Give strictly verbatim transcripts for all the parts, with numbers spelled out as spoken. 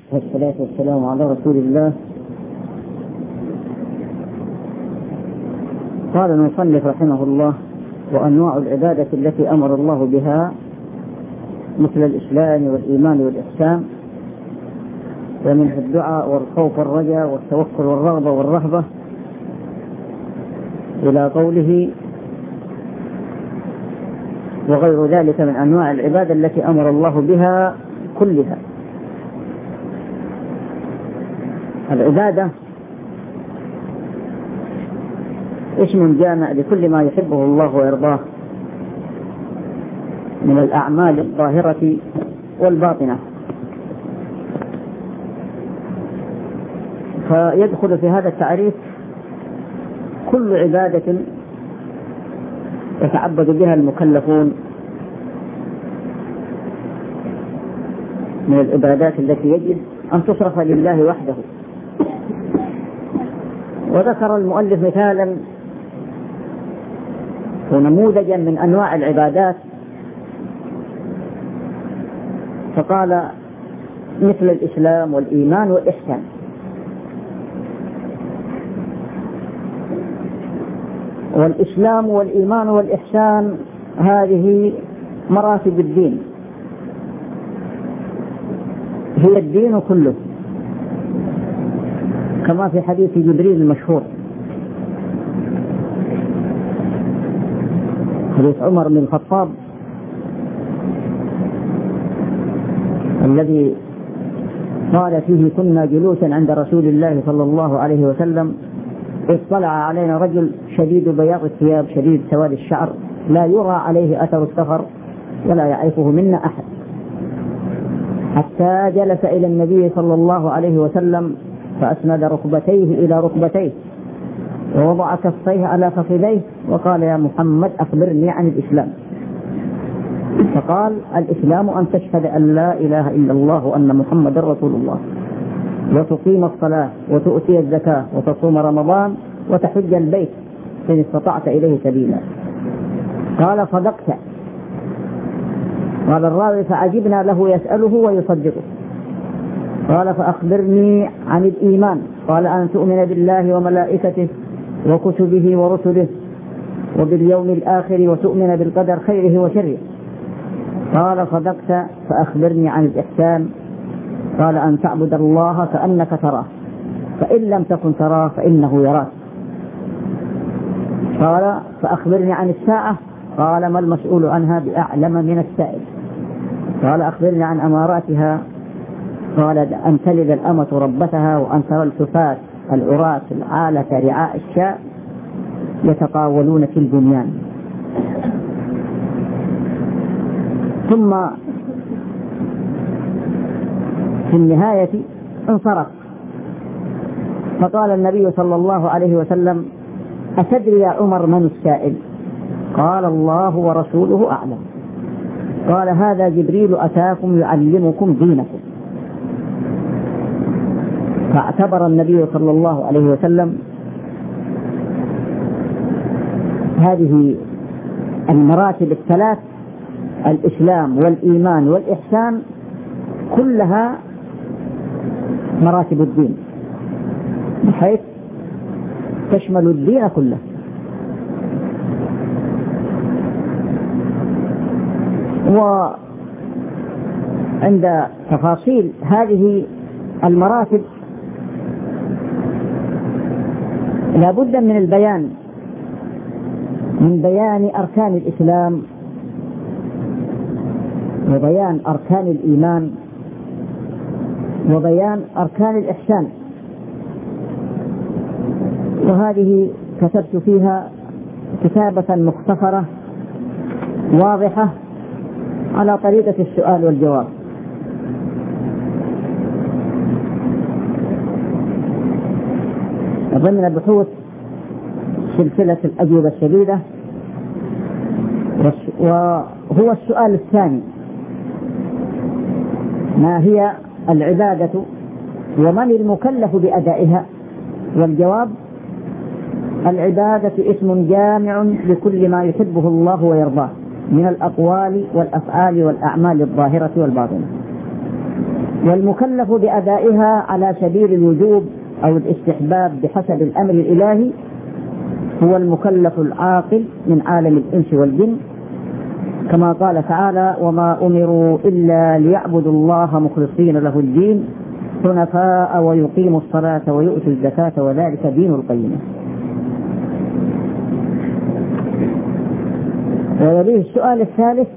والصلاة والسلام على رسول الله. قال المصنف رحمه الله: وأنواع العبادة التي أمر الله بها مثل الإسلام والإيمان والإحسان، ومنه الدعاء والخوف والرجاء والتوكل والرغبة والرهبة، إلى قوله: وغير ذلك من أنواع العبادة التي أمر الله بها كلها. العبادة اسم جامع لكل ما يحبه الله ويرضاه من الأعمال الظاهرة والباطنة، فيدخل في هذا التعريف كل عبادة يتعبد بها المكلفون من العبادات التي يجب أن تصرف لله وحده. وذكر المؤلف مثالا ونموذجا من أنواع العبادات، فقال: مثل الإسلام والإيمان والإحسان. والإسلام والإيمان والإحسان هذه مراتب الدين، هي الدين كله، كما في حديث جبريل المشهور، حديث عمر بن الخطاب الذي قال فيه: كنا جلوسا عند رسول الله صلى الله عليه وسلم، اطلع علينا رجل شديد بياض الثياب شديد سواد الشعر، لا يرى عليه أثر السفر ولا يعرفه منا أحد، حتى جلس إلى النبي صلى الله عليه وسلم فأسند ركبتيه إلى ركبتيه ووضع كفيه على فخذيه وقال: يا محمد أخبرني عن الإسلام. فقال: الإسلام أن تشهد أن لا إله إلا الله وأن محمد رسول الله، وتقيم الصلاة وتؤتي الزكاة وتصوم رمضان وتحج البيت إن استطعت إليه سبيلا. قال: صدقت. قال الراوي: فعجبنا له يسأله ويصدقه. قال: فأخبرني عن الإيمان. قال: أن تؤمن بالله وملائكته وكتبه ورسله وباليوم الآخر وتؤمن بالقدر خيره وشره. قال: صدقت. فأخبرني عن الإحسان. قال: أن تعبد الله كأنك تراه، فإن لم تكن تراه فإنه يراك. قال: فأخبرني عن الساعة. قال: ما المسؤول عنها بأعلم من السائل. قال: أخبرني عن أماراتها. قال: أن تلد الأمة ربتها، وأن ترى الحفاة العراة العالة رعاء الشاء يتطاولون في البنيان. ثم في النهاية انصرف، فقال النبي صلى الله عليه وسلم: أتدري يا عمر من السائل؟ قال: الله ورسوله أعلم. قال: هذا جبريل أتاكم يعلمكم دينكم. فاعتبر النبي صلى الله عليه وسلم هذه المراتب الثلاث، الإسلام والإيمان والإحسان، كلها مراتب الدين، بحيث تشمل الدين كله. وعند تفاصيل هذه المراتب لا بد من البيان، من بيان أركان الإسلام وبيان أركان الإيمان وبيان أركان الإحسان. وهذه كتبت فيها كتابة مختصرة واضحة على طريقة السؤال والجواب. ضمن بحوث سلسلة الأجوبة الشديدة، وهو السؤال الثاني: ما هي العبادة ومن المكلف بأدائها؟ والجواب: العبادة اسم جامع لكل ما يحبه الله ويرضاه من الأقوال والأفعال والأعمال الظاهرة والباطنة. والمكلف بأدائها على سبيل الوجوب أو الاستحباب بحسب الأمر الإلهي هو المكلف العاقل من عالم الإنس والجن، كما قال تعالى: وما أمروا إلا ليعبدوا الله مخلصين له الدين حنفاء ويقيموا الصلاة ويؤتوا الزكاة وذلك دين القيمة. ويليه السؤال الثالث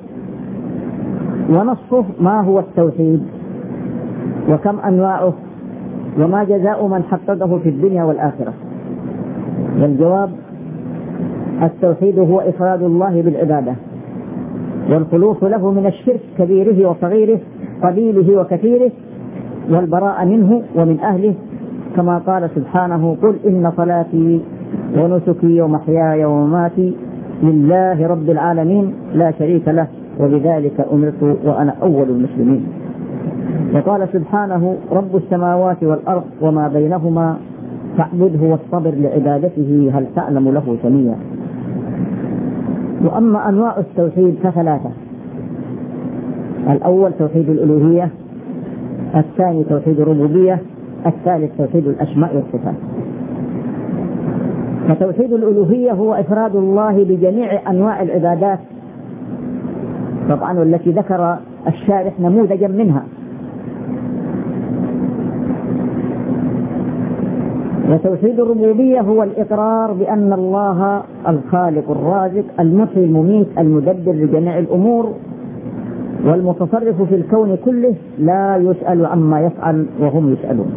ونصه: ما هو التوحيد وكم أنواعه وما جزاء من حققه في الدنيا والآخرة؟ والجواب: التوحيد هو إفراد الله بالعبادة والخلوص له من الشرك كبيره وصغيره قليله وكثيره والبراءة منه ومن أهله، كما قال سبحانه: قل إن صلاتي ونسكي ومحياي ومماتي لله رب العالمين لا شريك له وبذلك أمرت وأنا أول المسلمين. وقال سبحانه: رب السماوات والأرض وما بينهما فاعبده واصطبر لعبادته هل تعلم له سميا. وأما أنواع التوحيد فثلاثة: الأول توحيد الألوهية، الثاني توحيد الربوبية، الثالث توحيد الأسماء والصفات. فتوحيد الألوهية هو إفراد الله بجميع أنواع العبادات طبعا، والتي ذكر الشارح نموذجا منها. وتوحيد الربوبية هو الإقرار بأن الله الخالق الرازق المحيي المميت المدبر لجميع الأمور والمتصرف في الكون كله لا يسأل عما يفعل وهم يسألون.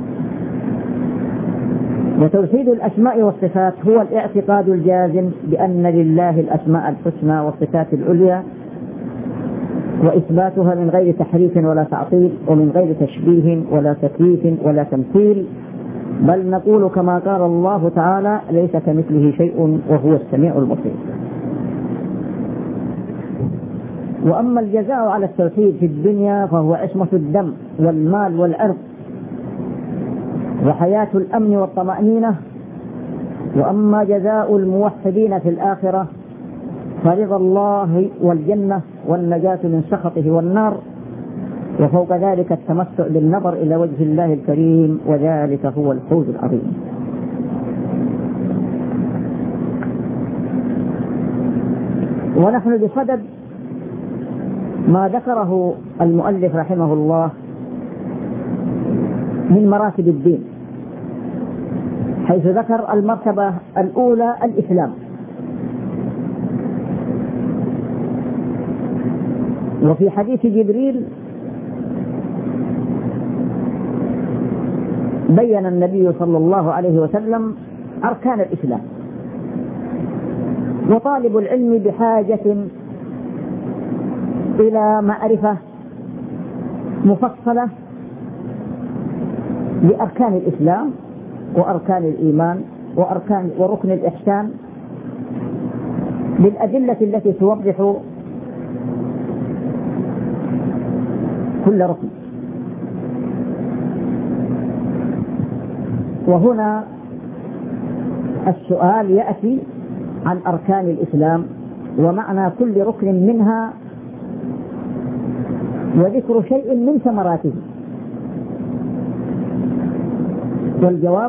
وتوحيد الأسماء والصفات هو الاعتقاد الجازم بأن لله الأسماء الحسنى والصفات العليا وإثباتها من غير تحريف ولا تعطيل ومن غير تشبيه ولا تكييف ولا تمثيل، بل نقول كما قال الله تعالى: ليس كمثله شيء وهو السميع البصير. وأما الجزاء على التوحيد في الدنيا فهو عصمة الدم والمال والعرض وحياة الأمن والطمأنينة. وأما جزاء الموحدين في الآخرة فرضا الله والجنة والنجاة من سخطه والنار، وفوق ذلك التمتع بالنظر إلى وجه الله الكريم، وذلك هو الفوز العظيم. ونحن بصدد ما ذكره المؤلف رحمه الله من مراتب الدين، حيث ذكر المرتبة الأولى الإسلام، وفي حديث جبريل بين النبي صلى الله عليه وسلم أركان الإسلام. وطالب العلم بحاجة إلى معرفة مفصلة بأركان الإسلام وأركان الإيمان وأركان وركن الإحسان بالأدلة التي توضح كل ركن. وهنا السؤال يأتي عن أركان الإسلام ومعنى كل ركن منها وذكر شيء من ثمراته. والجواب: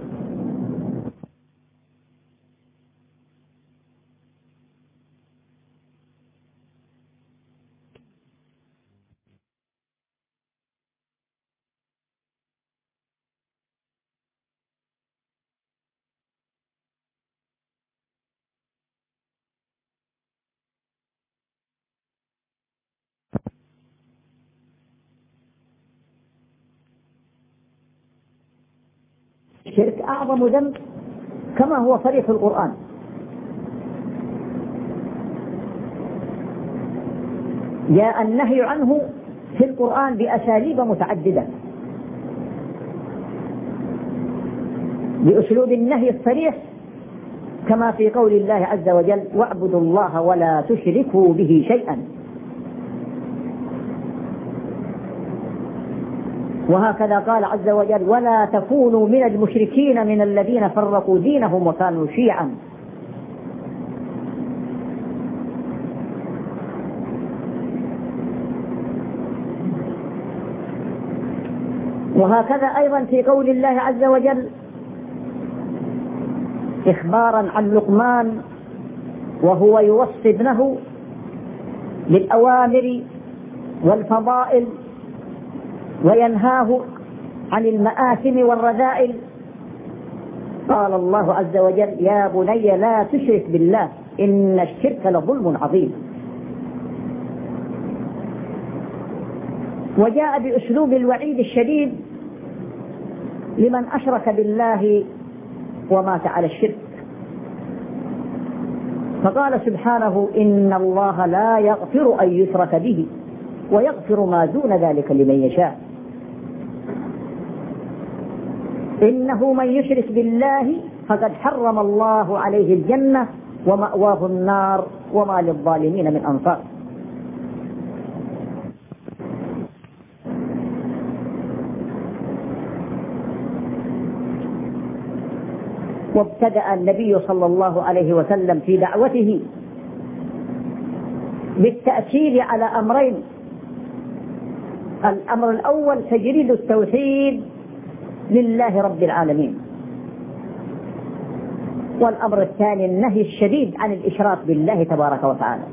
الشرك أعظم ذنب كما هو صريح القرآن، جاء النهي عنه في القرآن بأساليب متعددة، بأسلوب النهي الصريح كما في قول الله عز وجل: واعبدوا الله ولا تشركوا به شيئا. وهكذا قال عز وجل: ولا تكونوا من المشركين من الذين فرقوا دينهم وكانوا شيعا. وهكذا أيضا في قول الله عز وجل إخبارا عن لقمان وهو يوصي ابنه بالأوامر والفضائل وينهاه عن المآثم والرذائل، قال الله عز وجل: يا بني لا تشرك بالله إن الشرك لظلم عظيم. وجاء بأسلوب الوعيد الشديد لمن أشرك بالله ومات على الشرك، فقال سبحانه: إن الله لا يغفر أن يشرك به ويغفر ما دون ذلك لمن يشاء. إنه من يشرك بالله فقد حرم الله عليه الجنة ومأواه النار وما للظالمين من أنصار. وابتدأ النبي صلى الله عليه وسلم في دعوته بالتأكيد على أمرين: الأمر الأول تجريد التوحيد لله رب العالمين، والأمر الثاني النهي الشديد عن الإشراك بالله تبارك وتعالى.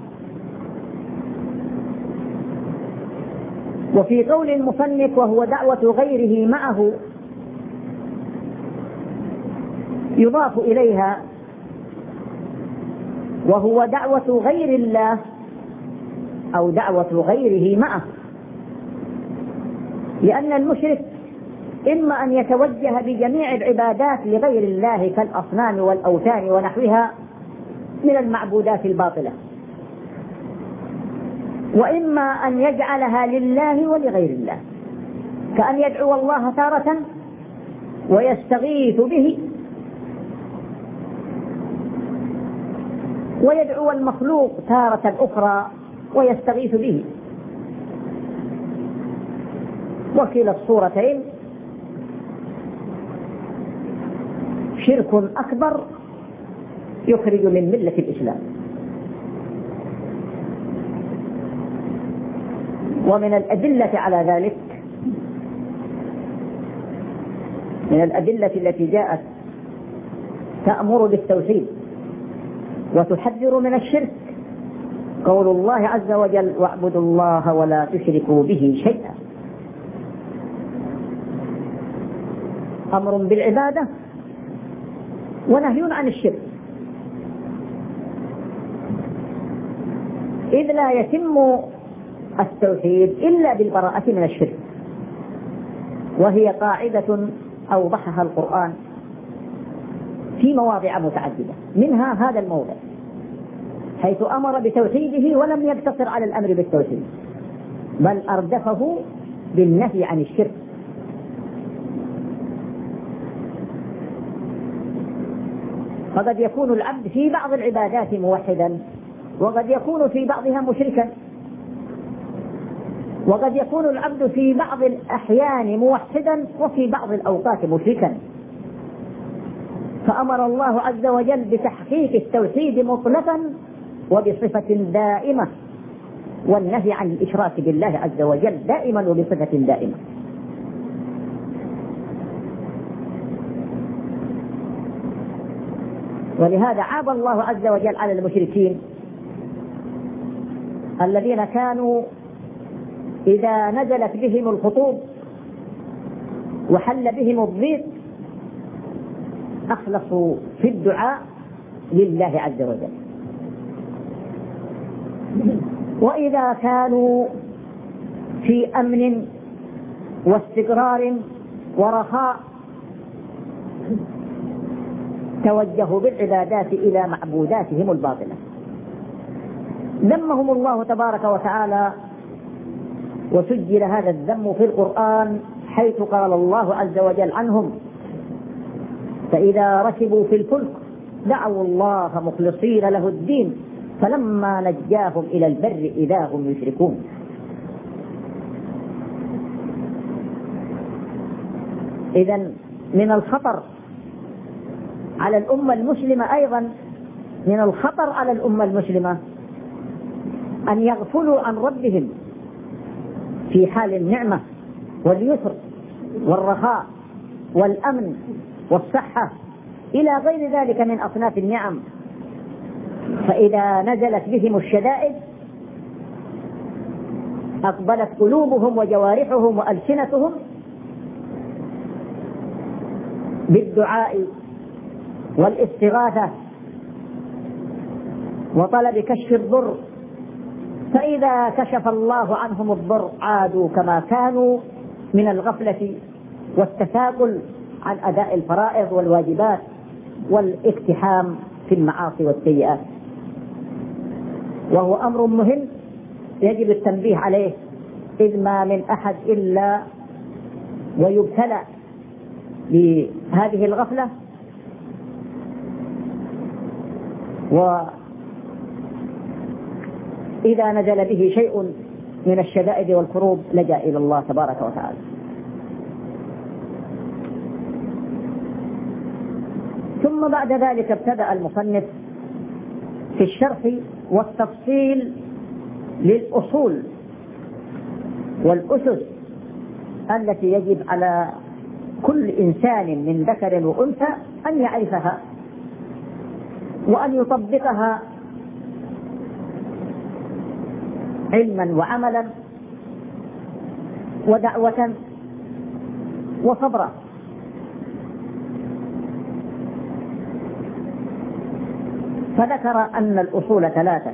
وفي قول المصنف: وهو دعوة غيره معه، يضاف إليها وهو دعوة غير الله أو دعوة غيره معه، لأن المشرك إما أن يتوجه بجميع العبادات لغير الله كالأصنام والأوثان ونحوها من المعبودات الباطلة، وإما أن يجعلها لله ولغير الله، كأن يدعو الله تارة ويستغيث به، ويدعو المخلوق تارة أخرى ويستغيث به. وكلا الصورتين شرك أكبر يخرج من ملة الإسلام. ومن الأدلة على ذلك، من الأدلة التي جاءت تأمر بالتوحيد وتحذر من الشرك، قول الله عز وجل: واعبدوا الله ولا تشركوا به شيئا. أمر بالعبادة ونهي عن الشرك، إذ لا يتم التوحيد إلا بالبراءة من الشرك، وهي قاعدة أوضحها القرآن في مواضع متعددة، منها هذا الموضع حيث أمر بتوحيده ولم يقتصر على الأمر بالتوحيد، بل أردفه بالنهي عن الشرك. فقد يكون العبد في بعض العبادات موحدا، وقد يكون في بعضها مشركا، وقد يكون العبد في بعض الأحيان موحدا وفي بعض الأوقات مشركا. فأمر الله عز وجل بتحقيق التوحيد مطلقا وبصفة دائمة، والنهي عن الإشراك بالله عز وجل دائما وبصفة دائمة. ولهذا عاب الله عز وجل على المشركين الذين كانوا إذا نزلت بهم الخطوب وحل بهم الضيق أخلصوا في الدعاء لله عز وجل، وإذا كانوا في أمن واستقرار ورخاء توجهوا بالعبادات إلى معبوداتهم الباطلة. ذمهم الله تبارك وتعالى، وسجل هذا الذم في القرآن حيث قال الله عز وجل عنهم: فإذا ركبوا في الفلك دعوا الله مخلصين له الدين فلما نجاهم إلى البر إذا هم يشركون. إذن من الخطر على الأمة المسلمة، أيضا من الخطر على الأمة المسلمة أن يغفلوا عن ربهم في حال النعمة واليسر والرخاء والأمن والصحة إلى غير ذلك من أصناف النعم. فإذا نزلت بهم الشدائد أقبلت قلوبهم وجوارحهم وألسنتهم بالدعاء والاستغاثة وطلب كشف الضر، فإذا كشف الله عنهم الضر عادوا كما كانوا من الغفلة والتثاقل عن أداء الفرائض والواجبات والاقتحام في المعاصي والسيئات. وهو أمر مهم يجب التنبيه عليه، إذ ما من أحد إلا ويبتلى بهذه الغفلة، وإذا نزل به شيء من الشدائد والكروب لجأ إلى الله تبارك وتعالى. ثم بعد ذلك ابتدأ المصنف في الشرح والتفصيل للأصول والأسس التي يجب على كل إنسان من ذكر وأنثى أن يعرفها وأن يطبقها علما وعملا ودعوة وصبرا. فذكر أن الأصول ثلاثة: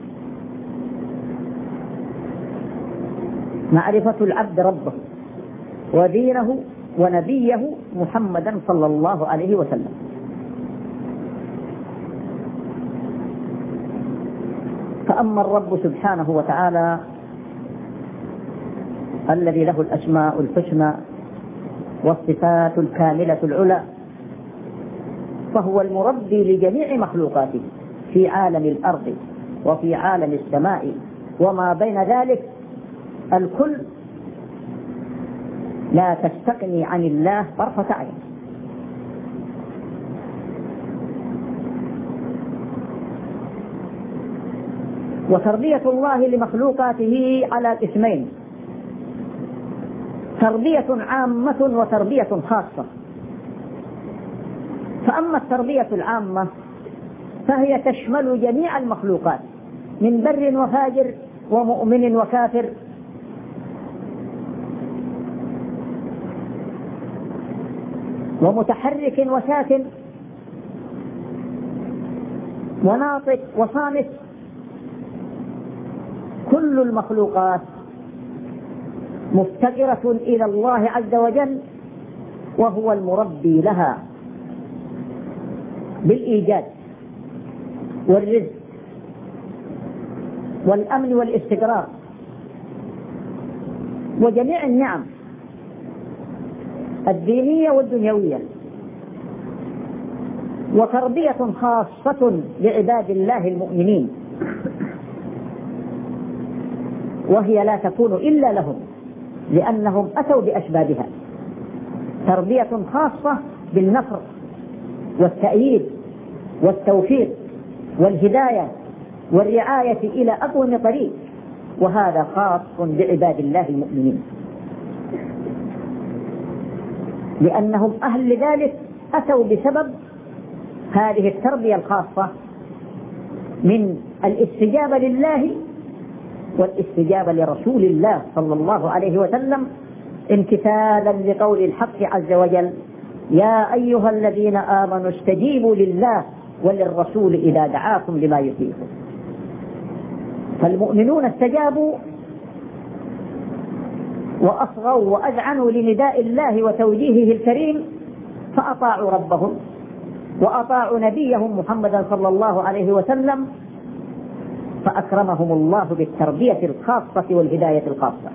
معرفة العبد ربه ودينه ونبيه محمدا صلى الله عليه وسلم. فأما الرب سبحانه وتعالى الذي له الأسماء الحسنى والصفات الكاملة العلى، فهو المربي لجميع مخلوقاته في عالم الأرض وفي عالم السماء وما بين ذلك الكل، لا تستغني عن الله طرفة عين. وتربية الله لمخلوقاته على قسمين: تربية عامة وتربية خاصة. فأما التربية العامة فهي تشمل جميع المخلوقات من بر وفاجر ومؤمن وكافر، ومتحرك وساكن وناطق وصامت. كل المخلوقات مفتقرة إلى الله عز وجل، وهو المربي لها بالإيجاد والرزق والأمن والاستقرار وجميع النعم الدينية والدنيوية. وتربية خاصة لعباد الله المؤمنين، وهي لا تكون إلا لهم لأنهم أتوا بأسبابها. تربية خاصة بالنصر والتأييد والتوفيق والهداية والرعاية إلى أقوم طريق، وهذا خاص بعباد الله المؤمنين، لأنهم أهل لذلك أتوا بسبب هذه التربية الخاصة من الاستجابة لله والاستجابة لرسول الله صلى الله عليه وسلم، امتثالا لقول الحق عز وجل: يا أيها الذين آمنوا استجيبوا لله وللرسول إذا دعاكم لما يحييكم. فالمؤمنون استجابوا وأصغوا وأذعنوا لنداء الله وتوجيهه الكريم، فأطاعوا ربهم وأطاعوا نبيهم محمدا صلى الله عليه وسلم، فأكرمهم الله بالتربية الخاصة والهداية الخاصة.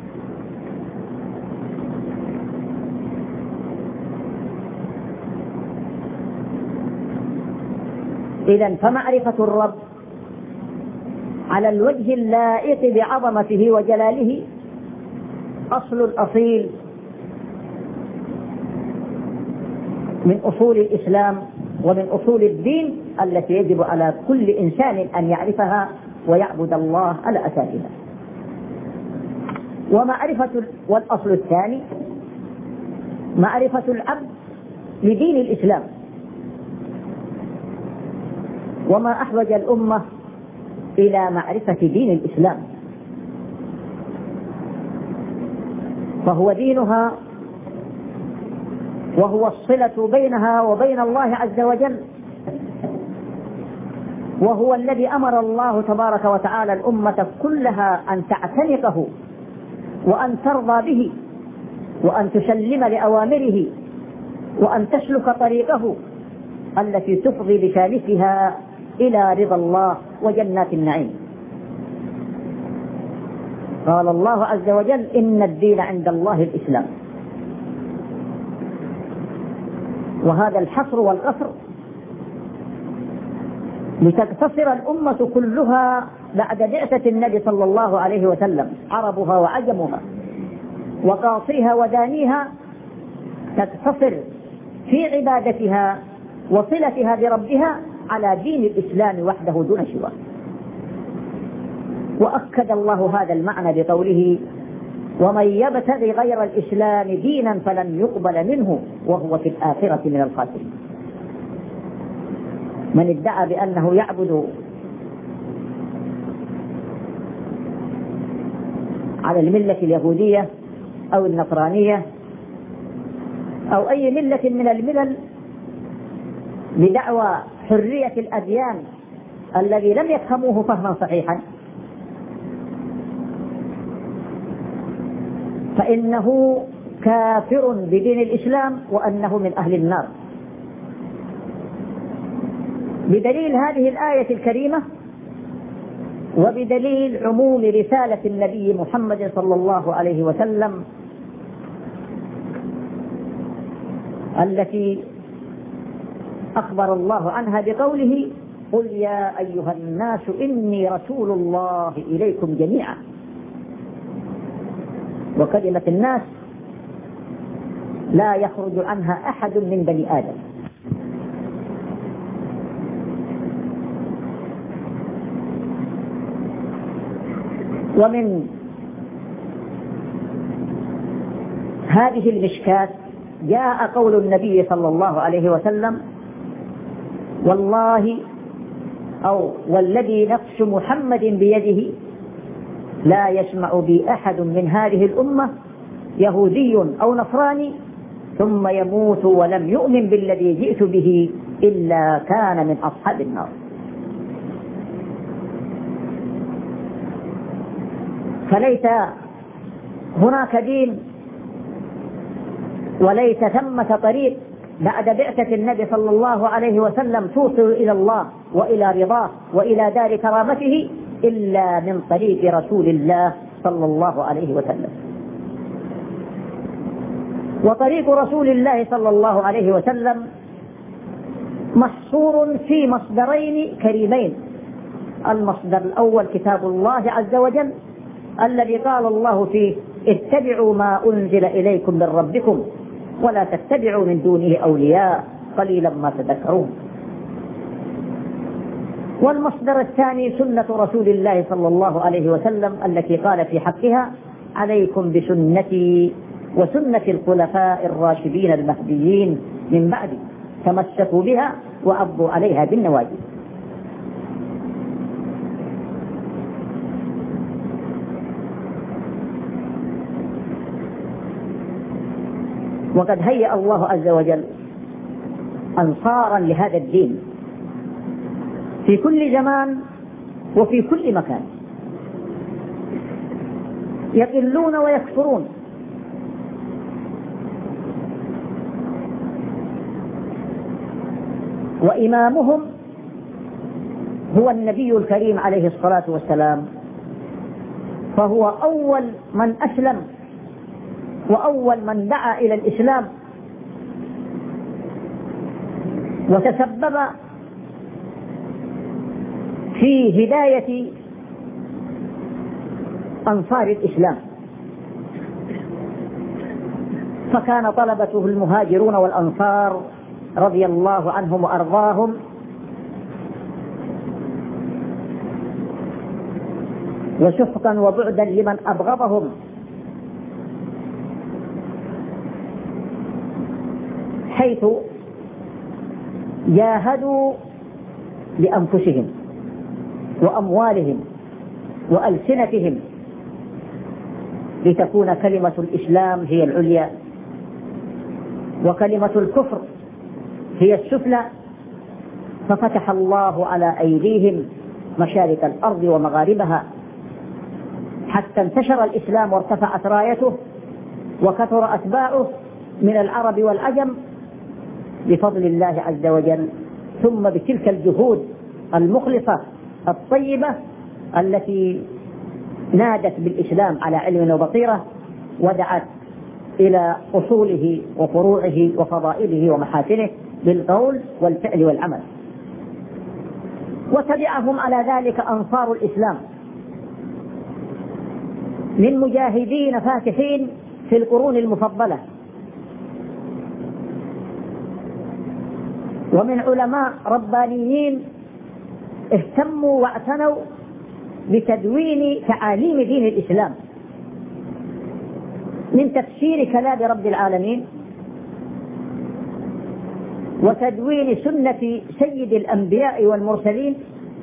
إذن فمعرفة الرب على الوجه اللائق بعظمته وجلاله أصل الأصيل من أصول الإسلام ومن أصول الدين التي يجب على كل إنسان أن يعرفها ويعبد الله على أساسها. ومعرفة والأصل الثاني معرفة العبد لدين الإسلام. وما أحوج الأمة إلى معرفة دين الإسلام، فهو دينها وهو الصلة بينها وبين الله عز وجل، وهو الذي أمر الله تبارك وتعالى الأمة كلها أن تعتنقه وأن ترضى به وأن تسلم لأوامره وأن تسلك طريقه التي تفضي بثالثها إلى رضا الله وجنات النعيم. قال الله عز وجل: إن الدين عند الله الإسلام. وهذا الحصر والقصر لتقتصر الأمة كلها بعد بعثة النبي صلى الله عليه وسلم، عربها وعجمها وقاصيها ودانيها، تقتصر في عبادتها وصلتها بربها على دين الإسلام وحده دون سواه. وأكد الله هذا المعنى بقوله: ومن يبتغي غير الإسلام دينا فلن يقبل منه وهو في الآخرة من الخاسرين. من ادعى بأنه يعبد على الملة اليهودية أو النصرانية أو أي ملة من الملل بدعوى حرية الأديان الذي لم يفهموه فهما صحيحا، فإنه كافر بدين الإسلام وأنه من أهل النار، بدليل هذه الآية الكريمة وبدليل عموم رسالة النبي محمد صلى الله عليه وسلم التي أخبر الله عنها بقوله: قل يا أيها الناس إني رسول الله إليكم جميعا. وكلمة الناس لا يخرج عنها أحد من بني آدم. ومن هذه المشكات جاء قول النبي صلى الله عليه وسلم: والله أو والذي نفس محمد بيده لا يسمع بي أحد من هذه الأمة يهودي أو نصراني ثم يموت ولم يؤمن بالذي جئت به إلا كان من أصحاب النار. فليس هناك دين وليس ثمة طريق بعد بعثة النبي صلى الله عليه وسلم توصل إلى الله وإلى رضاه وإلى دار كرامته إلا من طريق رسول الله صلى الله عليه وسلم. وطريق رسول الله صلى الله عليه وسلم محصور في مصدرين كريمين: المصدر الأول كتاب الله عز وجل الذي قال الله فيه: اتبعوا ما أنزل إليكم من ربكم ولا تتبعوا من دونه أولياء قليلا ما تذكرون. والمصدر الثاني سنة رسول الله صلى الله عليه وسلم التي قال في حقها: عليكم بسنتي وسنة الخلفاء الراشدين المهديين من بعدي تمسكوا بها وعضوا عليها بالنواجذ. وقد هيأ الله عز وجل أنصارا لهذا الدين في كل زمان وفي كل مكان، يقلون ويكثرون، وإمامهم هو النبي الكريم عليه الصلاة والسلام، فهو أول من أسلم وأول من دعا إلى الإسلام وتسبب في هداية أنصار الإسلام، فكان طلبته المهاجرون والأنصار رضي الله عنهم وأرضاهم وسحقا وبعدا لمن أبغضهم حيث جاهدوا بأنفسهم وأموالهم وألسنتهم لتكون كلمة الإسلام هي العليا وكلمة الكفر هي السفلى، ففتح الله على أيديهم مشارق الأرض ومغاربها حتى انتشر الإسلام وارتفعت رايته وكثر أتباعه من العرب والعجم بفضل الله عز وجل، ثم بتلك الجهود المخلصة الطيبة التي نادت بالإسلام على علم وبصيرة ودعت إلى أصوله وفروعه وفضائله ومحاسنه بالقول والفعل والعمل. وتبعهم على ذلك أنصار الإسلام من مجاهدين فاتحين في القرون المفضلة، ومن علماء ربانيين اهتموا واعتنوا بتدوين تعاليم دين الإسلام من تفسير كلام رب العالمين وتدوين سنة سيد الأنبياء والمرسلين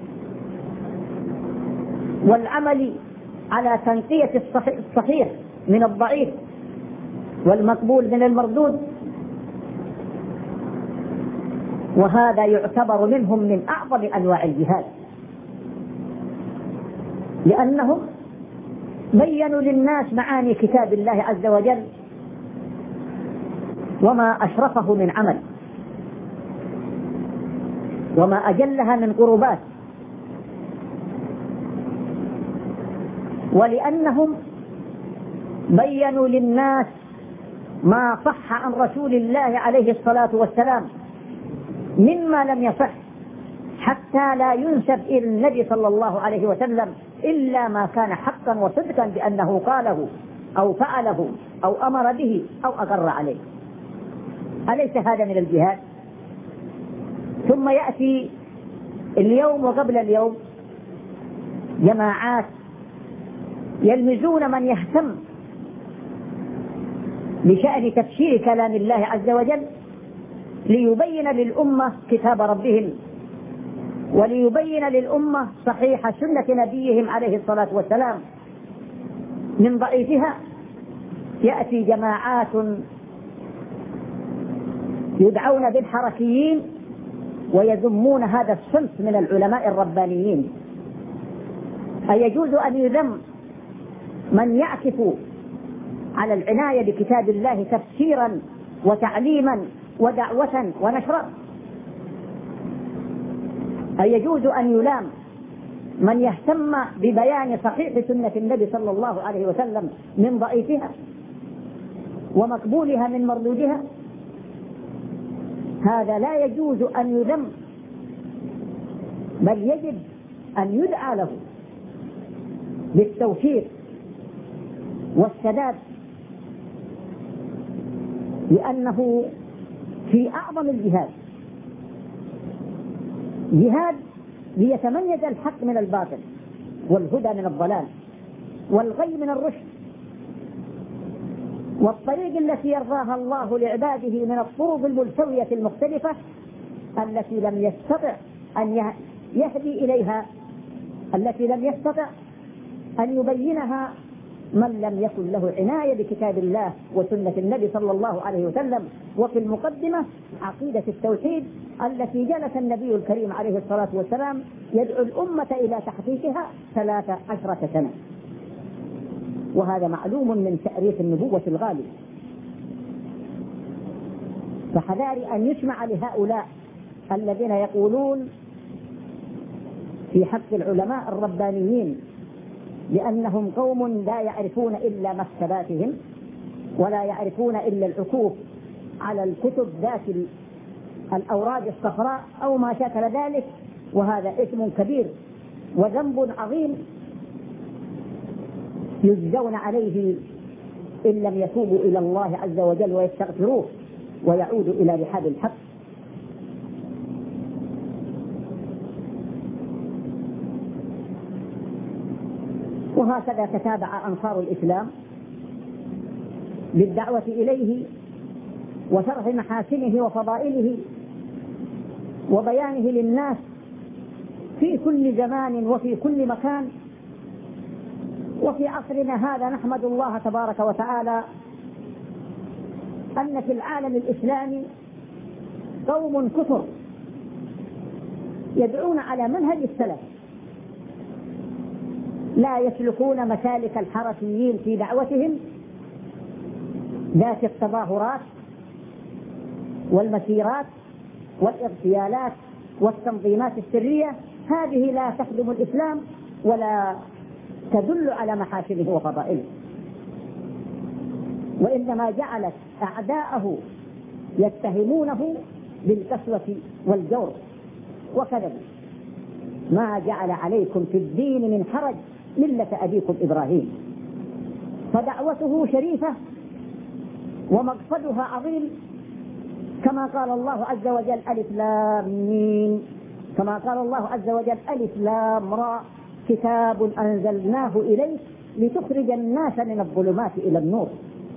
والعمل على تنقية الصحيح من الضعيف والمقبول من المردود. وهذا يعتبر منهم من أعظم أنواع الجهاد، لأنهم بينوا للناس معاني كتاب الله عز وجل وما أشرفه من عمل وما أجلها من قربات، ولأنهم بينوا للناس ما صح عن رسول الله عليه الصلاة والسلام مما لم يصح، حتى لا ينسب إلى النبي صلى الله عليه وسلم إلا ما كان حقا وصدقا بأنه قاله أو فعله أو أمر به أو أقر عليه. أليس هذا من الجهاد؟ ثم يأتي اليوم وقبل اليوم جماعات يلمزون من يهتم بشأن تفسير كلام الله عز وجل ليبين للأمة كتاب ربهم وليبين للأمة صحيح سنة نبيهم عليه الصلاة والسلام من ضعيفها. يأتي جماعات يدعون بالحركيين ويذمون هذا الصنف من العلماء الربانيين. أيجوز أن يذم من يعكف على العناية بكتاب الله تفسيرا وتعليما ودعوة ونشرا؟ أيجوز أن يلام من يهتم ببيان صحيح سنة النبي صلى الله عليه وسلم من ضعيفها ومقبولها من مردودها؟ هذا لا يجوز أن يذم، بل يجب أن يدعى له بالتوفيق والسداد، لأنه في أعظم الجهاد جهاد ليتميز الحق من الباطل والهدى من الضلال والغي من الرشد، والطريق التي يرضاها الله لعباده من الطرق الملتوية المختلفة التي لم يستطع أن يهدي إليها، التي لم يستطع أن يبينها من لم يكن له عناية بكتاب الله وسنة النبي صلى الله عليه وسلم. وفي المقدمة عقيدة التوحيد التي جلس النبي الكريم عليه الصلاة والسلام يدعو الأمة إلى تحقيقها ثلاث عشرة سنة، وهذا معلوم من تأريخ النبوة الغالي. فحذاري أن يسمع لهؤلاء الذين يقولون في حق العلماء الربانيين لأنهم قوم لا يعرفون إلا مكتباتهم ولا يعرفون إلا العكوف على الكتب ذات الأوراد الصفراء أو ما شاكل ذلك، وهذا إثم كبير وذنب عظيم يجزون عليه إن لم يتوبوا إلى الله عز وجل ويستغفروه ويعودوا إلى رحاب الحق. وهكذا تتابع أنصار الإسلام بالدعوة إليه وشرح محاسنه وفضائله وبيانه للناس في كل زمان وفي كل مكان. وفي عصرنا هذا نحمد الله تبارك وتعالى أن في العالم الإسلامي قوم كثر يدعون على منهج السلف، لا يسلكون مسالك الحركيين في دعوتهم ذات التظاهرات والمسيرات والاغتيالات والتنظيمات السرية. هذه لا تخدم الإسلام ولا تدل على محاسنه وفضائله، وإنما جعلت أعداءه يتهمونه بالقسوة والجور وكذب. ما جعل عليكم في الدين من حرج ملة أبيكم إبراهيم. فدعوته شريفة ومقصدها عظيم، كما قال الله عز وجل ألف لام ميم، كما قال الله عز وجل ألف لام را كتاب أنزلناه إليك لتخرج الناس من الظلمات إلى النور.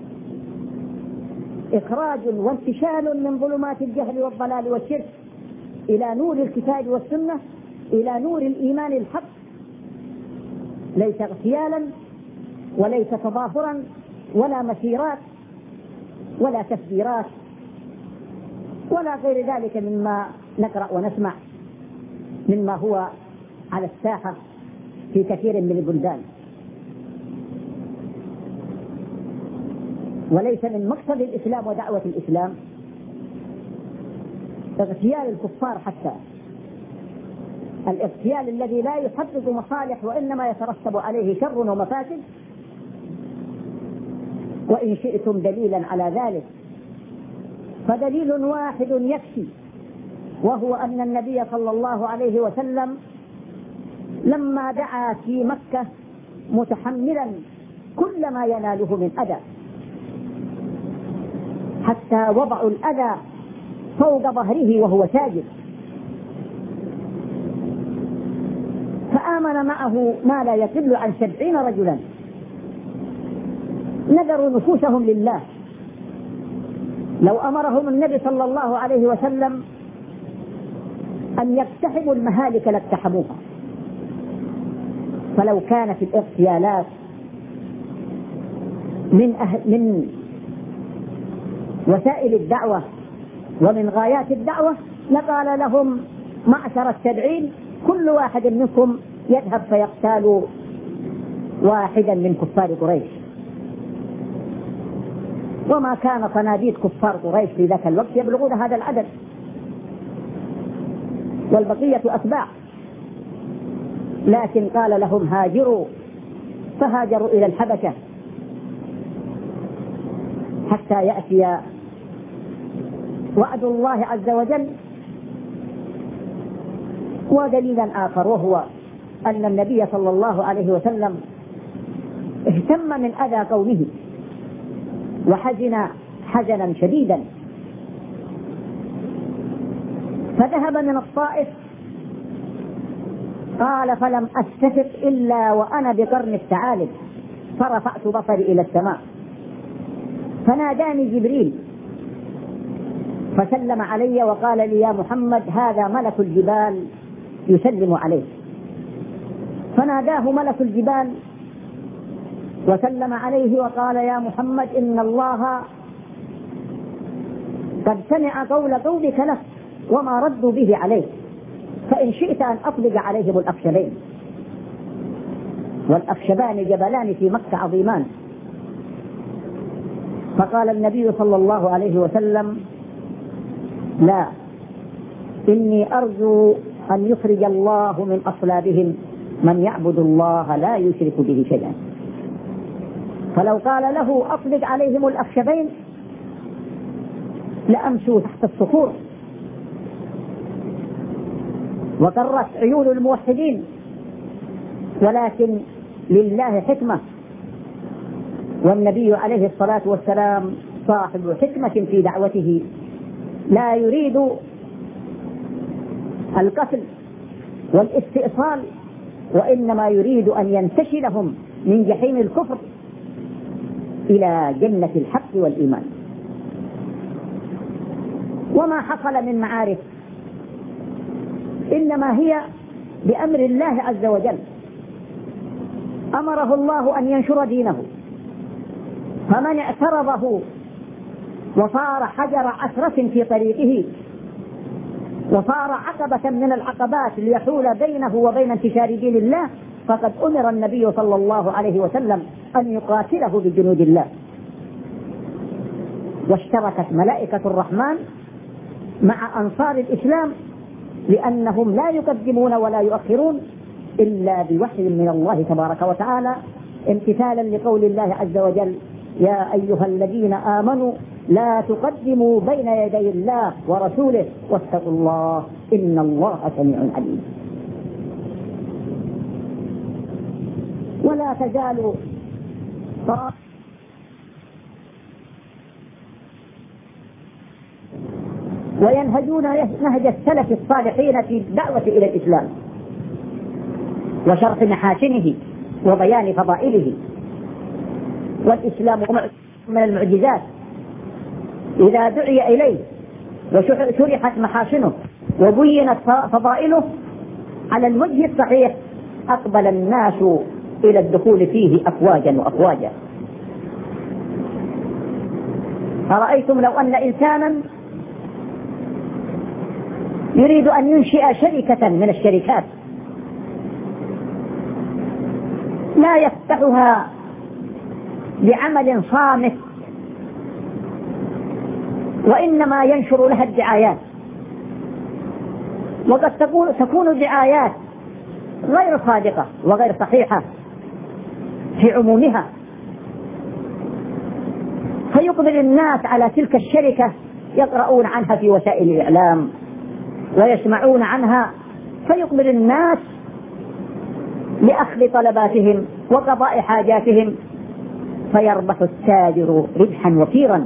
إخراج وانتشال من ظلمات الجهل والضلال والشرك إلى نور الكتاب والسنة، إلى نور الإيمان الحق، ليس اغتيالا وليس تظاهرا ولا مسيرات ولا تفجيرات ولا غير ذلك مما نقرأ ونسمع مما هو على الساحة في كثير من البلدان. وليس من مقصد الإسلام ودعوة الإسلام اغتيال الكفار، حتى الاغتيال الذي لا يحقق مصالح وإنما يترتب عليه شر ومفاسد. وإن شئتم دليلا على ذلك فدليل واحد يكفي، وهو أن النبي صلى الله عليه وسلم لما دعا في مكة متحملا كل ما يناله من أذى، حتى وضعوا الأذى فوق ظهره وهو ساجد، فآمن معه ما لا يقل عن سبعين رجلا نذروا نفوسهم لله. لو أمرهم النبي صلى الله عليه وسلم أن يقتحموا المهالك لاقتحموها. فلو كانت الاغتيالات من, أهل من وسائل الدعوة ومن غايات الدعوة لقال لهم معشر السبعين كل واحد منكم يذهب فيقتال واحدا من كفار قريش. وما كان صناديد كفار قريش في ذاك الوقت يبلغون هذا العدد، والبقية أتباع. لكن قال لهم هاجروا، فهاجروا إلى الحبشة حتى يأتي وعد الله عز وجل. ودليلا آخر وهو أن النبي صلى الله عليه وسلم اهتم من أذى قومه وحزن حزنا شديدا، فذهب من الطائف قال فلم أستفق إلا وأنا بقرن الثعالب، فرفعت بصري إلى السماء فناداني جبريل فسلم علي وقال لي يا محمد هذا ملك الجبال يسلم عليك. فناداه ملك الجبال وسلم عليه وقال يا محمد إن الله قد سمع قول قومك لك وما ردوا به عليك، فإن شئت أن أطلق عليهم الأخشبين. والأخشبان جبلان في مكة عظيمان. فقال النبي صلى الله عليه وسلم لا، إني أرجو أن يخرج الله من أصلابهم من يعبد الله لا يشرك به شيئا. فلو قال له أطلق عليهم الأخشبين لأمشوا تحت الصخور وقرت عيون الموحدين، ولكن لله حكمة، والنبي عليه الصلاة والسلام صاحب حكمة في دعوته، لا يريد القتل والاستئصال، وإنما يريد أن ينتشلهم من جحيم الكفر إلى جنة الحق والإيمان. وما حصل من معارك إنما هي بأمر الله عز وجل. أمره الله أن ينشر دينه، فمن اعترضه وصار حجر عثرة في طريقه وصار عقبة من العقبات ليحول بينه وبين انتشار دين الله، فقد أمر النبي صلى الله عليه وسلم أن يقاتله بجنود الله. واشتركت ملائكة الرحمن مع أنصار الإسلام، لأنهم لا يقدمون ولا يؤخرون إلا بوحي من الله تبارك وتعالى، امتثالا لقول الله عز وجل: يا أيها الذين آمنوا لا تقدموا بين يدي الله ورسوله واتقوا الله إن الله سميع عليم. ولا تزال طائفة وينهجون نهج السلف الصالحين في الدعوة إلى الإسلام وشرح محاسنه وبيان فضائله. والإسلام من المعجزات، إذا دعي إليه وشرحت محاسنه وبينت فضائله على الوجه الصحيح أقبل الناس إلى الدخول فيه أفواجا وأفواجا. أرأيتم لو أن إنسانا يريد أن ينشئ شركة من الشركات لا يفتحها بعمل صامت، وإنما ينشر لها الدعايات، وقد تكون الدعايات غير صادقة وغير صحيحة في عمومها، فيقبل الناس على تلك الشركة يقرؤون عنها في وسائل الإعلام ويسمعون عنها، فيقبل الناس لأخذ طلباتهم وقضاء حاجاتهم، فيربح التاجر ربحا وفيرا.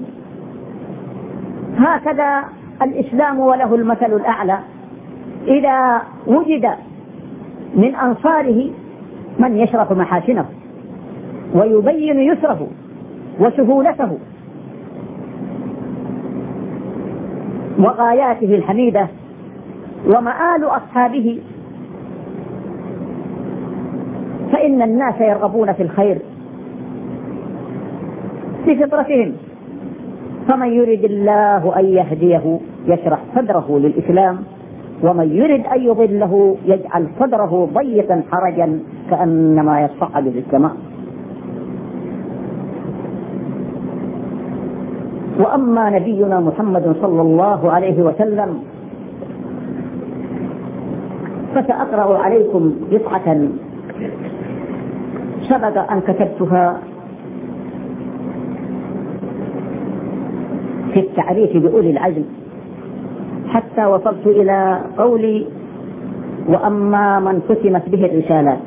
هكذا الإسلام وله المثل الأعلى، إذا وجد من أنصاره من يشرح محاسنه ويبين يسره وسهولته وغاياته الحميدة ومآل أصحابه، فإن الناس يرغبون في الخير بفطرتهم. فمن يرد الله أن يهديه يشرح صدره للإسلام، ومن يرد أن يضله يجعل صدره ضيقا حرجا كأنما يصعد في السماء. وأما نبينا محمد صلى الله عليه وسلم فسأقرأ عليكم قطعة سبق أن كتبتها في التعريف بأولي العزم، حتى وصلت إلى قولي: وأما من ختمت به الرسالات،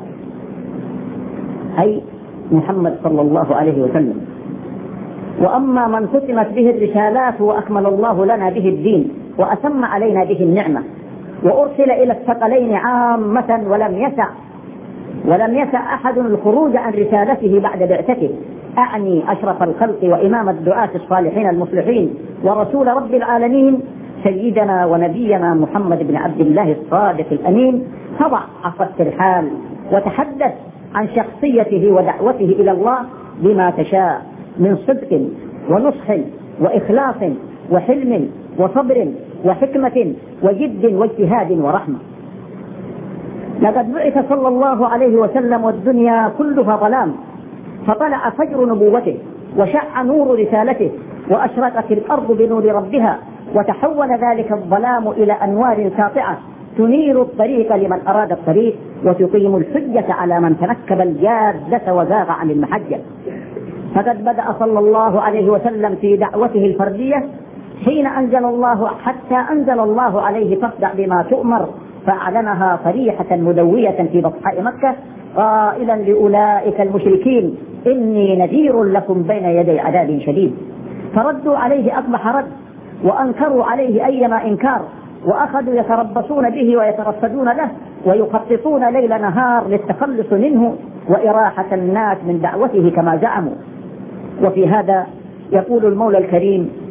أي محمد صلى الله عليه وسلم. وأما من ختمت به الرسالات وأكمل الله لنا به الدين وأتم علينا به النعمة وأرسل إلى الثقلين عامة ولم يسع ولم يسع أحد الخروج عن رسالته بعد بعثته، أعني أشرف الخلق وإمام الدعاة الصالحين المصلحين ورسول رب العالمين سيدنا ونبينا محمد بن عبد الله الصادق الأمين، فضع عصا الترحال وتحدث عن شخصيته ودعوته إلى الله بما تشاء من صدق ونصح وإخلاص وحلم وصبر وحكمة وجد واجتهاد ورحمة. لقد بعث صلى الله عليه وسلم والدنيا كلها ظلام، فطلع فجر نبوته وشع نور رسالته وأشرقت الأرض بنور ربها، وتحول ذلك الظلام إلى أنوار ساطعة تنير الطريق لمن أراد الطريق وتقيم الحجة على من تنكب الجادة وزاغ عن المحجة. فقد بدأ صلى الله عليه وسلم في دعوته الفردية حين أنزل الله حتى أنزل الله عليه: فاصدع بما تؤمر، فأعلنها صريحة مدوية في بطحاء مكة قائلا لأولئك المشركين: إني نذير لكم بين يدي عذاب شديد. فردوا عليه أقبح رد وأنكروا عليه أيما إنكار، وأخذوا يتربصون به ويترصدون له ويخططون ليل نهار للتخلص منه وإراحة الناس من دعوته كما زعموا. وفي هذا يقول المولى الكريم: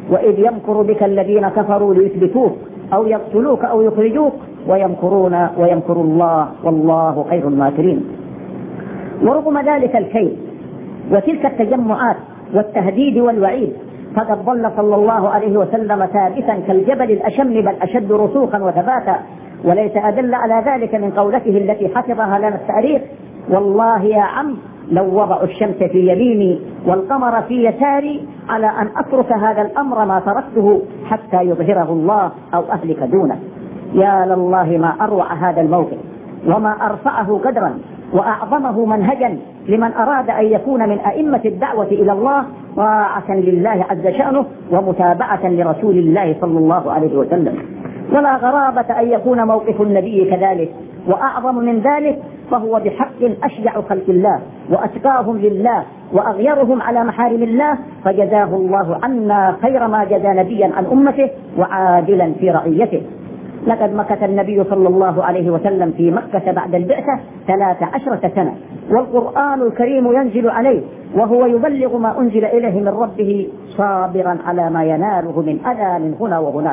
وإذ يمكر بك الذين كفروا ليثبتوك أو يقتلوك أو يخرجوك ويمكرون ويمكر الله والله خير الماكرين. ورغم ذلك الكيد وتلك التجمعات والتهديد والوعيد فقد ظل صلى الله عليه وسلم ثابتا كالجبل الأشم بل أشد رسوخا وثباتا، وليس أدل على ذلك من قولته التي حفظها لنا التاريخ: والله يا عم لو وضعوا الشمس في يميني والقمر في يساري على أن أترك هذا الأمر ما تركته حتى يظهره الله أو أهلك دونه. يا لله ما أروع هذا الموقف وما أرفعه قدرا وأعظمه منهجا لمن أراد أن يكون من أئمة الدعوة إلى الله طاعة لله عز شأنه ومتابعة لرسول الله صلى الله عليه وسلم. ولا غرابة أن يكون موقف النبي كذلك، وأعظم من ذلك فهو بحق أشجع خلق الله وأتقاهم لله وأغيرهم على محارم الله، فجزاه الله عنا خير ما جزى نبيا عن أمته وعادلا في رعيته. لقد مكث النبي صلى الله عليه وسلم في مكة بعد البعثة ثلاث عشرة سنة، والقرآن الكريم ينزل عليه وهو يبلغ ما أنزل إليه من ربه صابرا على ما يناله من أذى من هنا وهناك.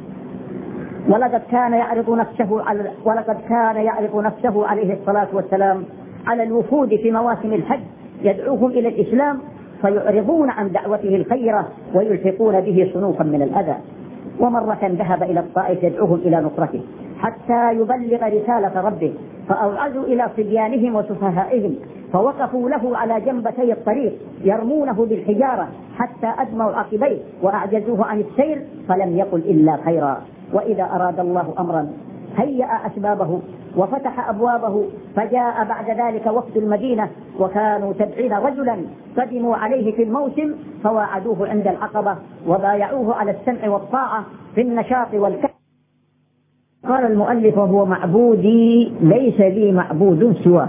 ولقد كان يعرض نفسه على ولقد كان يعرض نفسه عليه الصلاة والسلام على الوفود في مواسم الحج يدعوهم إلى الإسلام فيعرضون عن دعوته الخيرة ويلحقون به صنوفا من الأذى. ومرة ذهب إلى الطائف يدعوهم إلى نصرته حتى يبلغ رسالة ربه، فأوعزوا إلى صبيانهم وسفهائهم فوقفوا له على جنبتي الطريق يرمونه بالحجارة حتى أدموا عقبيه وأعجزوه عن السير فلم يقل إلا خيرا. وإذا أراد الله أمرا هيأ أسبابه وفتح أبوابه، فجاء بعد ذلك وفد المدينة وكانوا سبعين رجلا قدموا عليه في الموسم فواعدوه عند العقبة وبايعوه على السمع والطاعة في النشاط والكسب. قال المؤلف: وهو معبودي ليس لي معبود سواه.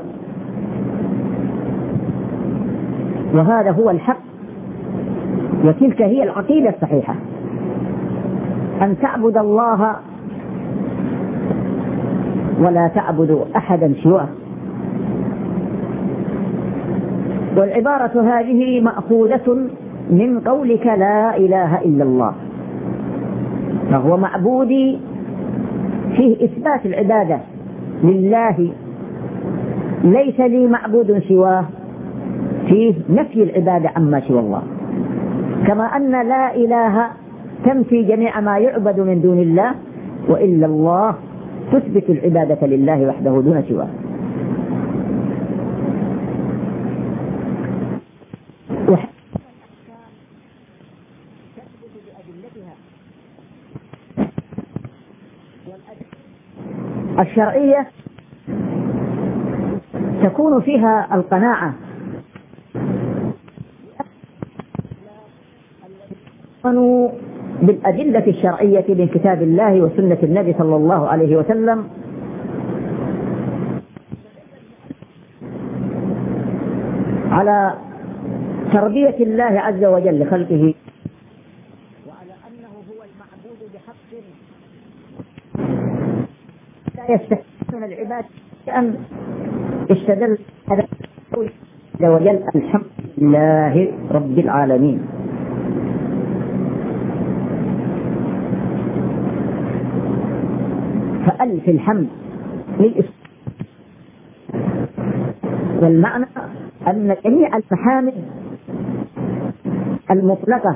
وهذا هو الحق، وتلك هي العقيدة الصحيحة، أن تعبد الله ولا تعبد أحدا سواه. والعبارة هذه مأخوذة من قولك لا إله إلا الله، فهو معبودي فيه إثبات العبادة لله، ليس لي معبود سواه فيه نفي العبادة عما سوى الله، كما أن لا إله تنفي جميع ما يعبد من دون الله، وإلا الله تثبت العبادة لله وحده دون سواه. الشرعية تكون فيها القناعة بالأدلة الشرعية من كتاب الله وسنة النبي صلى الله عليه وسلم على تربية الله عز وجل لخلقه، وعلى أنه هو المعبود بحق لا يستحقون العباد، أن استدل هذا عز وجل: الحمد لله رب العالمين. فألف الحمد للإسلام، والمعنى أن جميع المحامد المطلقة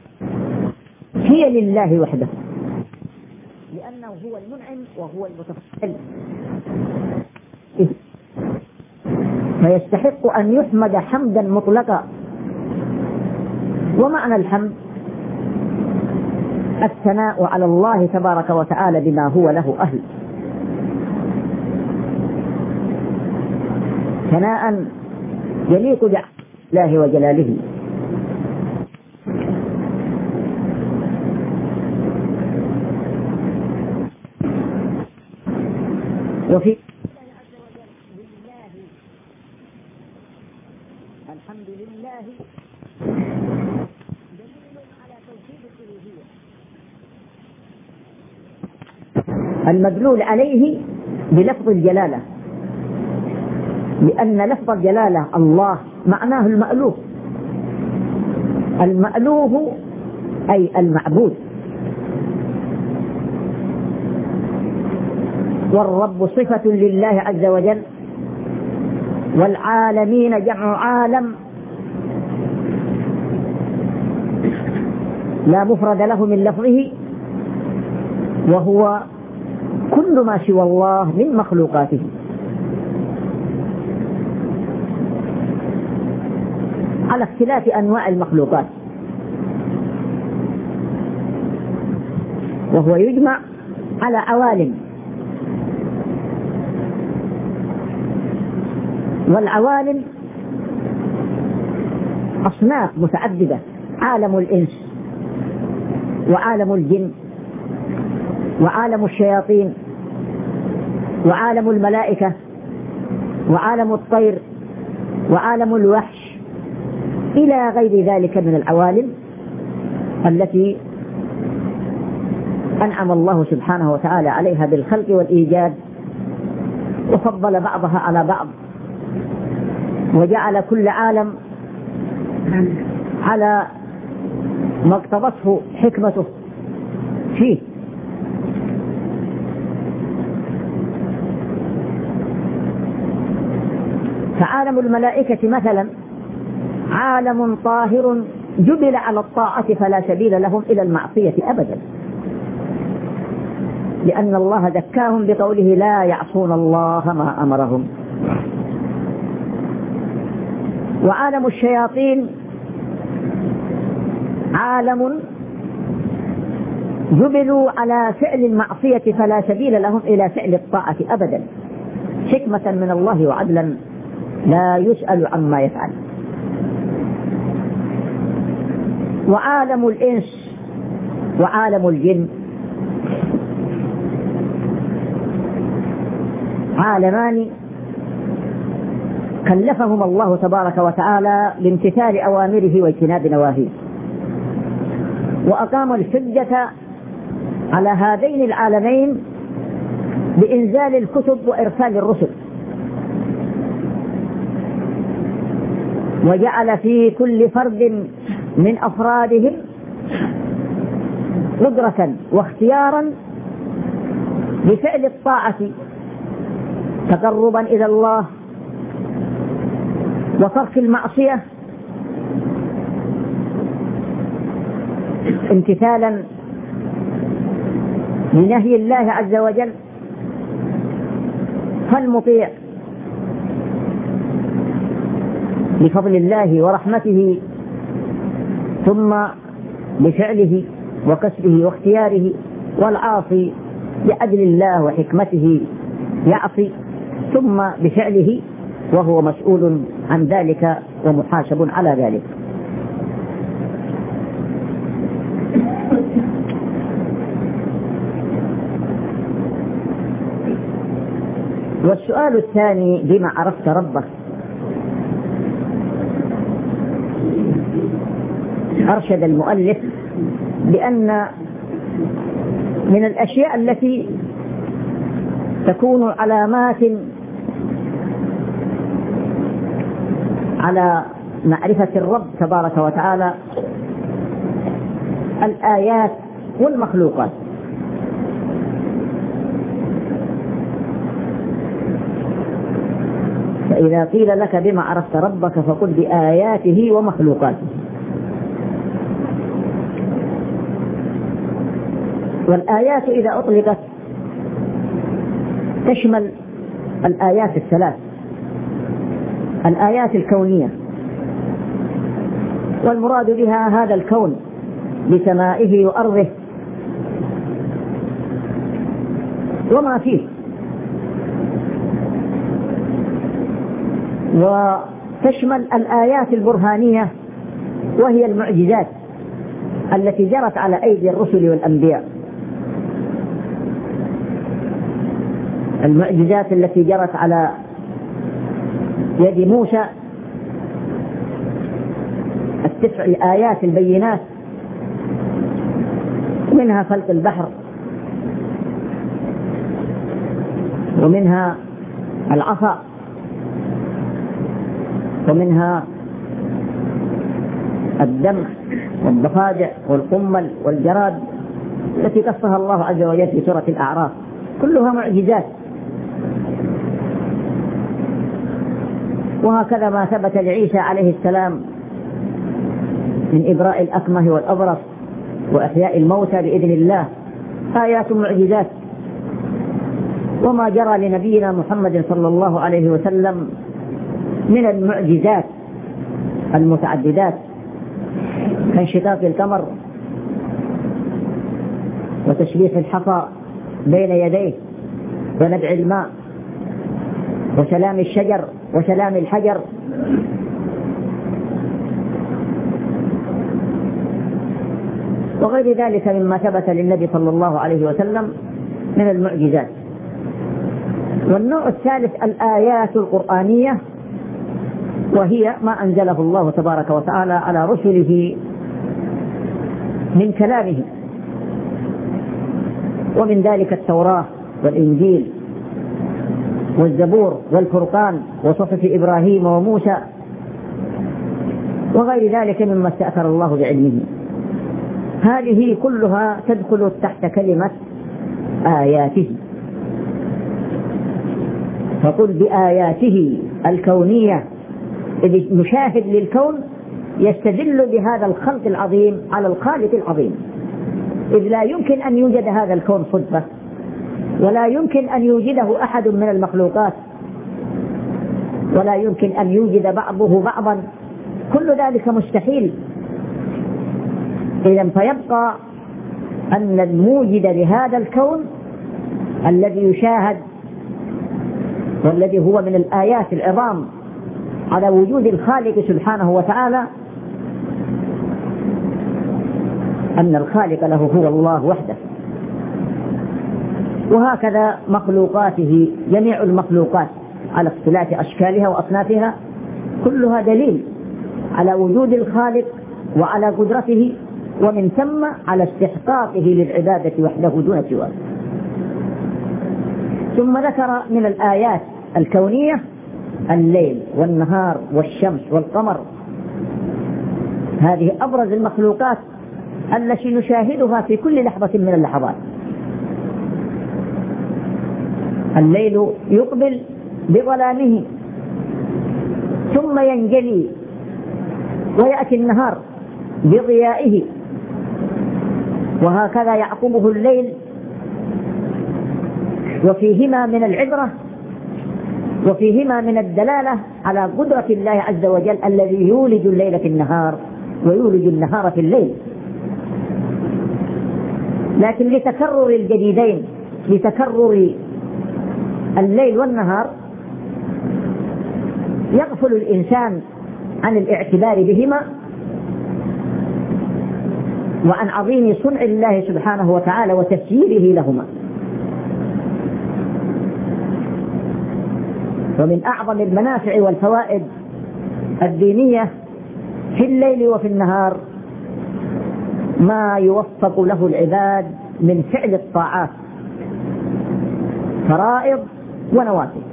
هي لله وحده، لأنه هو المنعم وهو المتفضل، فيستحق أن يحمد حمدا مطلقا. ومعنى الحمد الثناء على الله تبارك وتعالى بما هو له أهل، ثناء يليق بالله وجلاله. وفي الحمد لله دليل على توحيد الألوهية المدلول عليه بلفظ الجلالة، لأن لفظ الجلالة الله معناه المألوه. المألوه أي المعبود. والرب صفة لله عز وجل، والعالمين جمع عالم لا مفرد له من لفظه، وهو كل ما سوى الله من مخلوقاته. على اختلاف أنواع المخلوقات، وهو يجمع على عوالم، والعوالم أصناف متعددة: عالم الإنس، وعالم الجن، وعالم الشياطين، وعالم الملائكة، وعالم الطير، وعالم الوحش، إلى غير ذلك من العوالم التي أنعم الله سبحانه وتعالى عليها بالخلق والإيجاد، وفضل بعضها على بعض، وجعل كل عالم على ما اقتضته حكمته فيه. فعالم الملائكة مثلا عالم طاهر جبل على الطاعة فلا سبيل لهم إلى المعصية أبدا، لأن الله ذكاهم بقوله: لا يعصون الله ما أمرهم. وعالم الشياطين عالم جبلوا على فعل المعصية فلا سبيل لهم إلى فعل الطاعة أبدا، حكمة من الله وعدلا لا يسأل عما يفعل. وعالم الإنس وعالم الجن عالمان كلفهم الله تبارك وتعالى بامتثال أوامره واجتناب نواهيه، وأقاموا الحجة على هذين العالمين بإنزال الكتب وإرسال الرسل، وجعل في كل فرد من أفرادهم قدرة واختيارا لفعل الطاعة تقربا إلى الله، وترك المعصية امتثالا لنهي الله عز وجل. فالمطيع بفضل الله ورحمته ثم بفعله وكسبه واختياره، والعاصي لأجل الله وحكمته يعصي ثم بفعله وهو مسؤول عن ذلك ومحاسب على ذلك. والسؤال الثاني: بما عرفت ربك؟ أرشد المؤلف بأن من الأشياء التي تكون علامات على معرفة الرب تبارك وتعالى الآيات والمخلوقات. فإذا قيل لك بما عرفت ربك فقل بآياته ومخلوقاته. والآيات إذا أطلقت تشمل الآيات الثلاث: الآيات الكونية، والمراد بها هذا الكون بسمائه وأرضه وما فيه، وتشمل الآيات البرهانية وهي المعجزات التي جرت على أيدي الرسل والأنبياء، المعجزات التي جرت على يد موسى، التسع الآيات البينات، منها فلق البحر، ومنها العصا، ومنها الدم والضفادع والقمل والجراد التي قصها الله عز وجل في سورة الأعراف، كلها معجزات. وهكذا ما ثبت لعيسى عليه السلام من إبراء الأكمه والأبرص وإحياء الموتى بإذن الله آيات معجزات. وما جرى لنبينا محمد صلى الله عليه وسلم من المعجزات المتعددات كانشقاق القمر وتشبيح الحصى بين يديه ونبع الماء وسلام الشجر وسلام الحجر وغير ذلك مما ثبت للنبي صلى الله عليه وسلم من المعجزات. والنوع الثالث الآيات القرآنية، وهي ما أنزله الله تبارك وتعالى على رسله من كلامه، ومن ذلك التوراة والإنجيل والزبور والفرقان وصحف إبراهيم وموسى وغير ذلك مما استأثر الله بعلمه. هذه كلها تدخل تحت كلمة آياته. فقل بآياته الكونية، إذ مشاهد للكون يستدل بهذا الخلق العظيم على الخالق العظيم، إذ لا يمكن أن يوجد هذا الكون صدفة، ولا يمكن أن يوجده أحد من المخلوقات، ولا يمكن أن يوجد بعضه بعضا، كل ذلك مستحيل. إذن فيبقى أن الموجد لهذا الكون الذي يشاهد والذي هو من الآيات العظام على وجود الخالق سبحانه وتعالى، أن الخالق له هو الله وحده. وهكذا مخلوقاته، جميع المخلوقات على اختلاف أشكالها وأصنافها كلها دليل على وجود الخالق وعلى قدرته، ومن ثم على استحقاقه للعبادة وحده دون سواه. ثم ذكر من الآيات الكونية الليل والنهار والشمس والقمر، هذه أبرز المخلوقات التي نشاهدها في كل لحظة من اللحظات. الليل يقبل بظلامه ثم ينجلي ويأتي النهار بضيائه، وهكذا يعقبه الليل، وفيهما من العبرة وفيهما من الدلالة على قدرة الله عز وجل الذي يولج الليل في النهار ويولج النهار في الليل. لكن لتكرر الجديدين، لتكرر الليل والنهار، يغفل الإنسان عن الاعتبار بهما وعن عظيم صنع الله سبحانه وتعالى وتسييره لهما. ومن أعظم المنافع والفوائد الدينية في الليل وفي النهار ما يوفق له العباد من فعل الطاعات، فرائض ونوافل.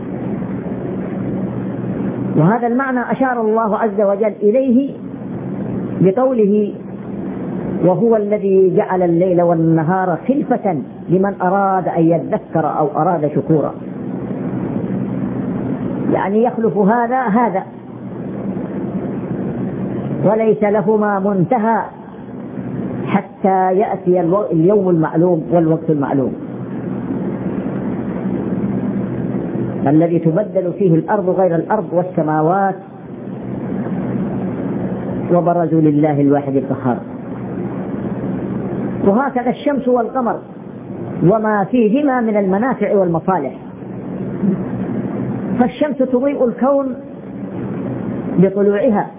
وهذا المعنى أشار الله عز وجل إليه بقوله: وهو الذي جعل الليل والنهار خلفة لمن أراد أن يذكر أو أراد شكورا. يعني يخلف هذا هذا، وليس لهما منتهى حتى يأتي اليوم المعلوم والوقت المعلوم الذي تبدل فيه الأرض غير الأرض والسماوات، وبرزوا لله الواحد القهار. وهكذا الشمس والقمر وما فيهما من المنافع والمصالح. فالشمس تضيء الكون بطلوعها،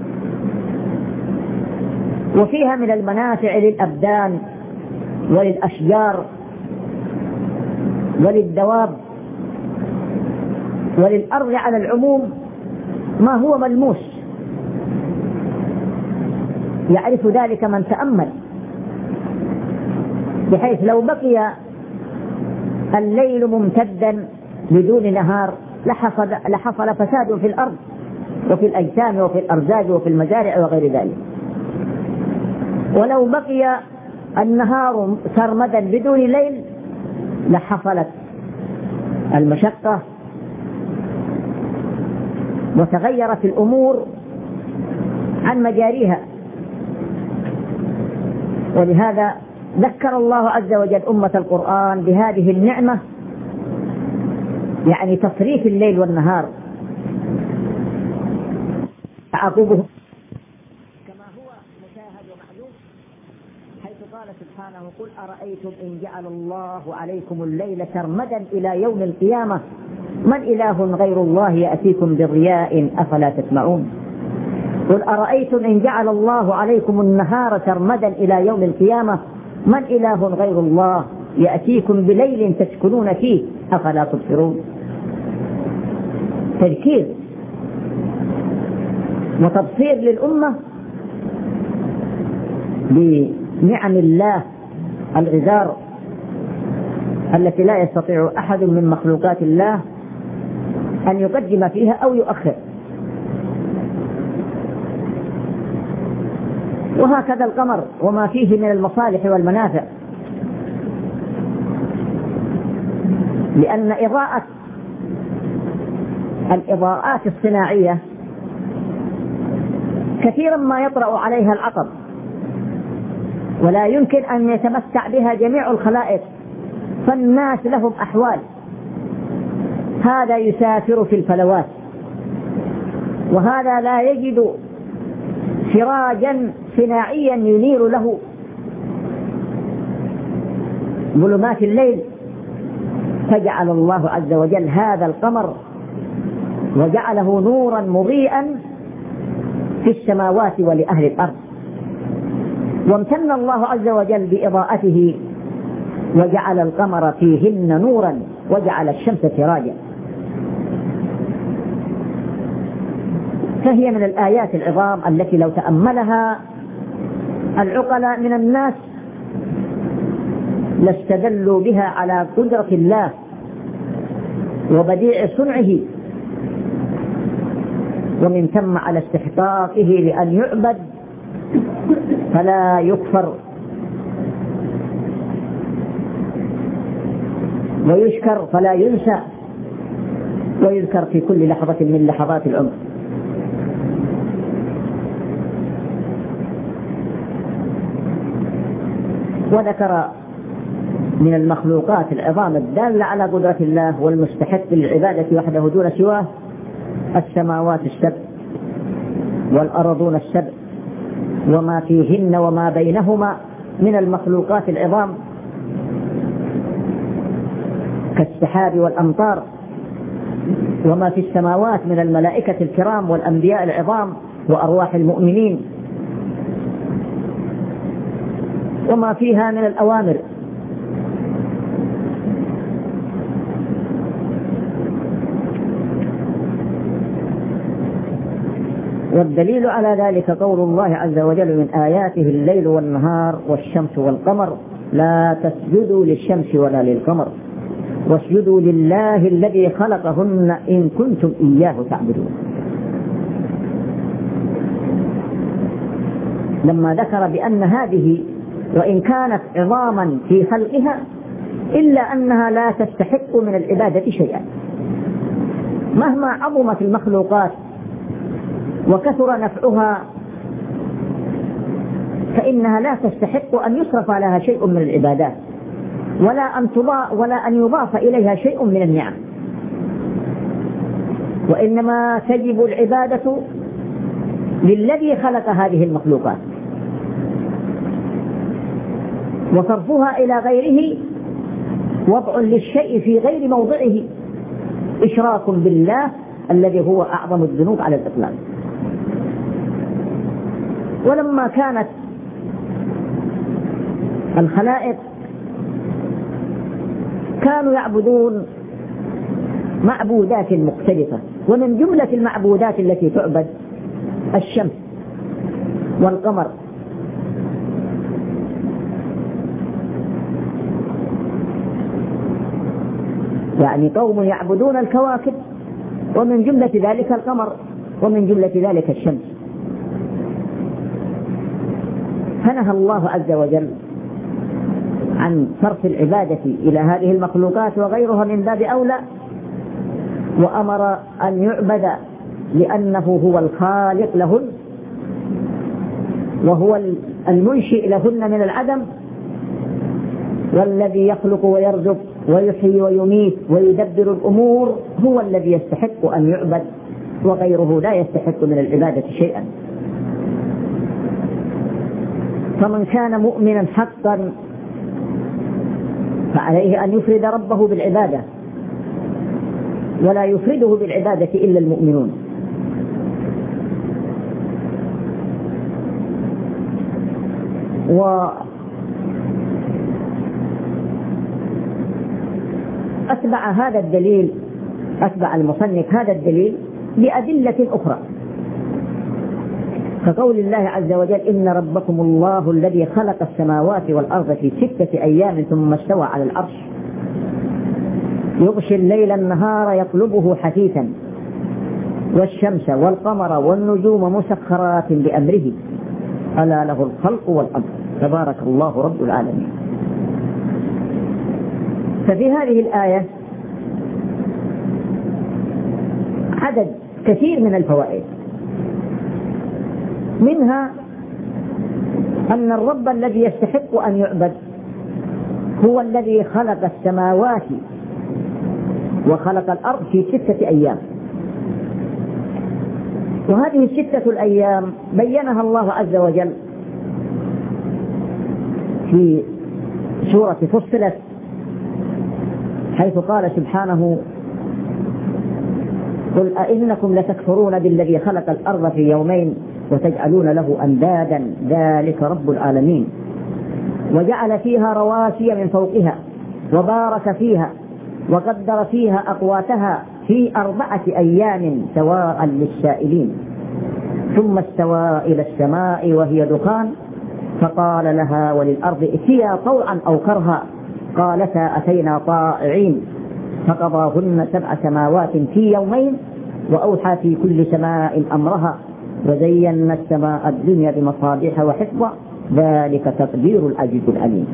وفيها من المنافع للأبدان وللأشجار وللدواب وللأرض على العموم ما هو ملموس، يعرف ذلك من تأمل، بحيث لو بقي الليل ممتدا بدون نهار لحصل, لحصل فساد في الأرض وفي الأجسام وفي الأرزاق وفي المزارع وغير ذلك. ولو بقي النهار سرمدا بدون ليل لحصلت المشقة وتغيرت الأمور عن مجاريها. ولهذا ذكر الله عز وجل أمة القرآن بهذه النعمة، يعني تصريف الليل والنهار تعاقبه كما هو مشاهد ومعلوم، حيث قال سبحانه: قل أرأيتم إن جعل الله عليكم الليل سرمدا إلى يوم القيامة من إله غير الله يأتيكم بضياء أفلا تسمعون. قل أرأيتم إن جعل الله عليكم النهار سرمدا إلى يوم القيامة من إله غير الله يأتيكم بليل تسكنون فيه أفلا تبصرون. تذكير وتبصير للأمة بنعم الله الغزار التي لا يستطيع أحد من مخلوقات الله أن يقدم فيها أو يؤخر. وهكذا القمر وما فيه من المصالح والمنافع، لأن إضاءة الإضاءات الصناعية كثيرا ما يطرأ عليها العطب، ولا يمكن أن يتمتع بها جميع الخلائق، فالناس لهم أحوال. هذا يسافر في الفلوات، وهذا لا يجد سراجا صناعيا ينير له ظلمات الليل، فجعل الله عز وجل هذا القمر وجعله نورا مضيئا في السماوات ولأهل الأرض. وامتن الله عز وجل بإضاءته وجعل القمر فيهن نورا وجعل الشمس سراجا. فهي من الآيات العظام التي لو تأملها العقلاء من الناس لاستدلوا بها على قدرة الله وبديع صنعه، ومن ثم على استحقاقه لأن يعبد فلا يكفر ويشكر فلا ينسى ويذكر في كل لحظة من لحظات العمر. وذكر من المخلوقات العظام الدالة على قدرة الله والمستحق للعبادة وحده دون سواه السماوات السبع والأرضون السبع وما فيهن وما بينهما من المخلوقات العظام كالسحاب والأمطار، وما في السماوات من الملائكة الكرام والأنبياء العظام وأرواح المؤمنين، وما فيها من الأوامر. والدليل على ذلك قول الله عز وجل: من آياته الليل والنهار والشمس والقمر لا تسجدوا للشمس ولا للقمر واسجدوا لله الذي خلقهن إن كنتم إياه تعبدون. لما ذكر بأن هذه وإن كانت عظاما في خلقها إلا أنها لا تستحق من العبادة شيئا، مهما عظمت المخلوقات وكثر نفعها فإنها لا تستحق أن يصرف لها شيء من العبادات ولا أن تضاف ولا أن يضاف إليها شيء من النعم، وإنما تجب العبادة للذي خلق هذه المخلوقات، وصرفها إلى غيره وضع للشيء في غير موضعه، إشراك بالله الذي هو أعظم الذنوب على الإطلاق. ولما كانت الخلائق كانوا يعبدون معبودات مختلفة، ومن جملة المعبودات التي تعبد الشمس والقمر، يعني قوم يعبدون الكواكب، ومن جملة ذلك القمر، ومن جملة ذلك الشمس. فنهى الله عز وجل عن صرف العبادة إلى هذه المخلوقات وغيرها من باب أولى، وأمر أن يعبد لأنه هو الخالق لهن وهو المنشئ لهن من العدم، والذي يخلق ويرزق ويحيي ويميت ويدبر الأمور هو الذي يستحق أن يعبد، وغيره لا يستحق من العبادة شيئا. فمن كان مؤمنا حقا فعليه أن يفرد ربه بالعبادة، ولا يفرده بالعبادة إلا المؤمنون. وأتبع هذا الدليل أتبع المصنف هذا الدليل بأدلة أخرى، كقول الله عز وجل: إن ربكم الله الذي خلق السماوات والأرض في ستة أيام ثم استوى على العرش يغشي الليل النهار يطلبه حثيثا والشمس والقمر والنجوم مسخرات بأمره ألا له الخلق والأمر تبارك الله رب العالمين. ففي هذه الآية عدد كثير من الفوائد، منها أن الرب الذي يستحق أن يعبد هو الذي خلق السماوات وخلق الأرض في ستة أيام، وهذه الستة الأيام بينها الله عز وجل في سورة فصلت، حيث قال سبحانه: قل أئنكم لتكفرون بالذي خلق الأرض في يومين وتجعلون له أندادا ذلك رب العالمين، وجعل فيها رواسي من فوقها وبارك فيها وقدر فيها أقواتها في أربعة أيام سواء للسائلين، ثم استوى إلى السماء وهي دخان فقال لها وللأرض ائتيا طوعا أو كرها قالتا أتينا طائعين، فقضاهن سبع سماوات في يومين وأوحى في كل سماء أمرها وزينا السماء الدنيا بمصابيح وحفظا ذلك تقدير العزيز العليم.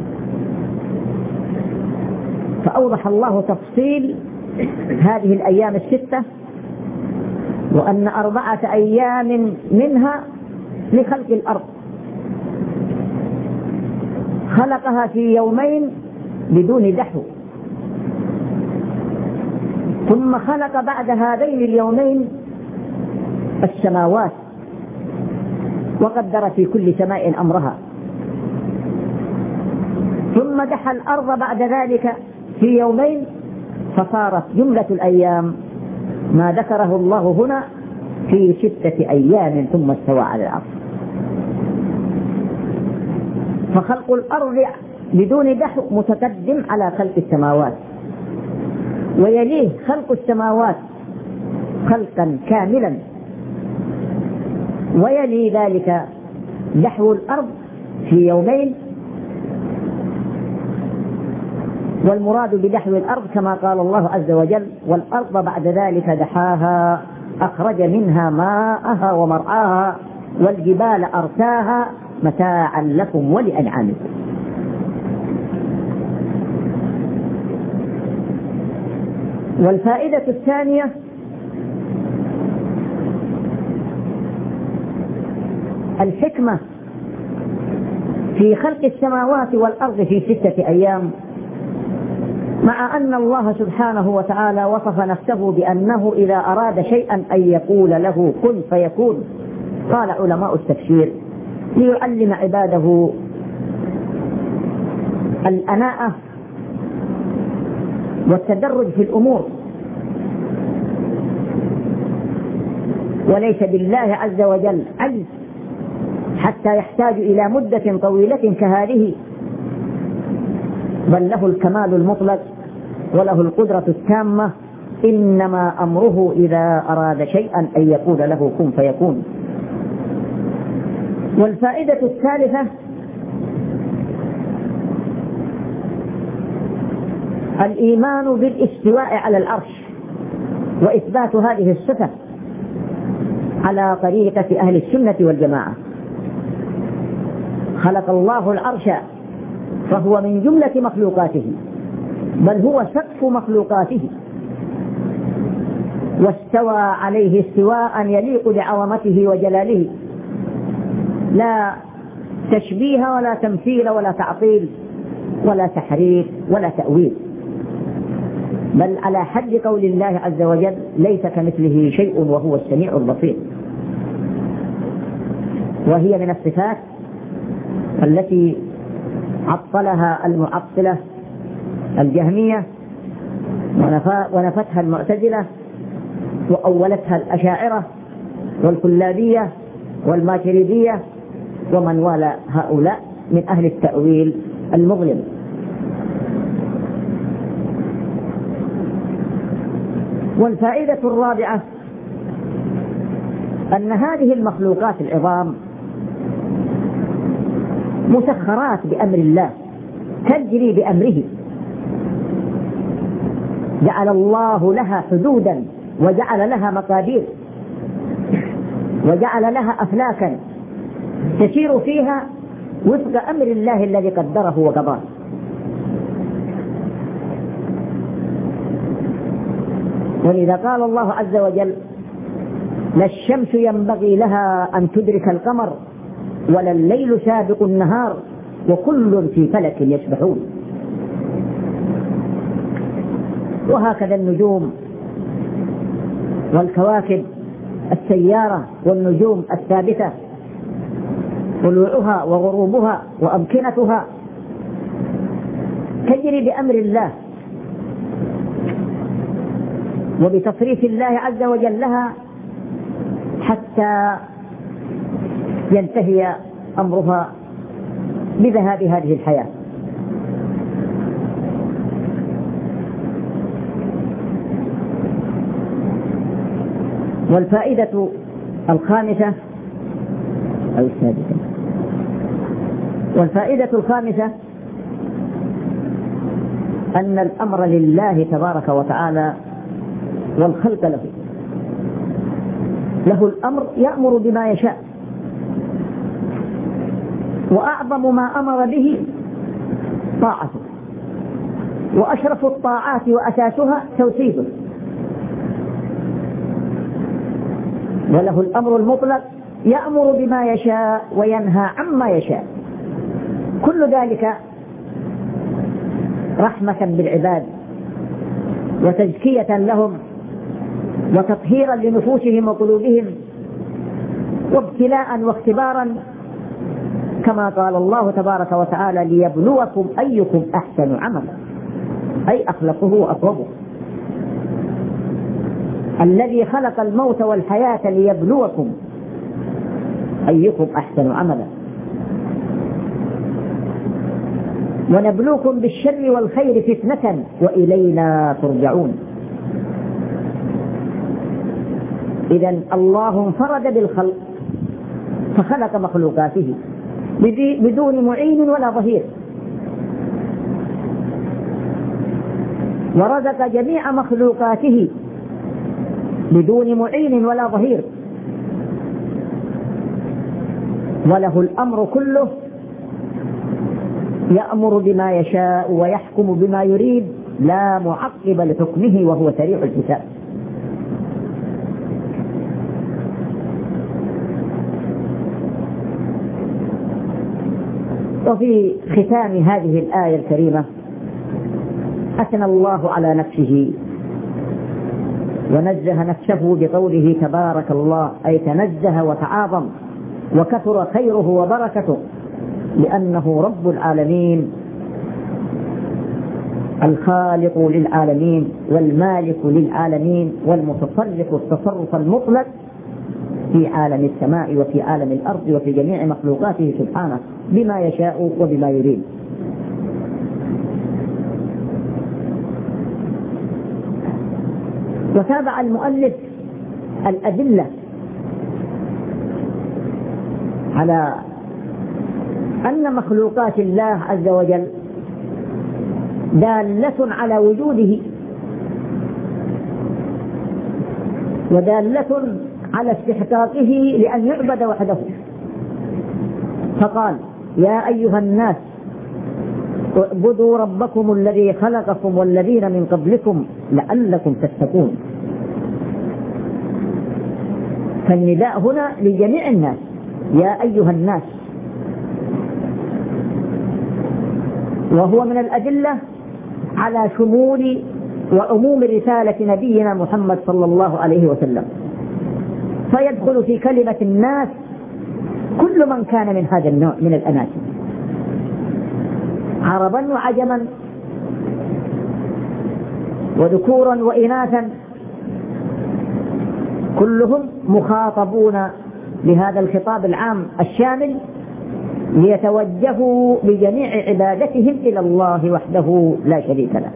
فأوضح الله تفصيل هذه الأيام الستة، وأن أربعة أيام منها لخلق الأرض خلقها في يومين بدون دحو، ثم خلق بعد هذين اليومين السماوات وقدر في كل سماء أمرها، ثم دحى الأرض بعد ذلك في يومين، فصارت جملة الأيام ما ذكره الله هنا في ستة أيام ثم استوى على العرش. فخلق الأرض بدون دحو متقدم على خلق السماوات، ويليه خلق السماوات خلقا كاملا، ويلي ذلك دحو الأرض في يومين. والمراد بدحو الأرض كما قال الله عز وجل: والأرض بعد ذلك دحاها أخرج منها ماءها ومرعاها والجبال أرساها متاعا لكم ولأنعامكم. والفائدة الثانية الحكمة في خلق السماوات والأرض في ستة أيام، مع أن الله سبحانه وتعالى وصف نفسه بأنه إذا أراد شيئا أن يقول له كن فيكون. قال علماء التفسير: ليعلم عباده الأناءة والتدرج في الأمور، وليس بالله عز وجل عجز حتى يحتاج إلى مدة طويلة كهذه، بل له الكمال المطلق وله القدرة التامة، إنما أمره إذا أراد شيئا أن يقول له كن فيكون. والفائدة الثالثة الإيمان بالاستواء على العرش وإثبات هذه الصفة على طريقة أهل السنة والجماعة، خلق الله العرش فهو من جملة مخلوقاته، بل هو سقف مخلوقاته، واستوى عليه استواء يليق بعظمته وجلاله، لا تشبيه ولا تمثيل ولا تعطيل ولا تحريف ولا تأويل، بل على حد قول الله عز وجل: ليس كمثله شيء وهو السميع البصير. وهي من الصفات التي عطلها المعطلة الجهمية ونفتها المعتزلة وأولتها الأشاعرة والكلابية والماتريدية ومن والى هؤلاء من أهل التأويل المظلم. والفائدة الرابعة أن هذه المخلوقات العظام مسخرات بأمر الله، تجري بأمره، جعل الله لها حدودا وجعل لها مقادير وجعل لها أفلاكا تسير فيها وفق أمر الله الذي قدره وقضاه. ولذا قال الله عز وجل: لا الشمس ينبغي لها أن تدرك القمر ولا الليل سابق النهار وكل في فلك يسبحون. وهكذا النجوم والكواكب السيارة والنجوم الثابتة، طلوعها وغروبها وأمكنتها تجري بأمر الله وبتصريف الله عز وجل لها حتى ينتهي أمرها بذهاب هذه الحياة. والفائدة الخامسة أو السادسة والفائدة الخامسة أن الأمر لله تبارك وتعالى والخلق له، له الأمر يأمر بما يشاء، وأعظم ما أمر به طاعته، وأشرف الطاعات وأساسها توحيده. وله الأمر المطلق يأمر بما يشاء وينهى عما يشاء، كل ذلك رحمة بالعباد وتزكية لهم وتطهيرا لنفوسهم وقلوبهم وابتلاء واختبارا، كما قال الله تبارك وتعالى: ليبلوكم أيكم أحسن عملا، أي أخلقه وأصوبه. الذي خلق الموت والحياة ليبلوكم أيكم أحسن عملا، ونبلوكم بالشر والخير فتنة وإلينا ترجعون. إذن الله انفرد بالخلق فخلق مخلوقاته بدون معين ولا ظهير، ورزق جميع مخلوقاته بدون معين ولا ظهير، وله الأمر كله، يأمر بما يشاء ويحكم بما يريد، لا معقب لحكمه وهو سريع الحساب. وفي ختام هذه الآية الكريمة أثنى الله على نفسه ونزه نفسه بقوله تبارك الله، أي تنزه وتعاظم وكثر خيره وبركته، لأنه رب العالمين الخالق للعالمين والمالك للعالمين والمتصرف التصرف المطلق في عالم السماء وفي عالم الأرض وفي جميع مخلوقاته سبحانه بما يشاء وبما يريد. وتابع المؤلف الأدلة على أن مخلوقات الله عز وجل دالة على وجوده ودالة على استحقاقه لأن يعبد وحده، فقال: يا أيها الناس اعبدوا ربكم الذي خلقكم والذين من قبلكم لعلكم تتقون. فالنداء هنا لجميع الناس، يا أيها الناس، وهو من الأدلة على شمول وعموم رسالة نبينا محمد صلى الله عليه وسلم، فيدخل في كلمة الناس كل من كان من هذا النوع من الأناس، عربا وعجما وذكورا وإناثا، كلهم مخاطبون بهذا الخطاب العام الشامل ليتوجهوا بجميع عبادتهم إلى الله وحده لا شريك له.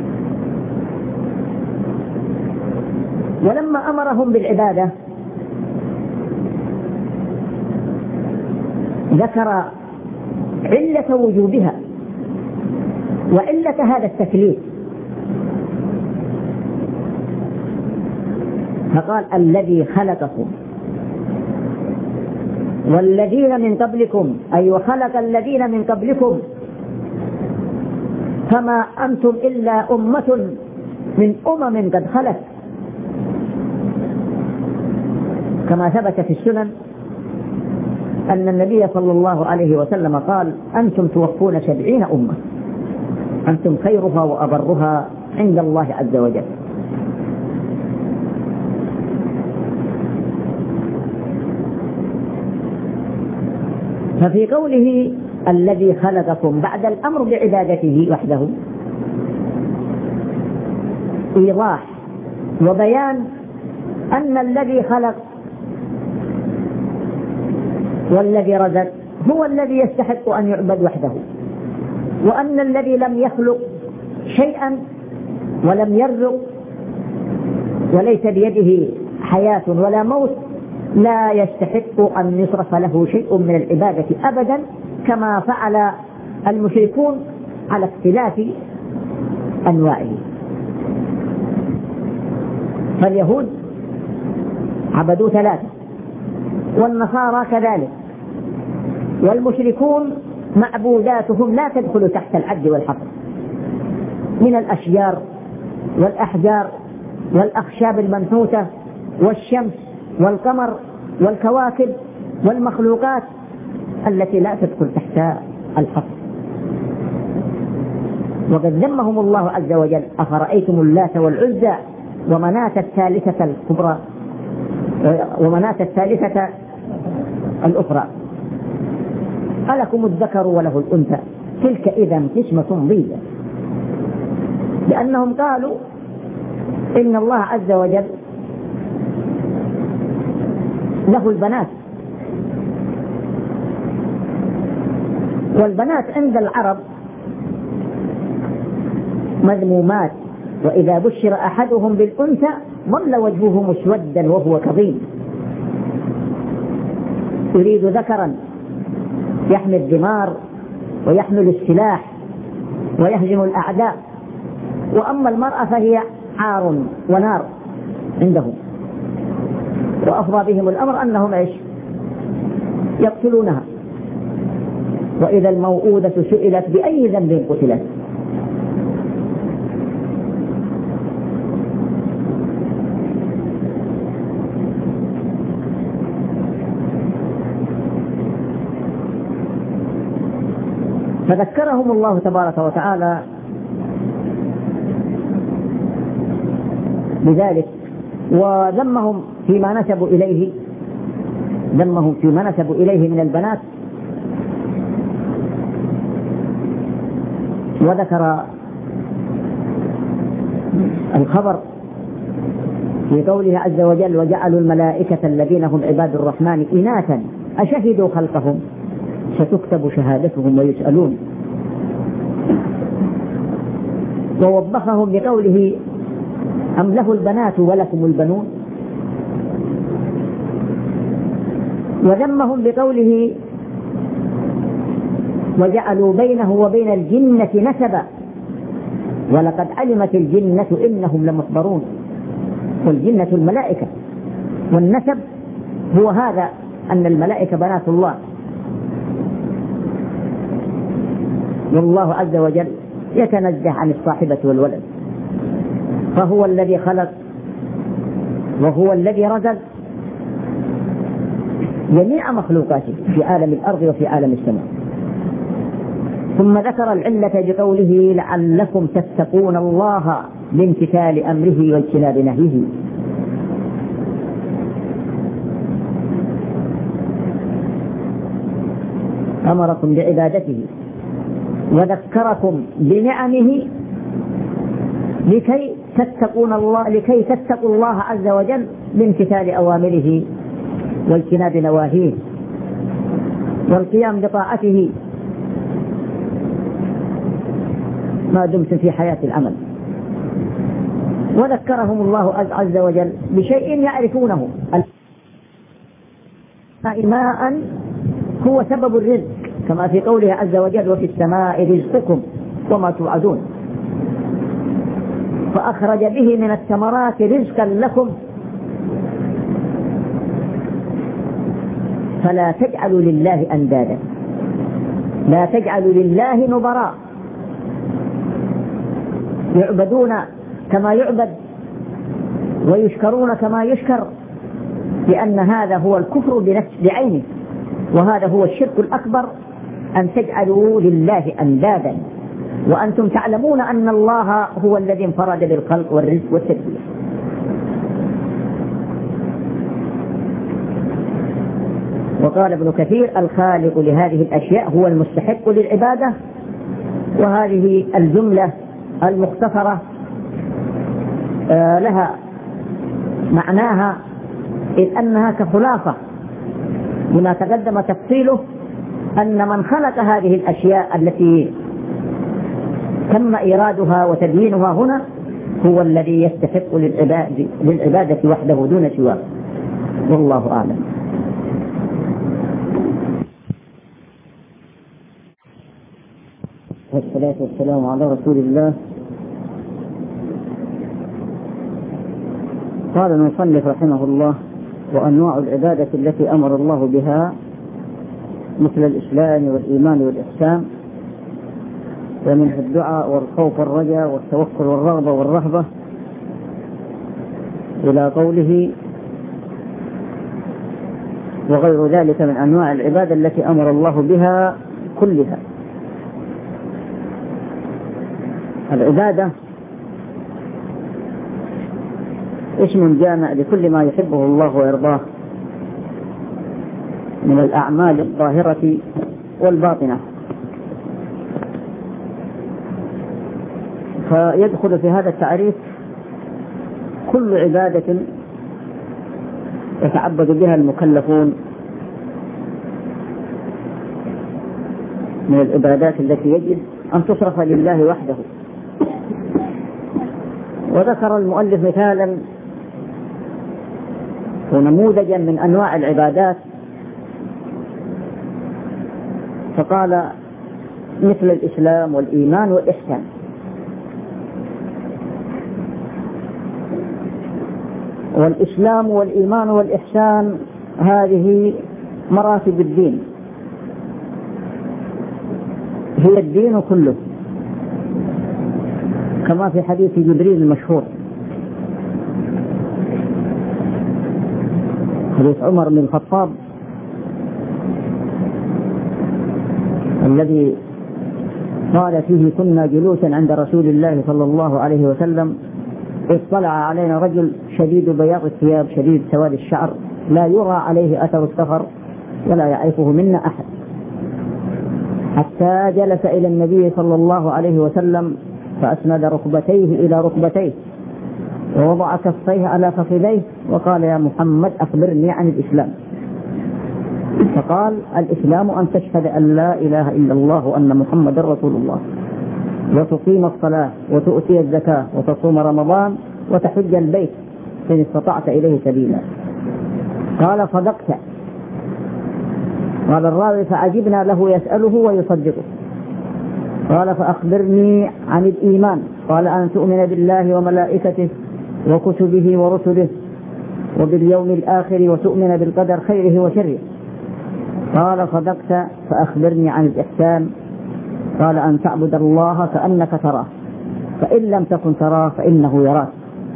ولما أمرهم بالعبادة ذكر علة وجوبها وعلة هذا التكليف، فقال الذي خلقكم والذين من قبلكم، أي وخلق الذين من قبلكم، فما أنتم إلا أمة من أمم قد خلت، كما ثبت في السنن أن النبي صلى الله عليه وسلم قال أنتم توفون سبعين أمة، أنتم خيرها وأبرها عند الله عز وجل. ففي قوله الذي خلقكم بعد الأمر بعبادته وحده إيضاح وبيان أن الذي خلق والذي رزق هو الذي يستحق أن يعبد وحده، وأن الذي لم يخلق شيئا ولم يرزق وليس بيده حياة ولا موت لا يستحق أن يصرف له شيء من العبادة أبدا، كما فعل المشركون على اختلاف أنواعه. فاليهود عبدوا ثلاثة، والنصارى كذلك، والمشركون معبوداتهم لا تدخل تحت العد والحصر من الأشجار والأحجار والأخشاب المنحوتة والشمس والقمر والكواكب والمخلوقات التي لا تدخل تحت الحصر. وقد ذمهم الله عز وجل أفرأيتم اللات والعزى ومناة الثالثة الكبرى ومناة الثالثة الأخرى ألكم الذكر وله الأنثى تلك إذا قسمة ضيزى، لأنهم قالوا إن الله عز وجل له البنات، والبنات عند العرب مذمومات، وإذا بشر أحدهم بالأنثى ظل وجهه مسودا وهو كظيم، يريد ذكرا يحمل الدمار ويحمل السلاح ويهزم الأعداء، وأما المرأة فهي عار ونار عندهم، وأفضى بهم الأمر أنهم إيش يقتلونها، وإذا الموءودة سئلت بأي ذنب قتلت. فذكرهم الله تبارك وتعالى بذلك، وذمهم فيما نسبوا إليه ذمهم فيما نسبوا إليه من البنات، وذكر الخبر في قوله عز وجل وجعلوا الملائكة الذين هم عباد الرحمن إناثا أشهدوا خلقهم ستكتب شهادتهم ويسألون. ووبخهم بقوله أم له البنات ولكم البنون، وذمهم بقوله وجعلوا بينه وبين الجنة نسبا ولقد علمت الجنة إنهم لمحضرون، والجنة الملائكة، والنسب هو هذا أن الملائكة بنات الله. والله عز وجل يتنزه عن الصاحبة والولد، فهو الذي خلق وهو الذي رزق جميع مخلوقاته في عالم الأرض وفي عالم السماء. ثم ذكر العلة بقوله لعلكم تتقون الله بامتثال أمره واجتناب نهيه. أمركم بعبادته وذكركم بنعمه لكي تتقون الله لكي تتقوا الله عز وجل بامتثال أوامره واجتناب نواهيه والقيام بطاعته ما دمتم في حياة العمل. وذكرهم الله عز وجل بشيء يعرفونه، ماء هو سبب الرزق كما في قوله عز وجل وفي السماء رزقكم وما توعدون، فأخرج به من الثمرات رزقا لكم فلا تجعلوا لله أندادا، لا تجعلوا لله نظراء يعبدون كما يعبد ويشكرون كما يشكر، لأن هذا هو الكفر بنفس بعينه، وهذا هو الشرك الأكبر أن تجعلوا لله أندادا وأنتم تعلمون أن الله هو الذي انفرد بالخلق والرزق والتدبير. وقال ابن كثير الخالق لهذه الأشياء هو المستحق للعبادة. وهذه الجملة المختصرة لها معناها إذ أنها كخلاصة لما تقدم تفصيله، أن من خلق هذه الأشياء التي تم إيرادها وتبيينها هنا هو الذي يستحق للعبادة وحده دون سواه، والله أعلم. والصلاة والسلام على رسول الله. قال المصنف رحمه الله: وأنواع العبادة التي أمر الله بها مثل الإسلام والإيمان والإحسان، ومنه الدعاء والخوف والرجاء والتوكل والرغبة والرهبة، إلى قوله وغير ذلك من أنواع العبادة التي أمر الله بها كلها. العبادة اسم جامع لكل ما يحبه الله ويرضاه من الأعمال الظاهرة والباطنة، فيدخل في هذا التعريف كل عبادة يتعبد بها المكلفون من العبادات التي يجب أن تصرف لله وحده. وذكر المؤلف مثالا ونموذجا من أنواع العبادات، فقال مثل الإسلام والإيمان والإحسان. والإسلام والإيمان والإحسان هذه مراتب الدين، هي الدين كله، كما في حديث جبريل المشهور، حديث عمر بن الخطاب الذي قال فيه: كنا جلوسا عند رسول الله صلى الله عليه وسلم اطلع علينا رجل شديد بياض الثياب شديد سواد الشعر لا يرى عليه أثر السفر ولا يعرفه منا أحد، حتى جلس إلى النبي صلى الله عليه وسلم فأسند ركبتيه إلى ركبتيه ووضع كفيه على فخذيه وقال: يا محمد أخبرني عن الإسلام. فقال: الإسلام أن تشهد أن لا إله إلا الله وأن محمد رسول الله، وتقيم الصلاة وتؤتي الزكاة وتصوم رمضان وتحج البيت إن استطعت إليه سبيلا. قال: صدقت. قال الراوي: فعجبنا له يسأله ويصدقه. قال: فأخبرني عن الإيمان. قال: أن تؤمن بالله وملائكته وكتبه ورسله وباليوم الآخر وتؤمن بالقدر خيره وشره. قال: صدقت. فأخبرني عن الإحسان. قال أن تعبد الله كأنك تراه فإن لم تكن تراه فإنه يراك.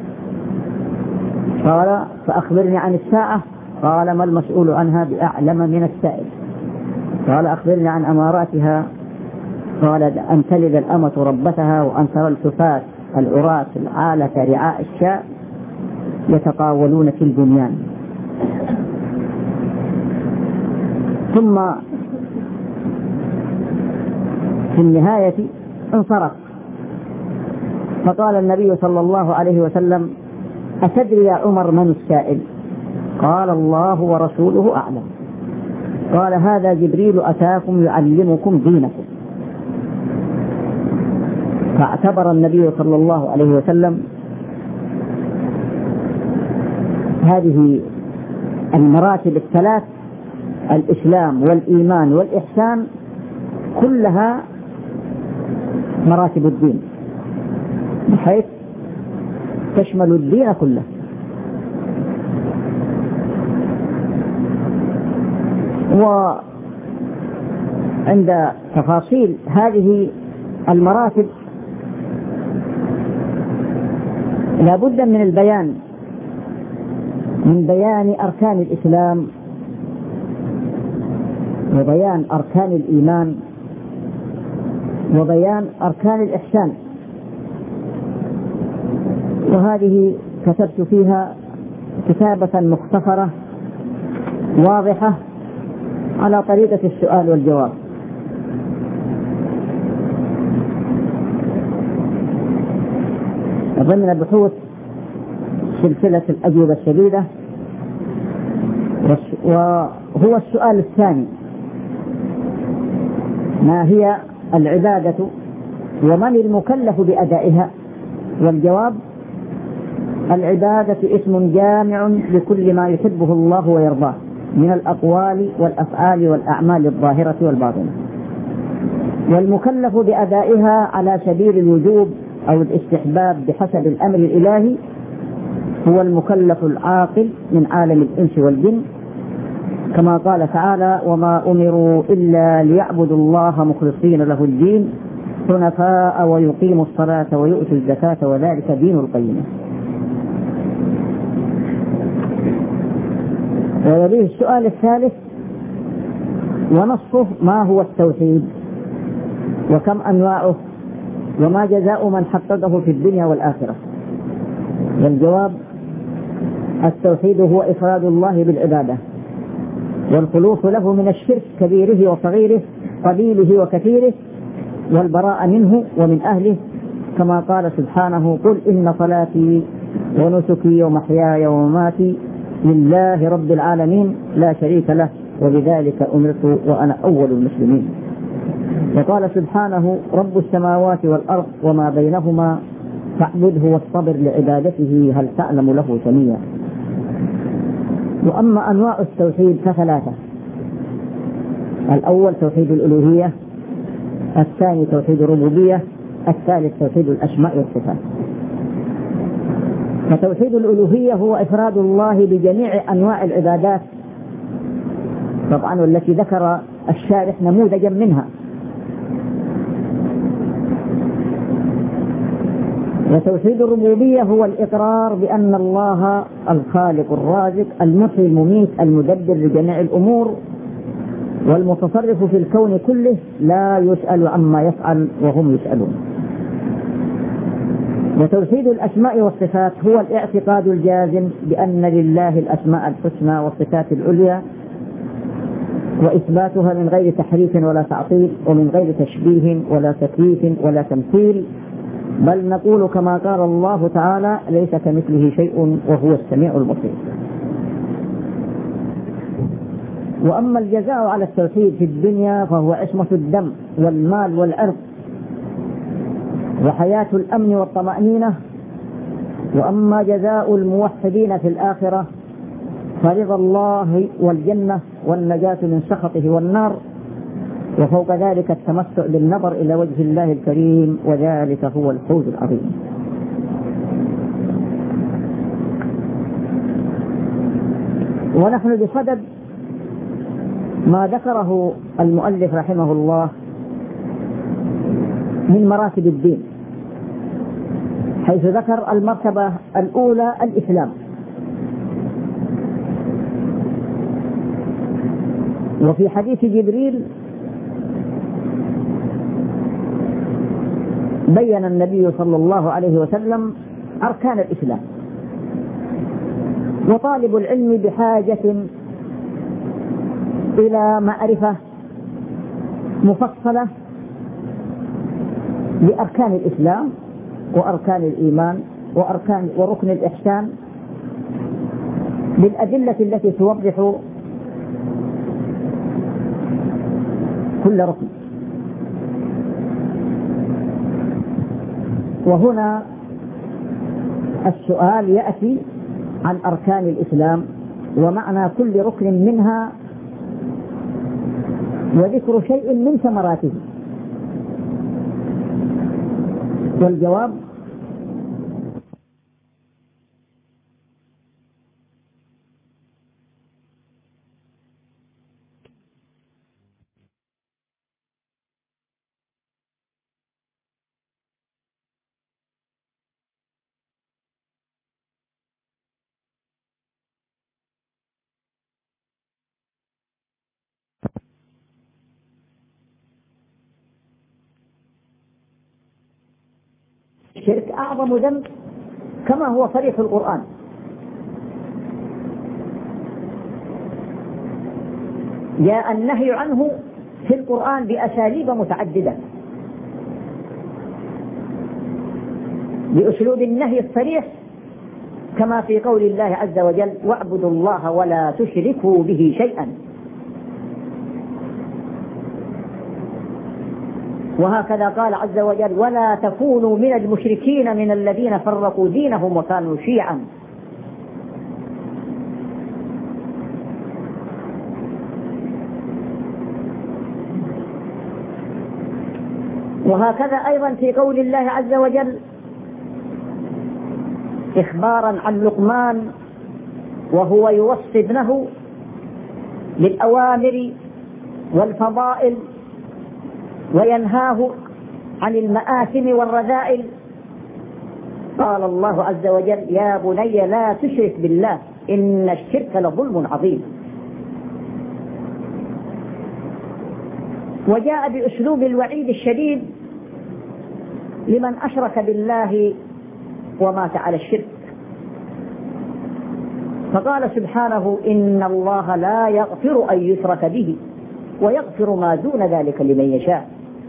قال فأخبرني عن الساعة. قال ما المسؤول عنها بأعلم من السائل. قال أخبرني عن أماراتها. قال أن تلد الأمة ربتها وأن ترى الحفاة العراة العالة رعاء الشاء يتقاولون في البنيان. ثم في النهاية انصرف، فقال النبي صلى الله عليه وسلم أتدري يا عمر من السائل؟ قال الله ورسوله أعلم. قال هذا جبريل أتاكم يعلمكم دينكم. فاعتبر النبي صلى الله عليه وسلم هذه المراتب الثلاث الإسلام والإيمان والإحسان كلها مراتب الدين، بحيث تشمل الدين كله. وعند تفاصيل هذه المراتب لا بد من البيان من بيان أركان الإسلام وبيان أركان الإيمان وبيان أركان الإحسان. وهذه كتبت فيها كتابة مختصرة واضحة على طريقة السؤال والجواب. ضمن بحوث سلسلة الأجوبة الشديدة، وهو السؤال الثاني: ما هي العبادة ومن المكلف بأدائها؟ والجواب: العبادة اسم جامع لكل ما يحبه الله ويرضاه من الأقوال والأفعال والأعمال الظاهرة والباطنة، والمكلف بأدائها على سبيل الوجوب أو الاستحباب بحسب الأمر الإلهي هو المكلف العاقل من عالم الإنس والجن، كما قال تعالى: وما أمروا إلا ليعبدوا الله مخلصين له الدين حنفاء ويقيموا الصلاة ويؤتوا الزكاة وذلك دين القيمة. ويليه السؤال الثالث ونصه: ما هو التوحيد وكم أنواعه وما جزاء من حققه في الدنيا والآخرة؟ والجواب: التوحيد هو إفراد الله بالعبادة والخلوص له من الشرك كبيره وصغيره قليله وكثيره والبراءة منه ومن أهله، كما قال سبحانه: قل إن صلاتي ونسكي ومحياي ومماتي لله رب العالمين لا شريك له وبذلك أمرت وأنا أول المسلمين. وقال سبحانه: رب السماوات والأرض وما بينهما فاعبده واصطبر لعبادته هل تعلم له سميا. وأما أنواع التوحيد فثلاثة: الأول توحيد الألوهية، الثاني توحيد الربوبية، الثالث توحيد الأسماء والصفات. فتوحيد الألوهية هو إفراد الله بجميع أنواع العبادات طبعا، والتي ذكر الشارح نموذجا منها. وتوحيد الربوبية هو الإقرار بأن الله الخالق الرازق المحيي المميت المدبر لجميع الأمور والمتصرف في الكون كله لا يسأل عما يفعل وهم يسألون. وتوحيد الأسماء والصفات هو الاعتقاد الجازم بأن لله الأسماء الحسنى والصفات العليا وإثباتها من غير تحريف ولا تعطيل ومن غير تشبيه ولا تكييف ولا تمثيل، بل نقول كما قال الله تعالى: ليس كمثله شيء وهو السميع البصير. وأما الجزاء على التوحيد في الدنيا فهو عصمة الدم والمال والعرض وحياة الأمن والطمأنينة. وأما جزاء الموحدين في الآخرة فرضا الله والجنة والنجاة من سخطه والنار، وفوق ذلك التمتع بالنظر إلى وجه الله الكريم، وذلك هو الفوز العظيم. ونحن بصدد ما ذكره المؤلف رحمه الله من مراتب الدين، حيث ذكر المرتبة الأولى الإسلام، وفي حديث جبريل بين النبي صلى الله عليه وسلم أركان الإسلام. وطالب العلم بحاجة إلى معرفة مفصلة بأركان الإسلام وأركان الإيمان وأركان وركن الإحسان بالأدلة التي توضح كل ركن. وهنا السؤال يأتي عن أركان الإسلام ومعنى كل ركن منها وذكر شيء من ثمراته. والجواب الشرك أعظم ذنب كما هو صريح القرآن، جاء النهي عنه في القرآن بأساليب متعددة، بأسلوب النهي الصريح كما في قول الله عز وجل: واعبدوا الله ولا تشركوا به شيئا. وهكذا قال عز وجل: ولا تكونوا من المشركين من الذين فرقوا دينهم وكانوا شيعا. وهكذا أيضا في قول الله عز وجل إخبارا عن لقمان وهو يوصي ابنه بالأوامر والفضائل وينهاه عن المآثم والرذائل، قال الله عز وجل: يا بني لا تشرك بالله إن الشرك لظلم عظيم. وجاء بأسلوب الوعيد الشديد لمن أشرك بالله ومات على الشرك، فقال سبحانه: إن الله لا يغفر أن يشرك به ويغفر ما دون ذلك لمن يشاء.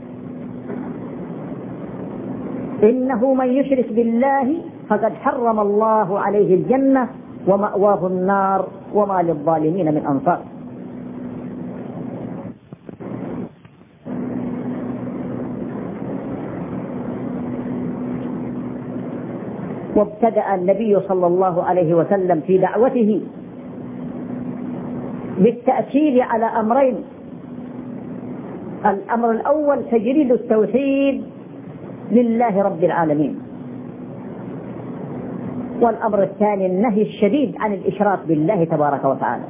إنه من يشرك بالله فقد حرم الله عليه الجنة ومأواه النار وما للظالمين من أنصار. وابتدأ النبي صلى الله عليه وسلم في دعوته بالتأكيد على أمرين: الأمر الأول تجريد التوحيد لله رب العالمين، والأمر الثاني النهي الشديد عن الإشراك بالله تبارك وتعالى.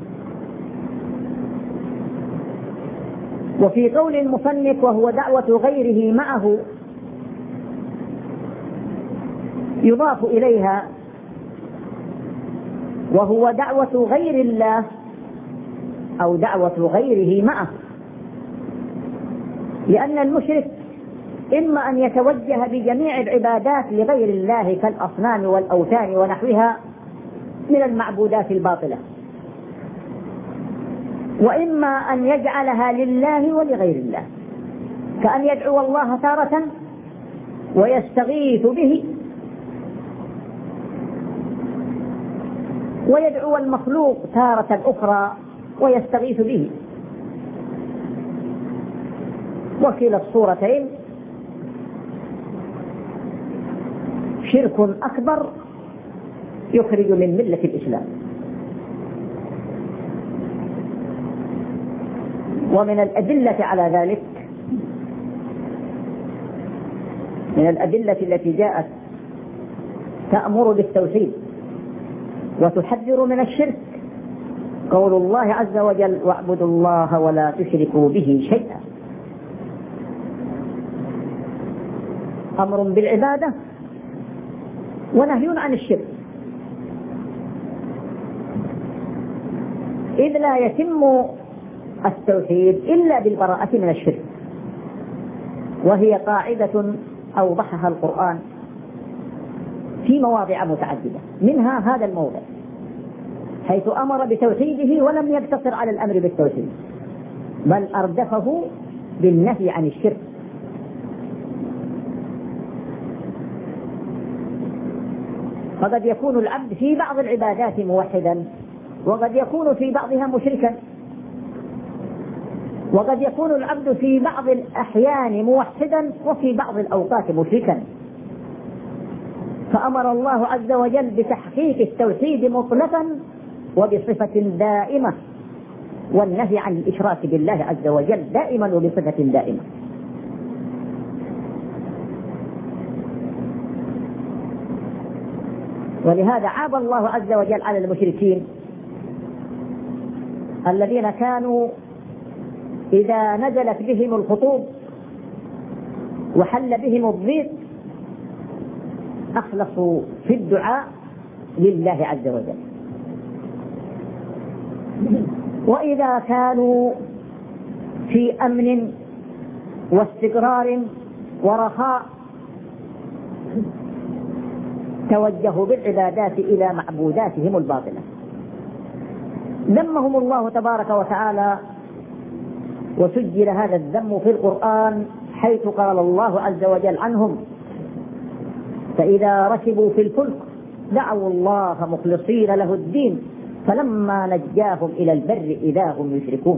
وفي قول المصنف: وهو دعوة غيره معه، يضاف إليها وهو دعوة غير الله أو دعوة غيره معه، لأن المشرك إما أن يتوجه بجميع العبادات لغير الله كالأصنام والأوثان ونحوها من المعبودات الباطلة، وإما أن يجعلها لله ولغير الله، كأن يدعو الله تارة ويستغيث به، ويدعو المخلوق تارة أخرى ويستغيث به. وكلا الصورتين شرك أكبر يخرج من ملة الإسلام. ومن الأدلة على ذلك، من الأدلة التي جاءت تأمر بالتوحيد وتحذر من الشرك، قول الله عز وجل: واعبدوا الله ولا تشركوا به شيئا. أمر بالعبادة ونهي عن الشرك، إذ لا يتم التوحيد إلا بالبراءة من الشرك، وهي قاعدة أوضحها القرآن في مواضع متعددة، منها هذا الموضع حيث أمر بتوحيده ولم يقتصر على الأمر بالتوحيد، بل أردفه بالنهي عن الشرك. فقد يكون العبد في بعض العبادات موحدا، وقد يكون في بعضها مشركا، وقد يكون العبد في بعض الأحيان موحدا وفي بعض الأوقات مشركا. فأمر الله عز وجل بتحقيق التوحيد مطلقا وبصفة دائمة، والنهي عن الإشراك بالله عز وجل دائما وبصفة دائمة. ولهذا عاب الله عز وجل على المشركين الذين كانوا إذا نزلت بهم الخطوب وحل بهم الضيق أخلصوا في الدعاء لله عز وجل، وإذا كانوا في أمن واستقرار ورخاء توجهوا بالعبادات إلى معبوداتهم الباطلة. ذمهم الله تبارك وتعالى، وسجل هذا الذم في القرآن حيث قال الله عز وجل عنهم: فإذا ركبوا في الفلك دعوا الله مخلصين له الدين فلما نجاهم إلى البر إذا هم يشركون.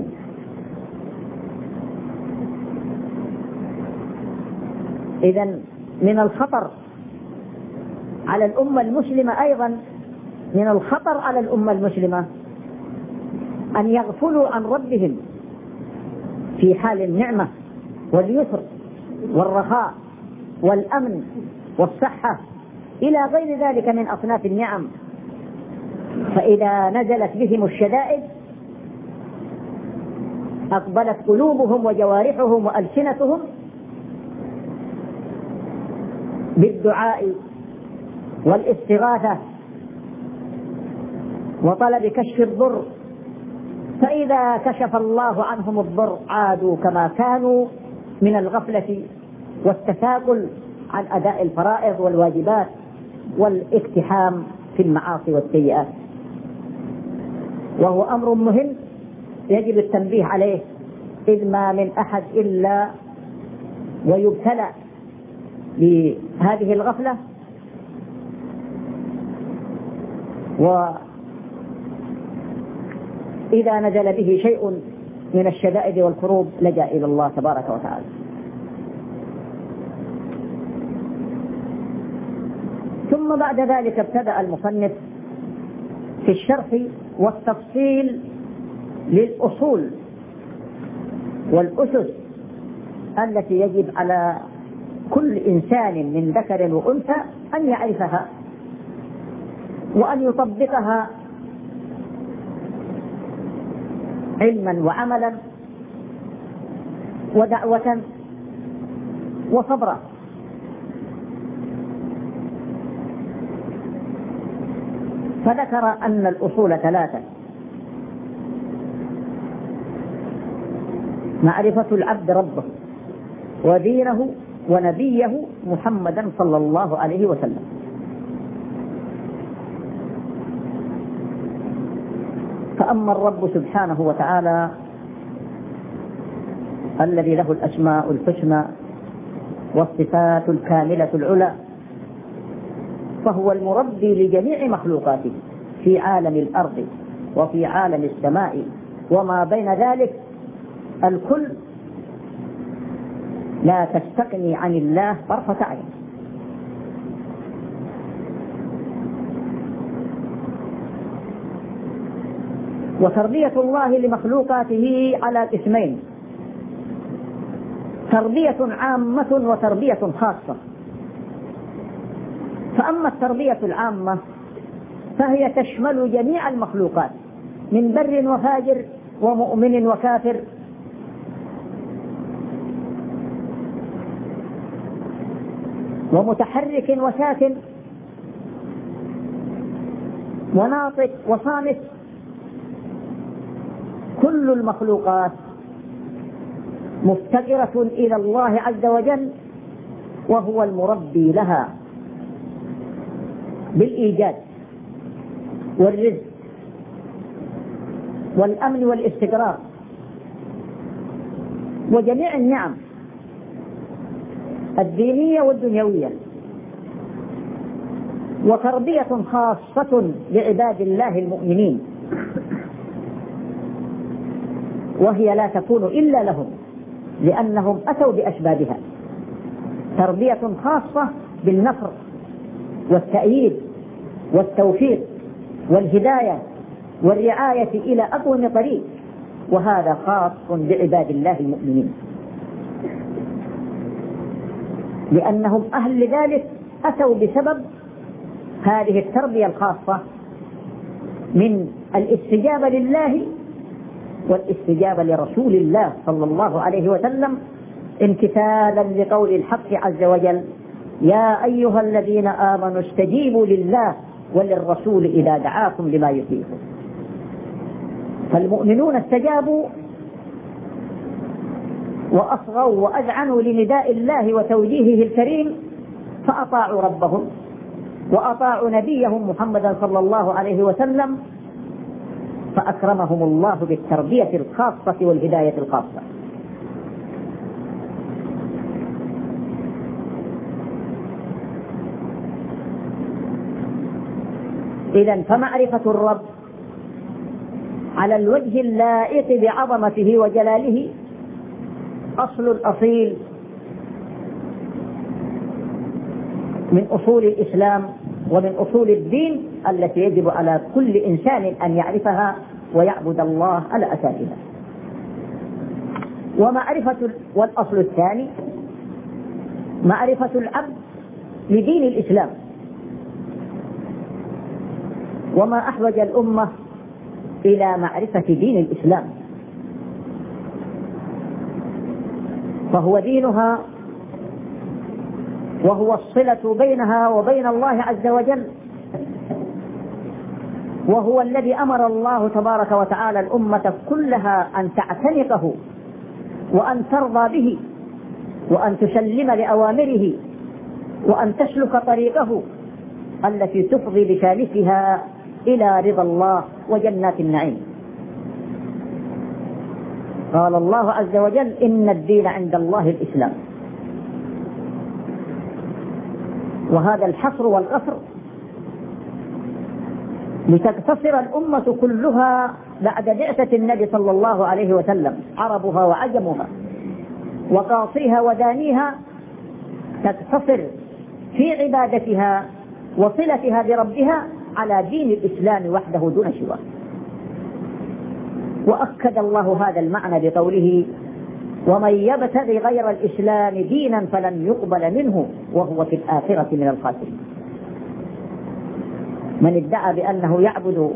إذن من الخطر على الأمة المسلمة، أيضا من الخطر على الأمة المسلمة أن يغفلوا عن ربهم في حال النعمة واليسر والرخاء والأمن والصحة إلى غير ذلك من أصناف النعم، فإذا نزلت بهم الشدائد أقبلت قلوبهم وجوارحهم وألسنتهم بالدعاء والاستغاثة وطلب كشف الضر، فإذا كشف الله عنهم الضر عادوا كما كانوا من الغفلة والتثاقل عن أداء الفرائض والواجبات والاقتحام في المعاصي والسيئات. وهو أمر مهم يجب التنبيه عليه، إذ ما من أحد إلا ويبتلى بهذه الغفلة، وإذا نزل به شيء من الشدائد والكروب لجأ إلى الله تبارك وتعالى. ثم بعد ذلك ابتدأ المصنف في الشرح والتفصيل للأصول والأسس التي يجب على كل إنسان من ذكر وأنثى أن يعرفها وأن يطبقها علما وعملا ودعوة وصبرا. فذكر أن الأصول ثلاثة: معرفة العبد ربه ودينه ونبيه محمدا صلى الله عليه وسلم. فأما الرب سبحانه وتعالى الذي له الأسماء الحسنى والصفات الكاملة العلى، فهو المربي لجميع مخلوقاته في عالم الأرض وفي عالم السماء وما بين ذلك الكل، لا تستغني عن الله طرفة عين. وتربية الله لمخلوقاته على قسمين: تربية عامة وتربية خاصة. فأما التربية العامة فهي تشمل جميع المخلوقات من بر وفاجر ومؤمن وكافر، ومتحرك وساكن وناطق وصامت، كل المخلوقات مفتقرة إلى الله عز وجل، وهو المربي لها بالإيجاد والرزق والأمن والاستقرار وجميع النعم الدينية والدنيوية، وتربية خاصة لعباد الله المؤمنين، وهي لا تكون إلا لهم لأنهم أتوا بأسبابها. تربية خاصة بالنصر والتأييد والتوفيق والهداية والرعاية إلى أقوم طريق، وهذا خاص بعباد الله المؤمنين، لأنهم أهل لذلك أتوا بسبب هذه التربية الخاصة من الاستجابة لله والاستجابة لرسول الله صلى الله عليه وسلم، امتثالا لقول الحق عز وجل: يا أيها الذين آمنوا استجيبوا لله وللرسول إذا دعاكم لما يحييكم. فالمؤمنون استجابوا وأصغوا وأذعنوا لنداء الله وتوجيهه الكريم، فأطاعوا ربهم وأطاعوا نبيهم محمدا صلى الله عليه وسلم، فأكرمهم الله بالتربية الخاصة والهداية الخاصة. إذن فمعرفة الرب على الوجه اللائق بعظمته وجلاله أصل الأصيل من أصول الإسلام ومن أصول الدين التي يجب على كل إنسان أن يعرفها ويعبد الله على أساسها. ومعرفة والأصل الثاني معرفة العبد لدين الإسلام، وما أحوج الأمة إلى معرفة دين الإسلام، فهو دينها وهو الصلة بينها وبين الله عز وجل، وهو الذي أمر الله تبارك وتعالى الأمة كلها أن تعتنقه وأن ترضى به وأن تسلم لأوامره وأن تسلك طريقه التي تفضي بثالثها إلى رضا الله وجنات النعيم. قال الله عز وجل: إن الدين عند الله الإسلام. وهذا الحصر والقصر لتقتصر الأمة كلها بعد بعثة النبي صلى الله عليه وسلم، عربها وعجمها وقاصيها ودانيها، تقتصر في عبادتها وصلتها بربها على دين الإسلام وحده دون سواه. وأكد الله هذا المعنى بقوله: ومن يبتغي غير الإسلام دينا فلن يقبل منه وهو في الآخرة من الخاسرين. من ادعى بأنه يعبد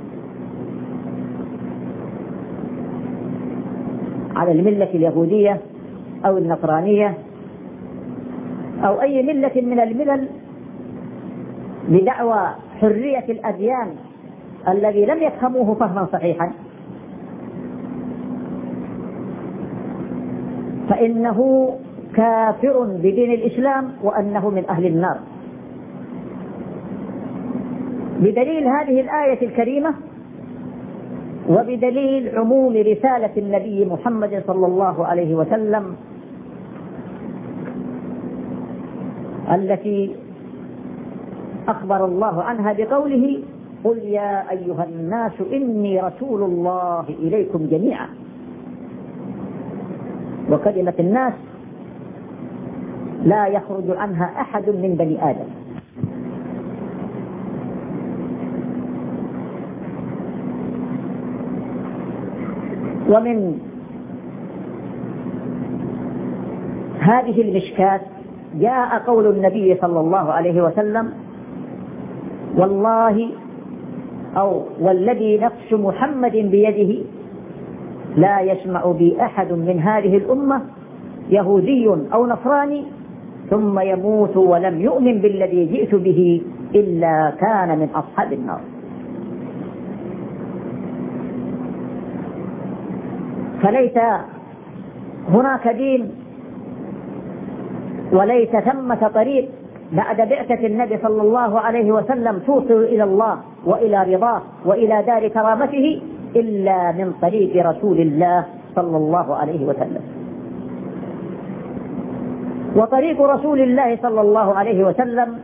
على الملة اليهودية أو النصرانية أو أي ملة من الملل بدعوى حرية الأديان الذي لم يفهموه فهما صحيحا، فإنه كافر بدين الإسلام وأنه من أهل النار، بدليل هذه الآية الكريمة وبدليل عموم رسالة النبي محمد صلى الله عليه وسلم التي أخبر الله عنها بقوله: قل يا أيها الناس إني رسول الله إليكم جميعا. وكلمة الناس لا يخرج عنها أحد من بني آدم، ومن هذه المشكات جاء قول النبي صلى الله عليه وسلم: والله أو والذي نفس محمد بيده لا يسمع بي أحد من هذه الأمة يهودي أو نصراني ثم يموت ولم يؤمن بالذي جئت به إلا كان من أصحاب النار. فليس هناك دين وليس ثمة طريق بعد بعثة النبي صلى الله عليه وسلم توصل إلى الله وإلى رضاه وإلى دار كرامته إلا من طريق رسول الله صلى الله عليه وسلم. وطريق رسول الله صلى الله عليه وسلم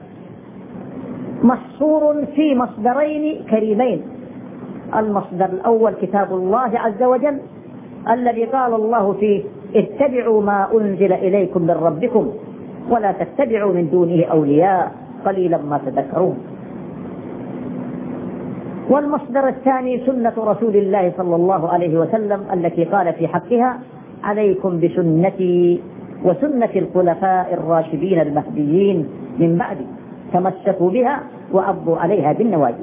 محصور في مصدرين كريمين: المصدر الأول كتاب الله عز وجل الذي قال الله فيه: اتبعوا ما أنزل إليكم من ربكم ولا تتبعوا من دونه أولياء قليلا ما تذكرون. والمصدر الثاني سنة رسول الله صلى الله عليه وسلم التي قال في حقها: عليكم بسنتي وسنة الخلفاء الراشدين المهديين من بعدي تمسكوا بها وعضوا عليها بالنواجذ.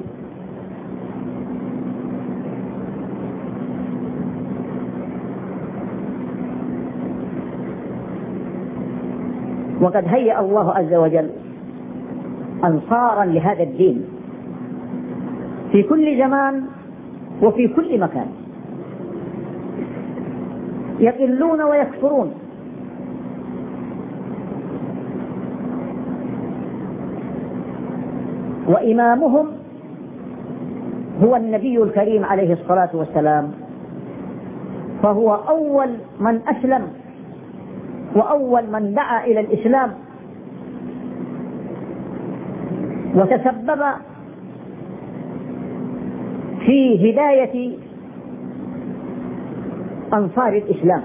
وقد هيأ الله عز وجل أنصارا لهذا الدين في كل زمان وفي كل مكان، يقلون ويكثرون، وإمامهم هو النبي الكريم عليه الصلاة والسلام، فهو أول من أسلم وأول من دعا إلى الإسلام وتسبب في هداية أنصار الإسلام.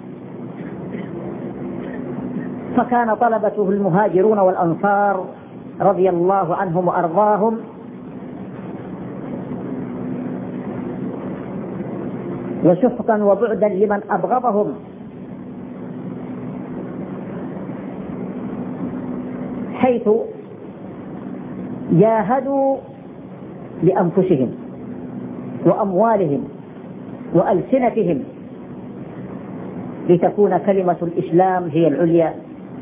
فكان طلبته المهاجرون والأنصار رضي الله عنهم وأرضاهم وسحقا وبعدا لمن أبغضهم، حيث جاهدوا بأنفسهم وأموالهم وألسنتهم لتكون كلمة الإسلام هي العليا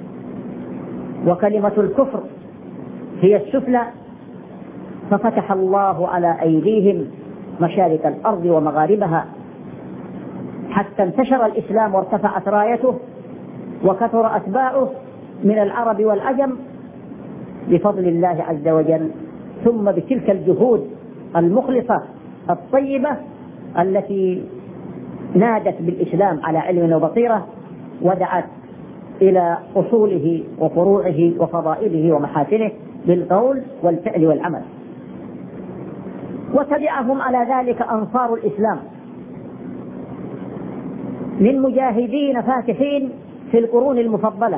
وكلمة الكفر هي السفلى، ففتح الله على أيديهم مشارق الأرض ومغاربها حتى انتشر الإسلام وارتفعت رايته وكثر أتباعه من العرب والعجم بفضل الله عز وجل، ثم بتلك الجهود المخلصة الطيبة التي نادت بالإسلام على علم وبصيرة ودعت إلى أصوله وفروعه وفضائله ومحاسنه بالقول والفعل والعمل. وتبعهم على ذلك أنصار الإسلام من مجاهدين فاتحين في القرون المفضلة،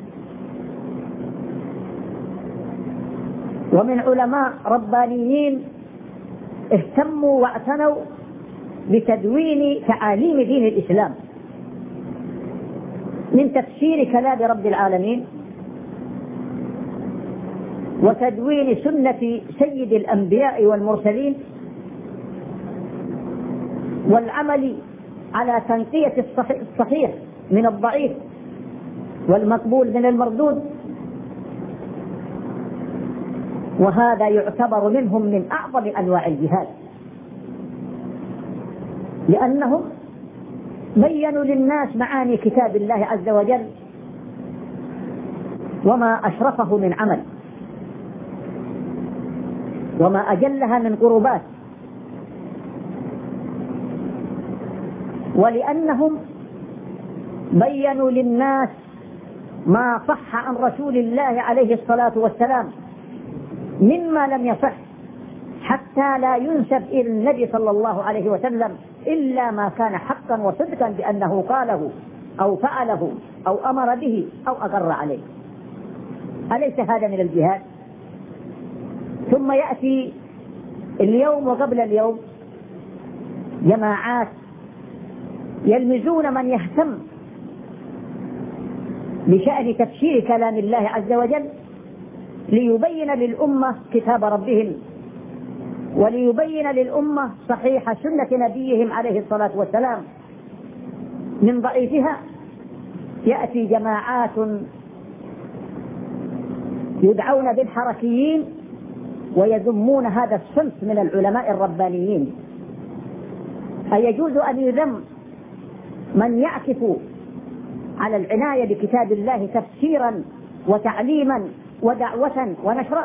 ومن علماء ربانيين اهتموا واعتنوا بتدوين تعاليم دين الإسلام، من تفسير كلام رب العالمين وتدوين سنة سيد الأنبياء والمرسلين والعمل على تنقية الصحيح من الضعيف والمقبول من المردود. وهذا يعتبر منهم من أعظم أنواع الجهاد، لأنهم بينوا للناس معاني كتاب الله عز وجل وما أشرفه من عمل وما أجلها من قربات، ولأنهم بينوا للناس ما صح عن رسول الله عليه الصلاة والسلام مما لم يصح، حتى لا ينسب إلى النبي صلى الله عليه وسلم إلا ما كان حقا وصدقا بأنه قاله أو فعله أو أمر به أو أقر عليه. أليس هذا من الجهاد؟ ثم يأتي اليوم وقبل اليوم جماعات يلمزون من يهتم بشأن تفسير كلام الله عز وجل ليبين للأمة كتاب ربهم وليبين للأمة صحيح سنة نبيهم عليه الصلاة والسلام من ضعيفها. يأتي جماعات يدعون بالحركيين ويذمون هذا الصنف من العلماء الربانيين. أيجوز أن يذم من يعكف على العناية بكتاب الله تفسيرا وتعليما ودعوة ونشرا؟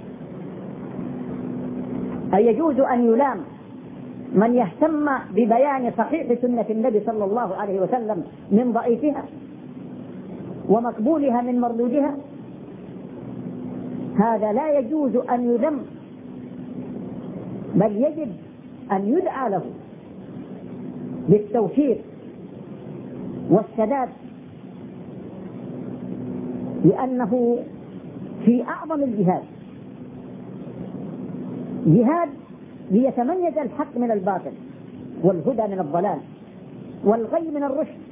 أيجوز أن يلام من يهتم ببيان صحيح سنة النبي صلى الله عليه وسلم من ضعيفها ومقبولها من مردودها؟ هذا لا يجوز أن يذم، بل يجب أن يدعى له بالتوفيق والسداد، لأنه في أعظم الجهاد، جهاد ليتميز الحق من الباطل والهدى من الضلال والغي من الرشد،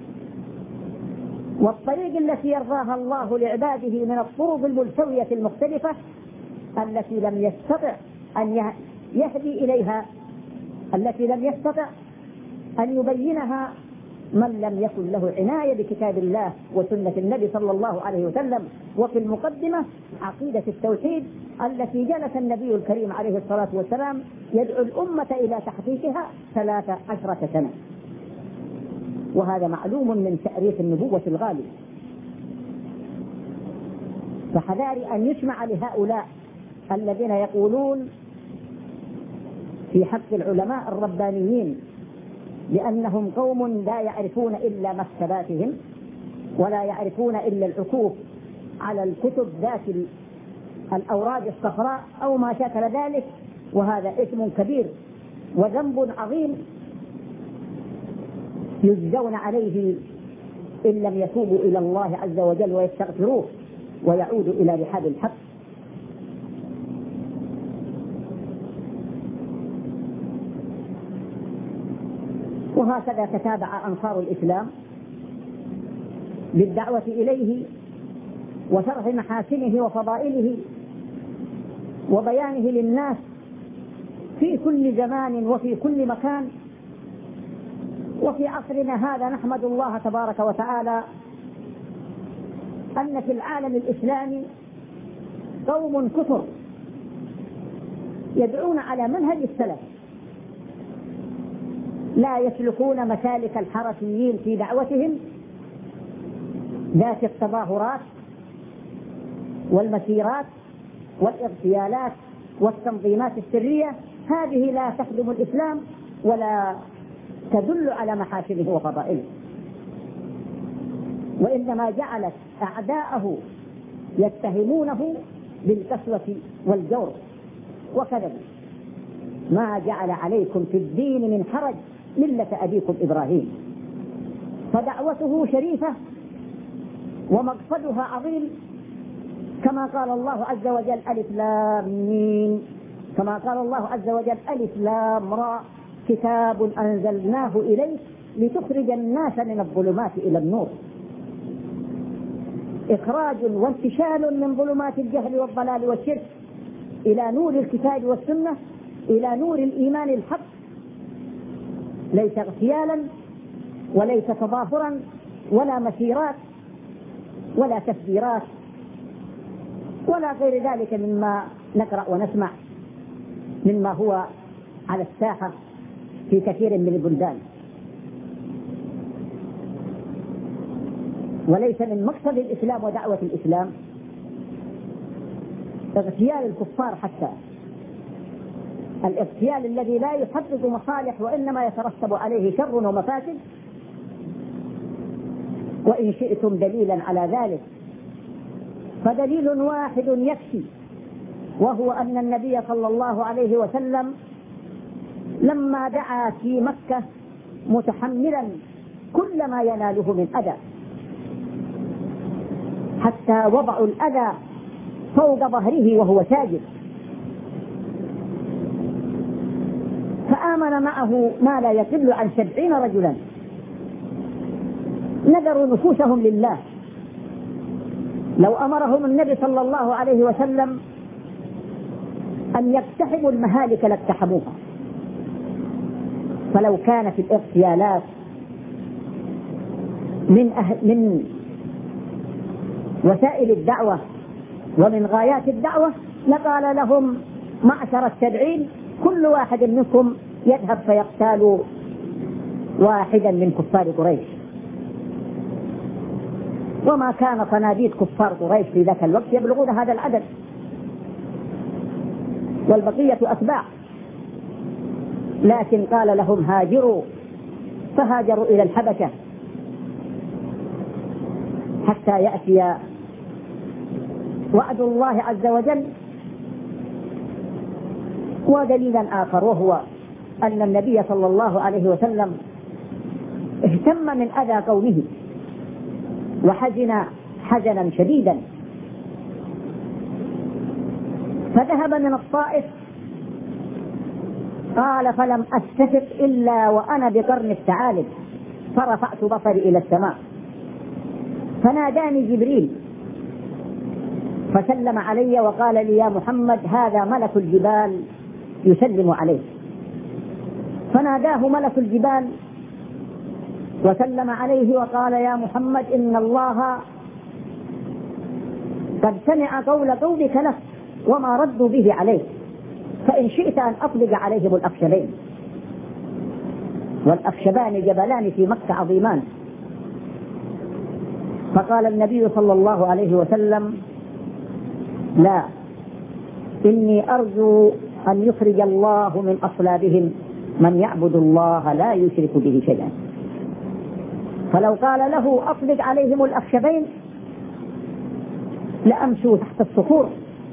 والطريق التي يرضاها الله لعباده من الطرق الملتوية المختلفة التي لم يستطع أن يهدي إليها، التي لم يستطع أن يبينها من لم يكن له عناية بكتاب الله وسنة النبي صلى الله عليه وسلم. وفي المقدمة عقيدة التوحيد التي جلس النبي الكريم عليه الصلاة والسلام يدعو الأمة إلى تحقيقها ثلاث عشرة سنة، وهذا معلوم من تأريخ النبوة الغالي. فحذاري أن يسمع لهؤلاء الذين يقولون في حق العلماء الربانيين لأنهم قوم لا يعرفون إلا مكتباتهم ولا يعرفون إلا العكوف على الكتب ذات الأوراد الصفراء أو ما شاكل ذلك، وهذا إثم كبير وذنب عظيم يجزون عليه إن لم يتوبوا إلى الله عز وجل ويستغفروه ويعودوا إلى رحاب الحق. وهكذا تتابع أنصار الإسلام بالدعوة إليه وشرح محاسنه وفضائله وبيانه للناس في كل زمان وفي كل مكان. وفي عصرنا هذا نحمد الله تبارك وتعالى أن في العالم الإسلامي قوم كثر يدعون على منهج السلف، لا يسلكون مسالك الحركيين في دعوتهم ذات التظاهرات والمسيرات والاغتيالات والتنظيمات السرية. هذه لا تخدم الإسلام ولا تدل على محاسنه وفضائله، وإنما جعلت أعداءه يتهمونه بالقسوة والجور وكذب. ما جعل عليكم في الدين من حرج ملة أبيكم إبراهيم. فدعوته شريفة ومقصدها عظيم، كما قال الله عز وجل ألف لام ميم، كما قال الله عز وجل ألف لام را كتاب أنزلناه إليك لتخرج الناس من الظلمات إلى النور. إخراج وانتشال من ظلمات الجهل والضلال والشرك إلى نور الكتاب والسنة، إلى نور الإيمان الحق، ليس اغتيالا وليس تظاهرا ولا مسيرات ولا تفجيرات ولا غير ذلك مما نقرأ ونسمع مما هو على الساحة في كثير من البلدان. وليس من مقصد الإسلام ودعوة الإسلام اغتيال الكفار، حتى الاغتيال الذي لا يحقق مصالح وإنما يترتب عليه شر ومفاسد. وإن شئتم دليلا على ذلك فدليل واحد يكفي، وهو أن النبي صلى الله عليه وسلم لما دعا في مكة متحملا كل ما يناله من أذى، حتى وضعوا الأذى فوق ظهره وهو ساجد، فآمن معه ما لا يقل عن سبعين رجلا نذروا نفوسهم لله. لو أمرهم النبي صلى الله عليه وسلم أن يقتحموا المهالك لاقتحموها. فلو كانت الاغتيالات من, أهل من وسائل الدعوة ومن غايات الدعوة لقال لهم معشر التابعين كل واحد منكم يذهب فيقتال واحدا من كفار قريش. وما كان صناديد كفار قريش في ذاك الوقت يبلغون هذا العدد، والبقية أتباع، لكن قال لهم هاجروا، فهاجروا إلى الحبشة حتى يأتي وعد الله عز وجل. ودليلا آخر وهو أن النبي صلى الله عليه وسلم اهتم من أذى قومه وحزن حزنا شديدا، فذهب من الطائف قال فلم أستفق إلا وأنا بقرن الثعالب، فرفعت بصري إلى السماء فناداني جبريل فسلم علي وقال لي يا محمد هذا ملك الجبال يسلم عليه. فناداه ملك الجبال وسلم عليه وقال يا محمد إن الله قد سمع قول قومك لك وما ردوا به عليه، فإن شئت أن أطلق عليهم الأخشبين. والأخشبان جبلان في مكة عظيمان. فقال النبي صلى الله عليه وسلم لا، إني أرجو أن يخرج الله من أصلابهم من يعبد الله لا يشرك به شيئا. فلو قال له أطلق عليهم الأخشبين لأمشوا تحت الصخور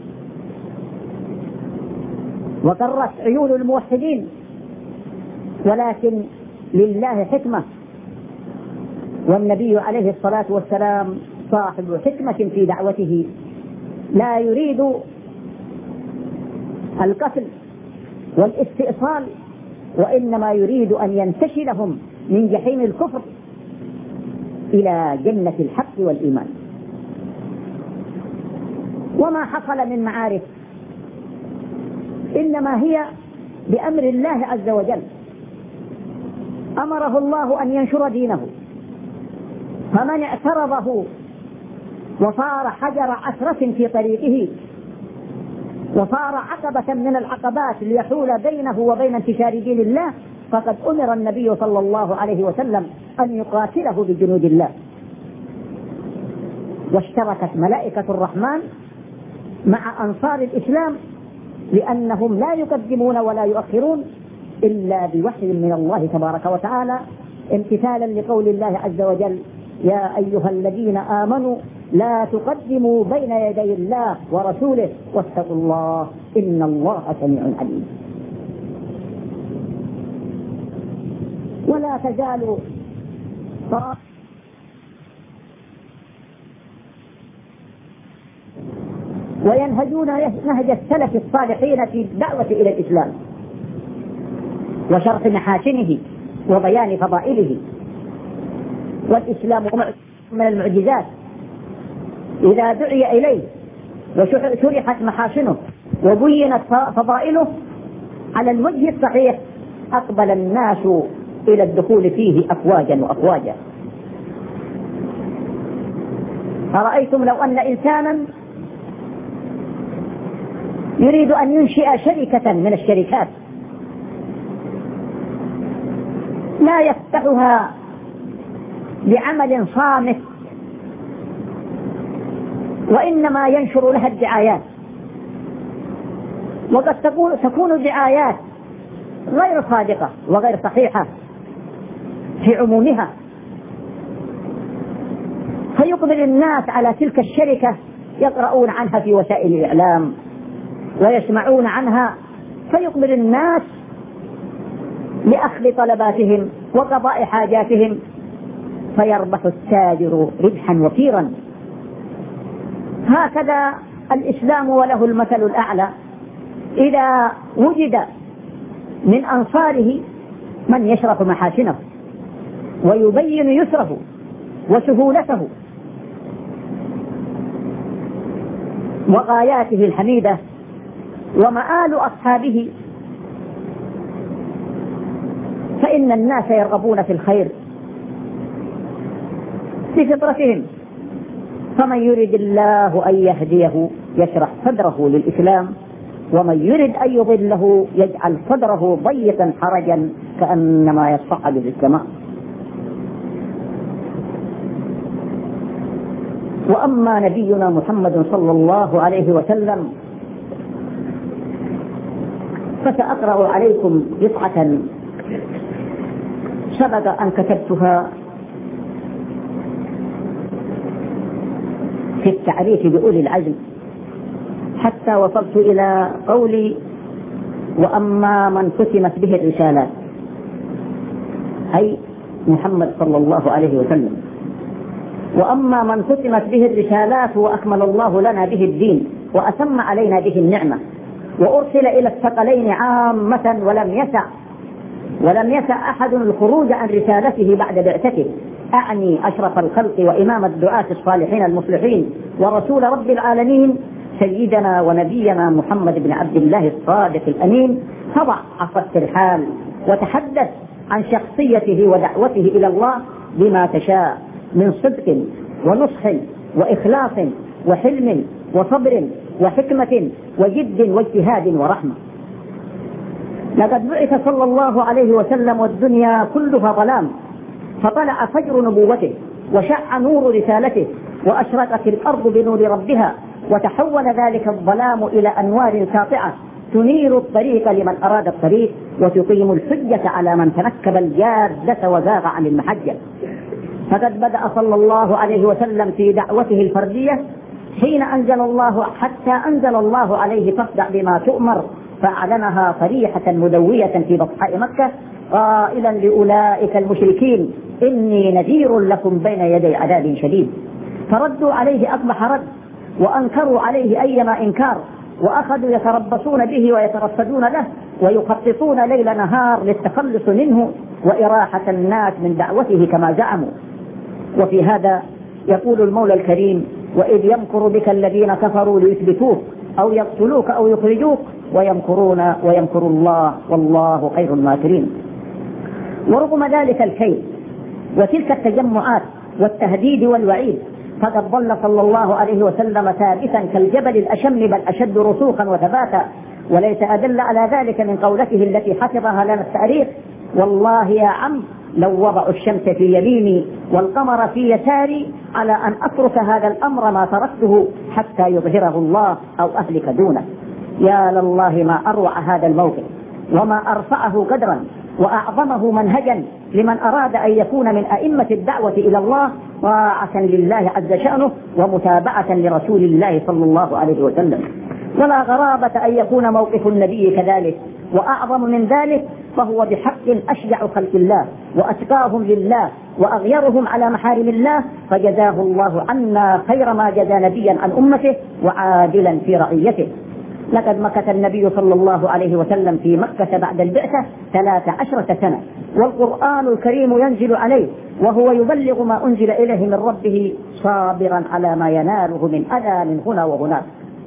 وقرت عيون الموحدين، ولكن لله حكمة، والنبي عليه الصلاة والسلام صاحب حكمة في دعوته، لا يريد القتل والاستئصال، وإنما يريد أن ينتشلهم من جحيم الكفر إلى جنة الحق والإيمان. وما حصل من معارك إنما هي بأمر الله عز وجل، أمره الله أن ينشر دينه، فمن اعترضه وصار حجر عثرة في طريقه وصار عقبة من العقبات ليحول بينه وبين انتشار دين الله، فقد أمر النبي صلى الله عليه وسلم أن يقاتله بجنود الله. واشتركت ملائكة الرحمن مع أنصار الإسلام، لأنهم لا يقدمون ولا يؤخرون إلا بوحي من الله تبارك وتعالى، امتثالا لقول الله عز وجل يا أيها الذين آمنوا لا تقدموا بين يدي الله ورسوله واتقوا الله إن الله سميع عليم. ولا تزال وينهجون نهج السلف الصالحين في الدعوة إلى الإسلام وشرح محاسنه وبيان فضائله. والإسلام من المعجزات، إذا دعي إليه وشرحت محاسنه وبينت فضائله على الوجه الصحيح أقبل الناس إلى الدخول فيه أفواجا وأفواجا. أرأيتم لو أن إنسانا يريد أن ينشئ شركة من الشركات لا يفتحها بعمل صامت، وإنما ينشر لها الدعايات، وقد تكون الدعايات غير صادقة وغير صحيحة في عمومها، فيقبل الناس على تلك الشركة يقرؤون عنها في وسائل الإعلام ويسمعون عنها، فيقبل الناس لأخذ طلباتهم وقضاء حاجاتهم، فيربح التاجر ربحا وفيرا. هكذا الإسلام وله المثل الأعلى، إذا وجد من أنصاره من يشرح محاسنه ويبين يسره وسهولته وغاياته الحميدة ومآل أصحابه، فإن الناس يرغبون في الخير بفطرتهم، فمن يريد الله أن يهديه يشرح صدره للإسلام، ومن يرد أن يضله يجعل صدره ضيقا حرجا كأنما يصعد في السماء. وأما نبينا محمد صلى الله عليه وسلم فسأقرأ عليكم قطعة سبق أن كتبتها في التعريف بأولي العزم، حتى وصلت إلى قولي: وأما من ختمت به الرسالات، أي محمد صلى الله عليه وسلم. وأما من ختمت به الرسالات وأكمل الله لنا به الدين وأتم علينا به النعمة وأرسل إلى الثقلين عامة ولم يسع ولم يسع أحد الخروج عن رسالته بعد بعثته، أعني أشرف الخلق وإمام الدعاة الصالحين المصلحين ورسول رب العالمين سيدنا ونبينا محمد بن عبد الله الصادق الأمين، فضع عصا الترحال وتحدث عن شخصيته ودعوته إلى الله بما تشاء من صدق ونصح وإخلاص وحلم وصبر وحكمة وجد واجتهاد ورحمة. لقد بعث صلى الله عليه وسلم والدنيا كلها ظلام، فطلع فجر نبوته وشع نور رسالته وأشرقت الأرض بنور ربها، وتحول ذلك الظلام إلى أنوار ساطعة تنير الطريق لمن أراد الطريق وتقيم الحجة على من تنكب الجادة وزاغ عن المحجة. فقد بدأ صلى الله عليه وسلم في دعوته الفردية حين أنزل الله حتى أنزل الله عليه: فاصدع بما تؤمر، فأعلنها صريحة مدوية في بطحاء مكة قائلا لأولئك المشركين: إني نذير لكم بين يدي عذاب شديد. فردوا عليه أقبح رد وأنكروا عليه أيما إنكار، وأخذوا يتربصون به ويترصدون له ويخططون ليل نهار للتخلص منه وإراحة الناس من دعوته كما زعموا. وفي هذا يقول المولى الكريم: وإذ يمكر بك الذين كفروا ليثبتوك أو يقتلوك أو يخرجوك ويمكرون ويمكر الله والله خير الماكرين. ورغم ذلك الكيد وتلك التجمعات والتهديد والوعيد، فقد ظل صلى الله عليه وسلم ثابتا كالجبل الأشم بل أشد رسوخا وثباتا، وليس أدل على ذلك من قولته التي حفظها لنا التاريخ: والله يا عم لو وضعوا الشمس في يميني والقمر في يساري على أن أترك هذا الأمر ما تركته حتى يظهره الله أو أهلك دونه. يا لله ما أروع هذا الموقف وما أرفعه قدرا وأعظمه منهجا لمن أراد أن يكون من أئمة الدعوة إلى الله طاعة لله عز شأنه ومتابعة لرسول الله صلى الله عليه وسلم. ولا غرابة أن يكون موقف النبي كذلك، وأعظم من ذلك فهو بحق أشجع خلق الله وأتقاهم لله وأغيرهم على محارم الله، فجزاه الله عنا خير ما جزى نبيا عن أمته وعادلا في رعيته. لقد مكث النبي صلى الله عليه وسلم في مكة بعد البعثة ثلاث عشرة سنة، والقرآن الكريم ينزل عليه وهو يبلغ ما أنزل إليه من ربه صابرا على ما يناله من أذى من هنا وهناك.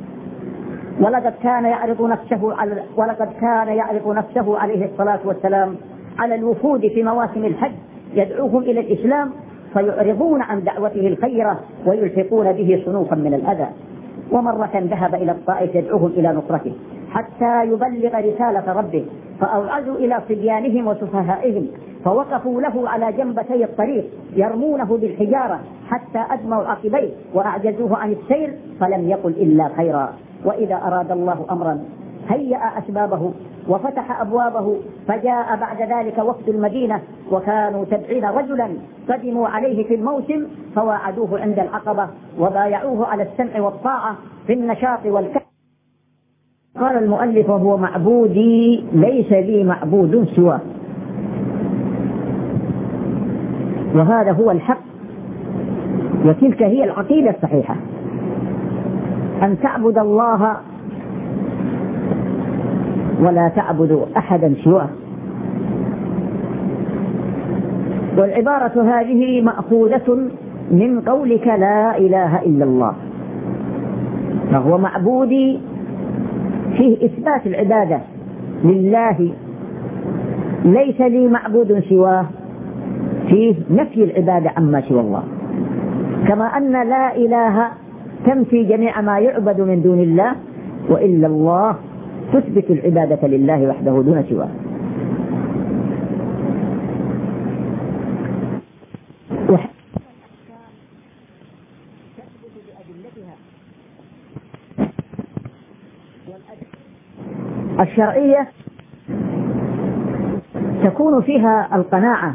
ولقد كان يعرض نفسه على ولقد كان يعرض نفسه عليه الصلاة والسلام على الوفود في مواسم الحج يدعوهم إلى الإسلام، فيعرضون عن دعوته الخيرة ويلحقون به صنوفا من الأذى. ومرة ذهب إلى الطائف يدعوهم إلى نصرته حتى يبلغ رسالة ربه، فأوعزوا إلى صبيانهم وسفهائهم فوقفوا له على جنبتي الطريق يرمونه بالحجارة حتى أدموا عقبيه وأعجزوه عن السير، فلم يقل إلا خيرا. وإذا أراد الله أمرا هيأ أسبابه وفتح أبوابه، فجاء بعد ذلك وفد المدينة وكانوا سبعين رجلا قدموا عليه في الموسم فواعدوه عند العقبة وبايعوه على السمع والطاعة في النشاط والكسب. قال المؤلف: وهو معبودي ليس لي معبود سواه. وهذا هو الحق، وتلك هي العقيدة الصحيحة، أن تعبد الله ولا تعبد أحدا سواه. والعبارة هذه مأخوذة من قولك لا إله إلا الله، فهو معبودي فيه إثبات العبادة لله، ليس لي معبود سواه فيه نفي العبادة عما سوى الله. كما أن لا إله تنفي جميع ما يعبد من دون الله، وإلا الله تثبت العبادة لله وحده دون سواه. الشرعية تكون فيها القناعة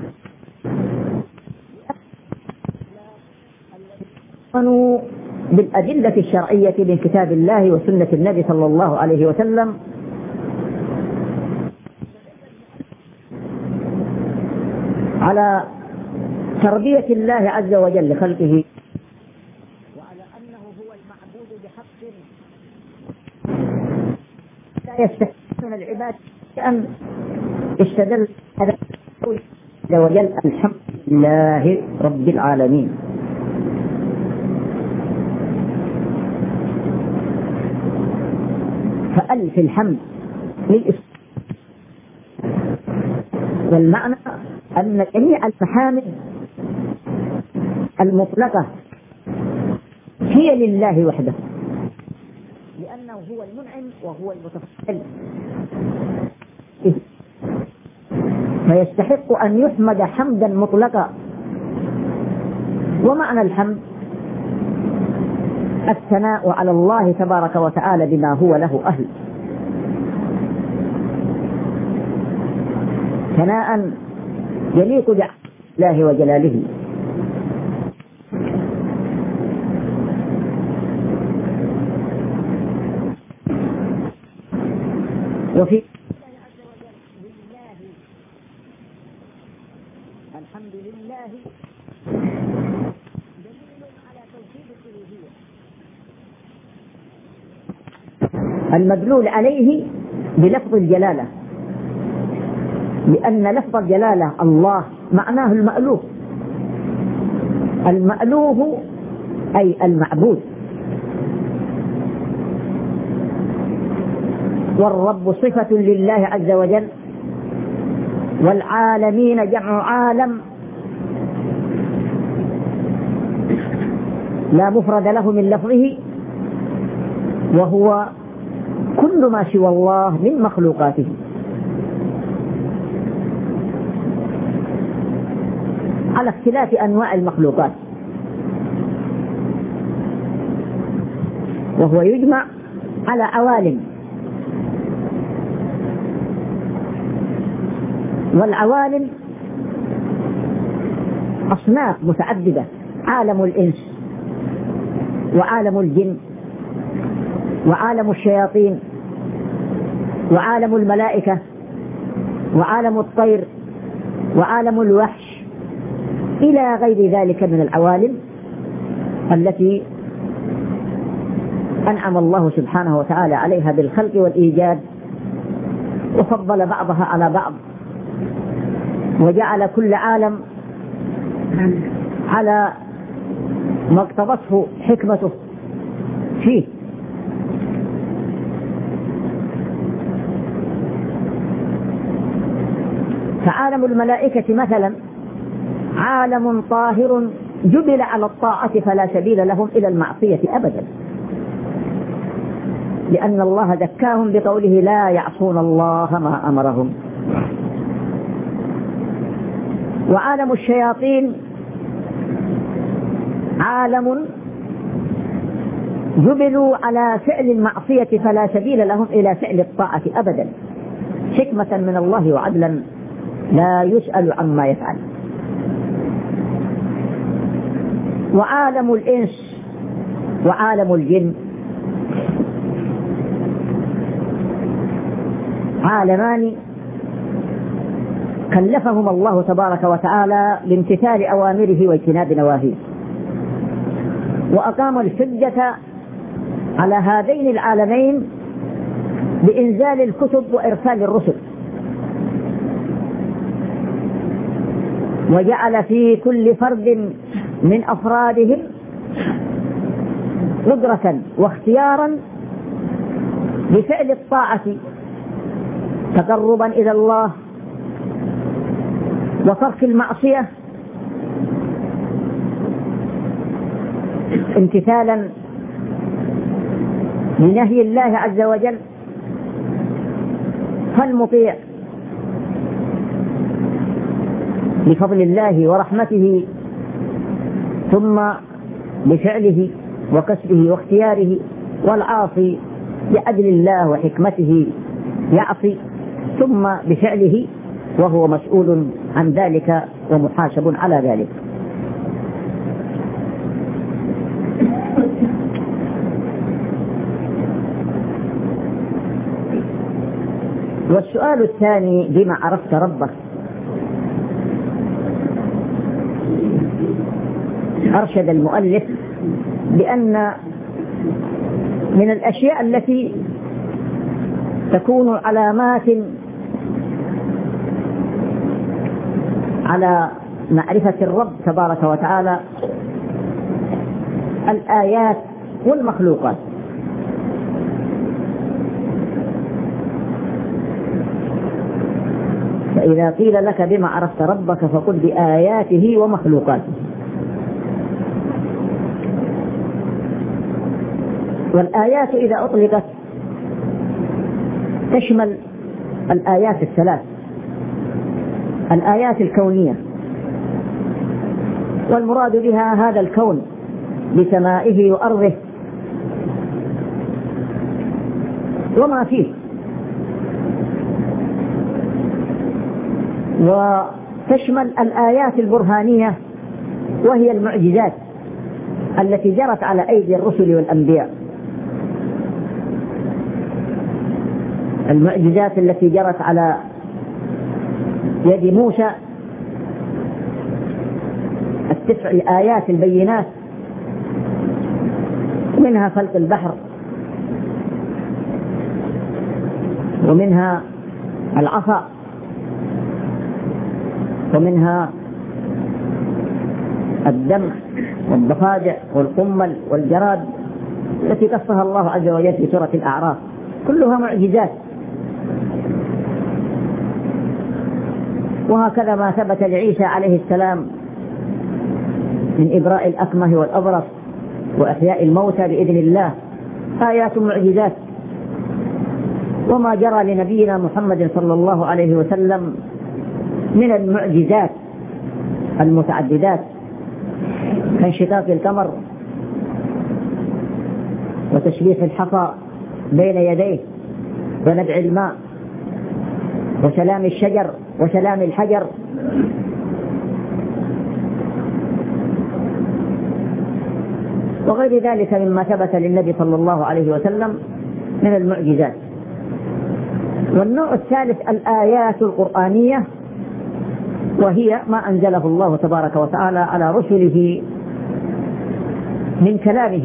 بالأدلة الشرعية من كتاب الله وسنة النبي صلى الله عليه وسلم، على تربية الله عز وجل لخلقه، وعلى أنه هو المعبود بحق لا يستحقون العباد، أن استدل هذا عز وجل الحمد لله رب العالمين. فألف الحمد للإسلام، والمعنى أن جميع المحامد المطلقة هي لله وحده، لأنه هو المنعم وهو المتفضل، فيستحق أن يحمد حمدا مطلقا. ومعنى الحمد الثناء على الله تبارك وتعالى بما هو له أهل، ثناء يليق بالله وجلاله. وفي الحمد لله دليل على توحيد الألوهية، المدلول عليه بلفظ الجلالة، لأن لفظ الجلالة الله معناه المألوه، المألوه أي المعبود، والرب صفة لله عز وجل، والعالمين جمع عالم لا مفرد له من لفظه، وهو كل ما سوى الله من مخلوقاته، على اختلاف أنواع المخلوقات، وهو يجمع على عوالم، والعوالم أصناف متعددة: عالم الإنس، وعالم الجن، وعالم الشياطين، وعالم الملائكة، وعالم الطير، وعالم الوحش، إلى غير ذلك من العوالم التي أنعم الله سبحانه وتعالى عليها بالخلق والإيجاد، وفضل بعضها على بعض، وجعل كل عالم على ما اقتضته حكمته فيه. فعالم الملائكة مثلا عالم طاهر جبل على الطاعة فلا سبيل لهم إلى المعصية أبدا، لأن الله ذكاهم بقوله لا يعصون الله ما أمرهم. وعالم الشياطين عالم جبلوا على فعل المعصية فلا سبيل لهم إلى فعل الطاعة أبدا، حكمة من الله وعدلا لا يسأل عما يفعل. وعالم الإنس وعالم الجن عالمان كلفهم الله تبارك وتعالى بامتثال أوامره واجتناب نواهيه، وأقام الحجة على هذين العالمين بإنزال الكتب وإرسال الرسل، وجعل في كل فرد من أفرادهم قدرة واختيارا بفعل الطاعة تقربا إلى الله، وترك المعصية امتثالا لنهي الله عز وجل فالمطيع بفضل الله ورحمته ثم بفعله وكسبه واختياره، والعاصي بعدل الله وحكمته يعصي ثم بفعله وهو مسؤول عن ذلك ومحاسب على ذلك. والسؤال الثاني: بما عرفت ربك؟ أرشد المؤلف بأن من الأشياء التي تكون علامات على معرفة الرب تبارك وتعالى الآيات والمخلوقات. فإذا قيل لك بما عرفت ربك فقل بآياته ومخلوقاته. والآيات إذا أطلقت تشمل الآيات الثلاث: الآيات الكونية، والمراد بها هذا الكون بسمائه وأرضه وما فيه، وتشمل الآيات البرهانية وهي المعجزات التي جرت على أيدي الرسل والأنبياء، المعجزات التي جرت على يد موسى، التسع الآيات البينات، منها خلق البحر، ومنها العصا، ومنها الدم والضفادع والقمل والجراد التي قصها الله عز وجل في سورة الأعراف، كلها معجزات. وهكذا ما ثبت لعيسى عليه السلام من إبراء الأكمه والأبرص وإحياء الموتى بإذن الله، آيات معجزات. وما جرى لنبينا محمد صلى الله عليه وسلم من المعجزات المتعددات كانشقاق القمر وتشبيح الحصى بين يديه ونبع الماء وسلام الشجر وسلام الحجر، وغير ذلك مما ثبت للنبي صلى الله عليه وسلم من المعجزات. والنوع الثالث الآيات القرآنية، وهي ما أنزله الله تبارك وتعالى على رسله من كلامه،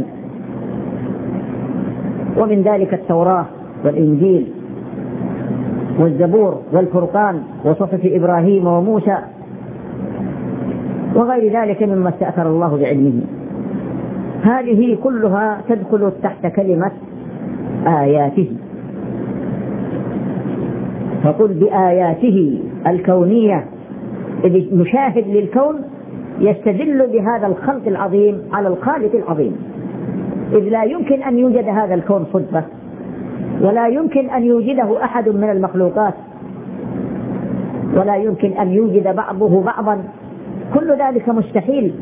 ومن ذلك التوراة والإنجيل والزبور والفرقان وصحف إبراهيم وموسى وغير ذلك مما استأثر الله بعلمه. هذه كلها تدخل تحت كلمة آياته. فقل بآياته الكونية، إذ مشاهد للكون يستدل بهذا الخلق العظيم على الخالق العظيم، إذ لا يمكن أن يوجد هذا الكون صدفة، ولا يمكن أن يوجده أحد من المخلوقات، ولا يمكن أن يوجد بعضه بعضا، كل ذلك مستحيل.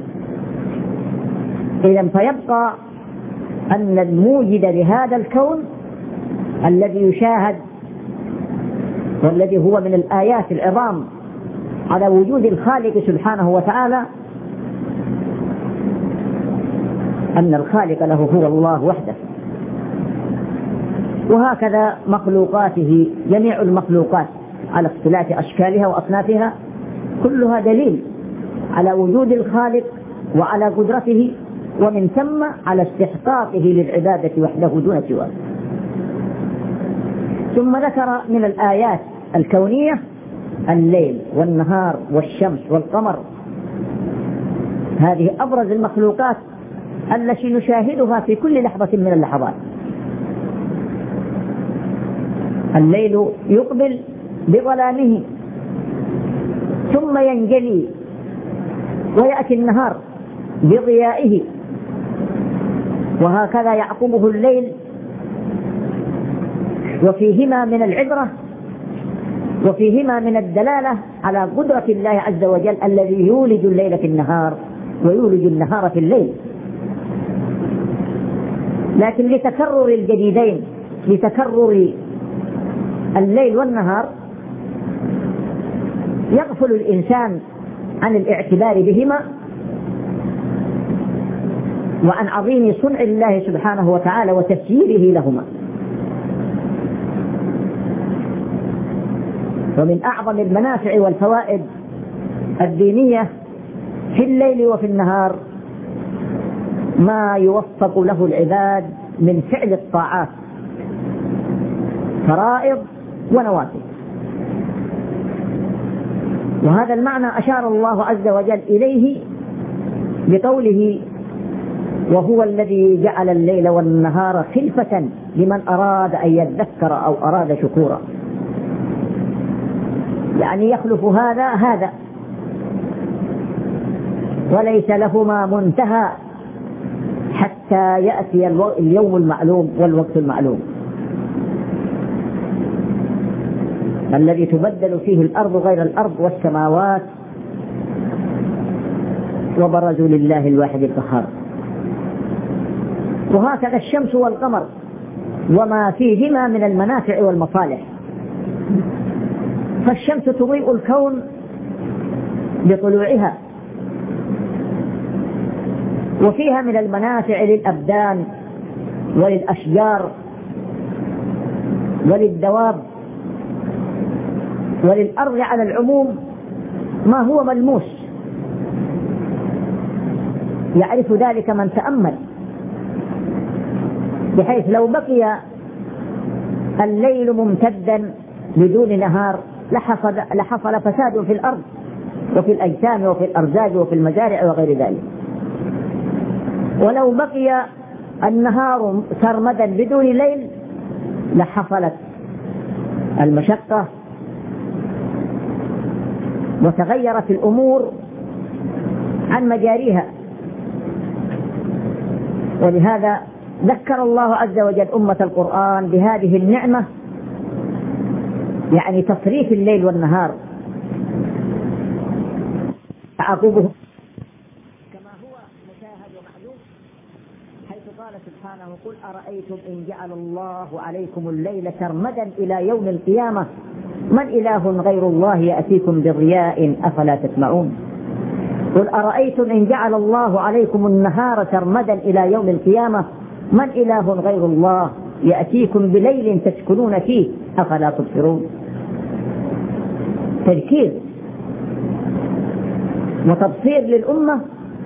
إذن فيبقى أن الموجد لهذا الكون الذي يشاهد والذي هو من الآيات العظام على وجود الخالق سبحانه وتعالى، أن الخالق له هو الله وحده. وهكذا مخلوقاته، جميع المخلوقات على اختلاف أشكالها وأصنافها كلها دليل على وجود الخالق وعلى قدرته، ومن ثم على استحقاقه للعبادة وحده دون سواه. ثم ذكر من الآيات الكونية الليل والنهار والشمس والقمر، هذه أبرز المخلوقات التي نشاهدها في كل لحظة من اللحظات. الليل يقبل بظلامه ثم ينجلي ويأتي النهار بضيائه، وهكذا يعقبه الليل وفيهما من العبرة وفيهما من الدلالة على قدرة الله عز وجل الذي يولج الليل في النهار ويولج النهار في الليل. لكن لتكرر الجديدين، لتكرر الليل والنهار، يغفل الإنسان عن الاعتبار بهما وعن عظيم صنع الله سبحانه وتعالى وتسييره لهما. ومن أعظم المنافع والفوائد الدينية في الليل وفي النهار ما يوفق له العباد من فعل الطاعات، فرائض ونوافل. وهذا المعنى أشار الله عز وجل إليه بقوله: وهو الذي جعل الليل والنهار خلفة لمن أراد أن يذكر أو أراد شكورا. يعني يخلف هذا هذا وليس لهما منتهى حتى يأتي اليوم المعلوم والوقت المعلوم الذي تبدل فيه الأرض غير الأرض والسماوات وبرزوا لله الواحد القهار. وهكذا الشمس والقمر وما فيهما من المنافع والمصالح. فالشمس تضيء الكون بطلوعها، وفيها من المنافع للأبدان وللأشجار وللدواب وللأرض على العموم ما هو ملموس يعرف ذلك من تأمل، بحيث لو بقي الليل ممتدا بدون نهار لحصل, لحصل فساد في الأرض وفي الأجسام وفي الأرزاق وفي المزارع وغير ذلك. ولو بقي النهار سرمدا بدون ليل لحصلت المشقة وتغيرت الأمور عن مجاريها. ولهذا ذكر الله عز وجل أمة القرآن بهذه النعمة، يعني تصريف الليل والنهار تعاقبه كما هو مشاهد ومعلوم، حيث قال سبحانه: قل أرأيتم إن جعل الله عليكم الليل سرمدا إلى يوم القيامة من إله غير الله يأتيكم بضياء أفلا تسمعون. قل أرأيتم إن جعل الله عليكم النهار سرمدا إلى يوم القيامة من إله غير الله يأتيكم بليل تسكنون فيه أفلا تبصرون. تذكير وتبصير للأمة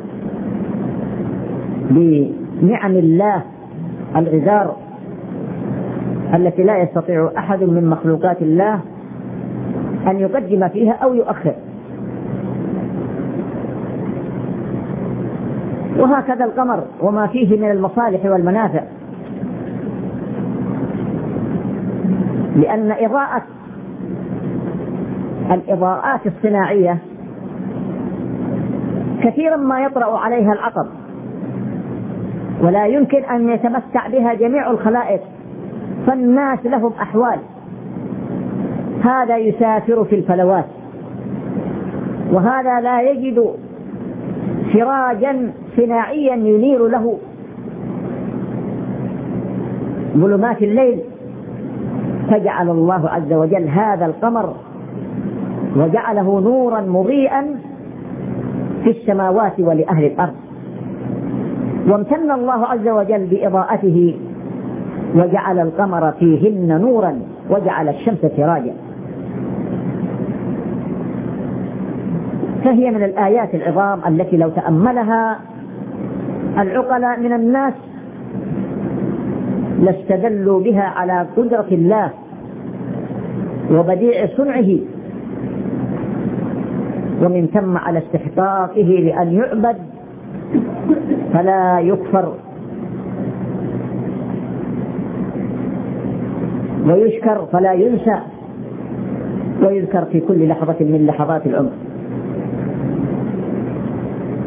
بنعم الله الغزار التي لا يستطيع أحد من مخلوقات الله أن يقدم فيها أو يؤخر. وهكذا القمر وما فيه من المصالح والمنافع، لأن إضاءة الإضاءات الصناعية كثيرا ما يطرأ عليها العطب ولا يمكن أن يتمتع بها جميع الخلائق، فالناس لهم أحوال. هذا يسافر في الفلوات وهذا لا يجد سراجا صناعيا ينير له ظلمات الليل، فجعل الله عز وجل هذا القمر وجعله نورا مضيئا في السماوات ولأهل الأرض. وامتن الله عز وجل بإضاءته وجعل القمر فيهن نورا وجعل الشمس سراجا. فهي من الآيات العظام التي لو تأملها العقلاء من الناس لاستدلوا بها على قدرة الله وبديع صنعه، ومن ثم على استحقاقه لأن يعبد فلا يكفر ويشكر فلا ينسى ويذكر في كل لحظة من لحظات العمر.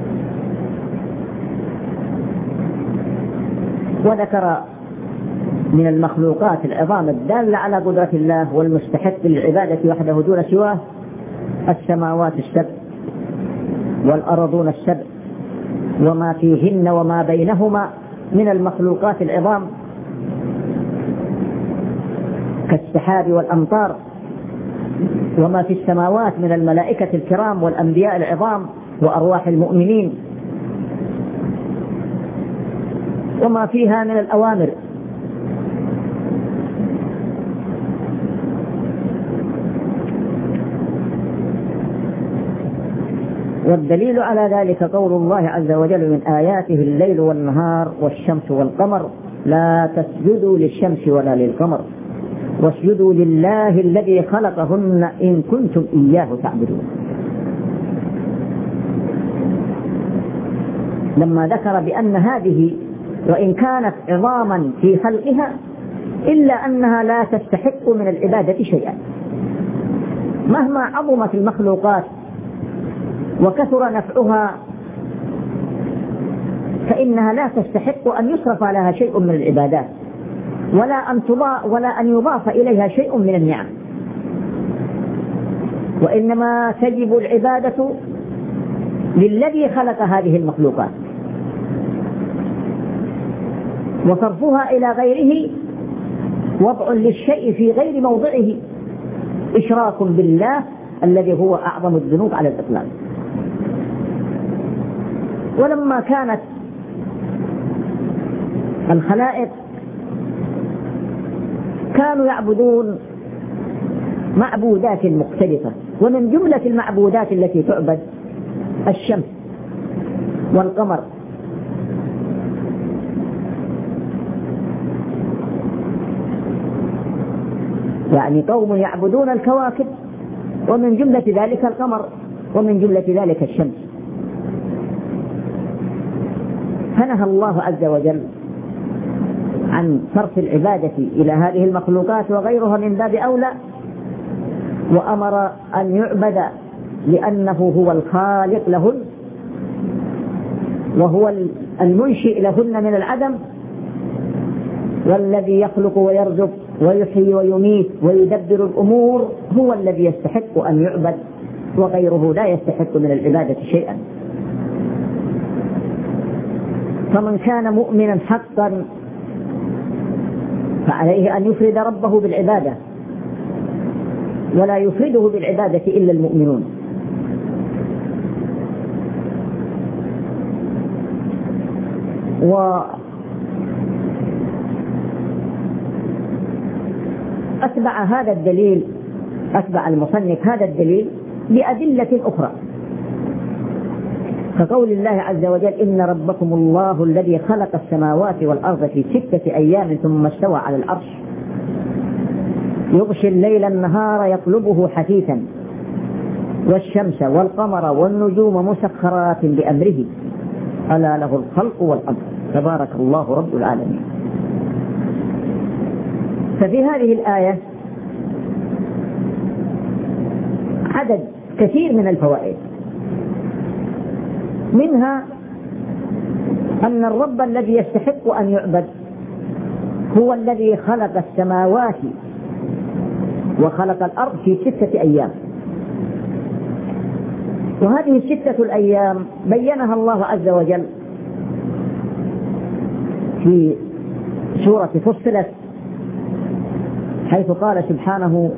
وذكر من المخلوقات العظام الدالة على قدرة الله والمستحق للعبادة وحده دون سواه السماوات السبع والأرضون السبع وما فيهن وما بينهما من المخلوقات العظام كالسحاب والأمطار، وما في السماوات من الملائكة الكرام والأنبياء العظام وأرواح المؤمنين، وما فيها من الأوامر. والدليل على ذلك قول الله عز وجل من آياته الليل والنهار والشمس والقمر لا تسجدوا للشمس ولا للقمر واسجدوا لله الذي خلقهن إن كنتم إياه تعبدون. لما ذكر بأن هذه وإن كانت عظاما في خلقها إلا أنها لا تستحق من العبادة شيئا، مهما عظمت المخلوقات وكثر نفعها فإنها لا تستحق أن يصرف لها شيء من العبادات ولا أن تضاف ولا أن يضاف إليها شيء من النعم، وإنما تجب العبادة للذي خلق هذه المخلوقات، وصرفها إلى غيره وضع للشيء في غير موضعه، إشراك بالله الذي هو أعظم الذنوب على الإطلاق. ولما كانت الخلائق كانوا يعبدون معبودات مختلفة، ومن جملة المعبودات التي تعبد الشمس والقمر، يعني قوم يعبدون الكواكب ومن جملة ذلك القمر ومن جملة ذلك الشمس. فنهى الله عز وجل عن صرف العبادة إلى هذه المخلوقات وغيرها من باب أولى، وأمر أن يعبد لأنه هو الخالق لهن وهو المنشئ لهن من العدم، والذي يخلق ويرزق ويحيي ويميت ويدبر الأمور هو الذي يستحق أن يعبد، وغيره لا يستحق من العبادة شيئا. فمن كان مؤمنا حقا فعليه أن يفرد ربه بالعبادة، ولا يفرده بالعبادة إلا المؤمنون. وأتبع هذا الدليل أتبع المصنف هذا الدليل بأدلة أخرى، كقول الله عز وجل إن ربكم الله الذي خلق السماوات والأرض في ستة أيام ثم استوى على العرش يغشي الليل النهار يطلبه حثيثا والشمس والقمر والنجوم مسخرات بأمره ألا له الخلق والأمر تبارك الله رب العالمين. ففي هذه الآية عدد كثير من الفوائد، منها أن الرب الذي يستحق أن يعبد هو الذي خلق السماوات وخلق الأرض في ستة أيام، وهذه الستة الأيام بينها الله عز وجل في سورة فصلت، حيث قال سبحانه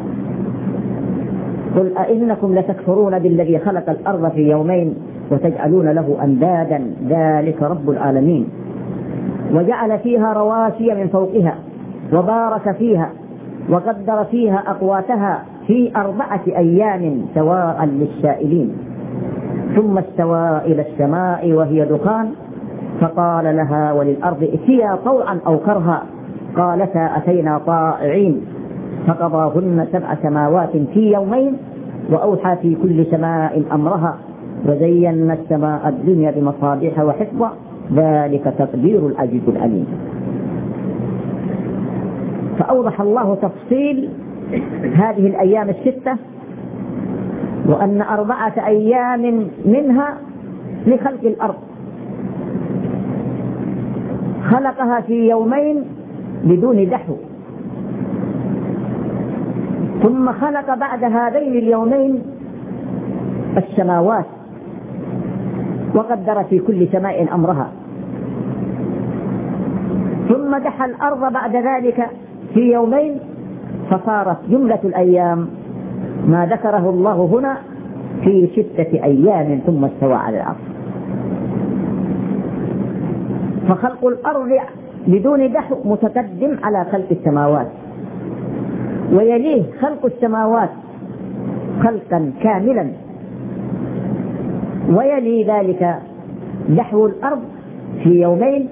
قل أئنكم لتكفرون بالذي خلق الأرض في يومين وتجعلون له أندادا ذلك رب العالمين، وجعل فيها رواسي من فوقها وبارك فيها وقدر فيها أقواتها في أربعة أيام سواء للسائلين، ثم استوى إلى السماء وهي دخان فقال لها وللأرض ائتيا طوعا أو كرها قالتا أتينا طائعين فقضاهن سبع سماوات في يومين وأوحى في كل سماء أمرها وزينا السماء الدنيا بمصابيح وحفظا ذلك تقدير العزيز العليم. فأوضح الله تفصيل هذه الأيام الستة، وأن أربعة أيام منها لخلق الأرض خلقها في يومين بدون دحو. ثم خلق بعد هذين اليومين السماوات وقدر في كل سماء أمرها، ثم دحى الأرض بعد ذلك في يومين، فصارت جملة الأيام ما ذكره الله هنا في ستة أيام ثم استوى على العرش. فخلق الأرض بدون دحو متقدم على خلق السماوات، ويليه خلق السماوات خلقا كاملا، ويلي ذلك دحو الأرض في يومين.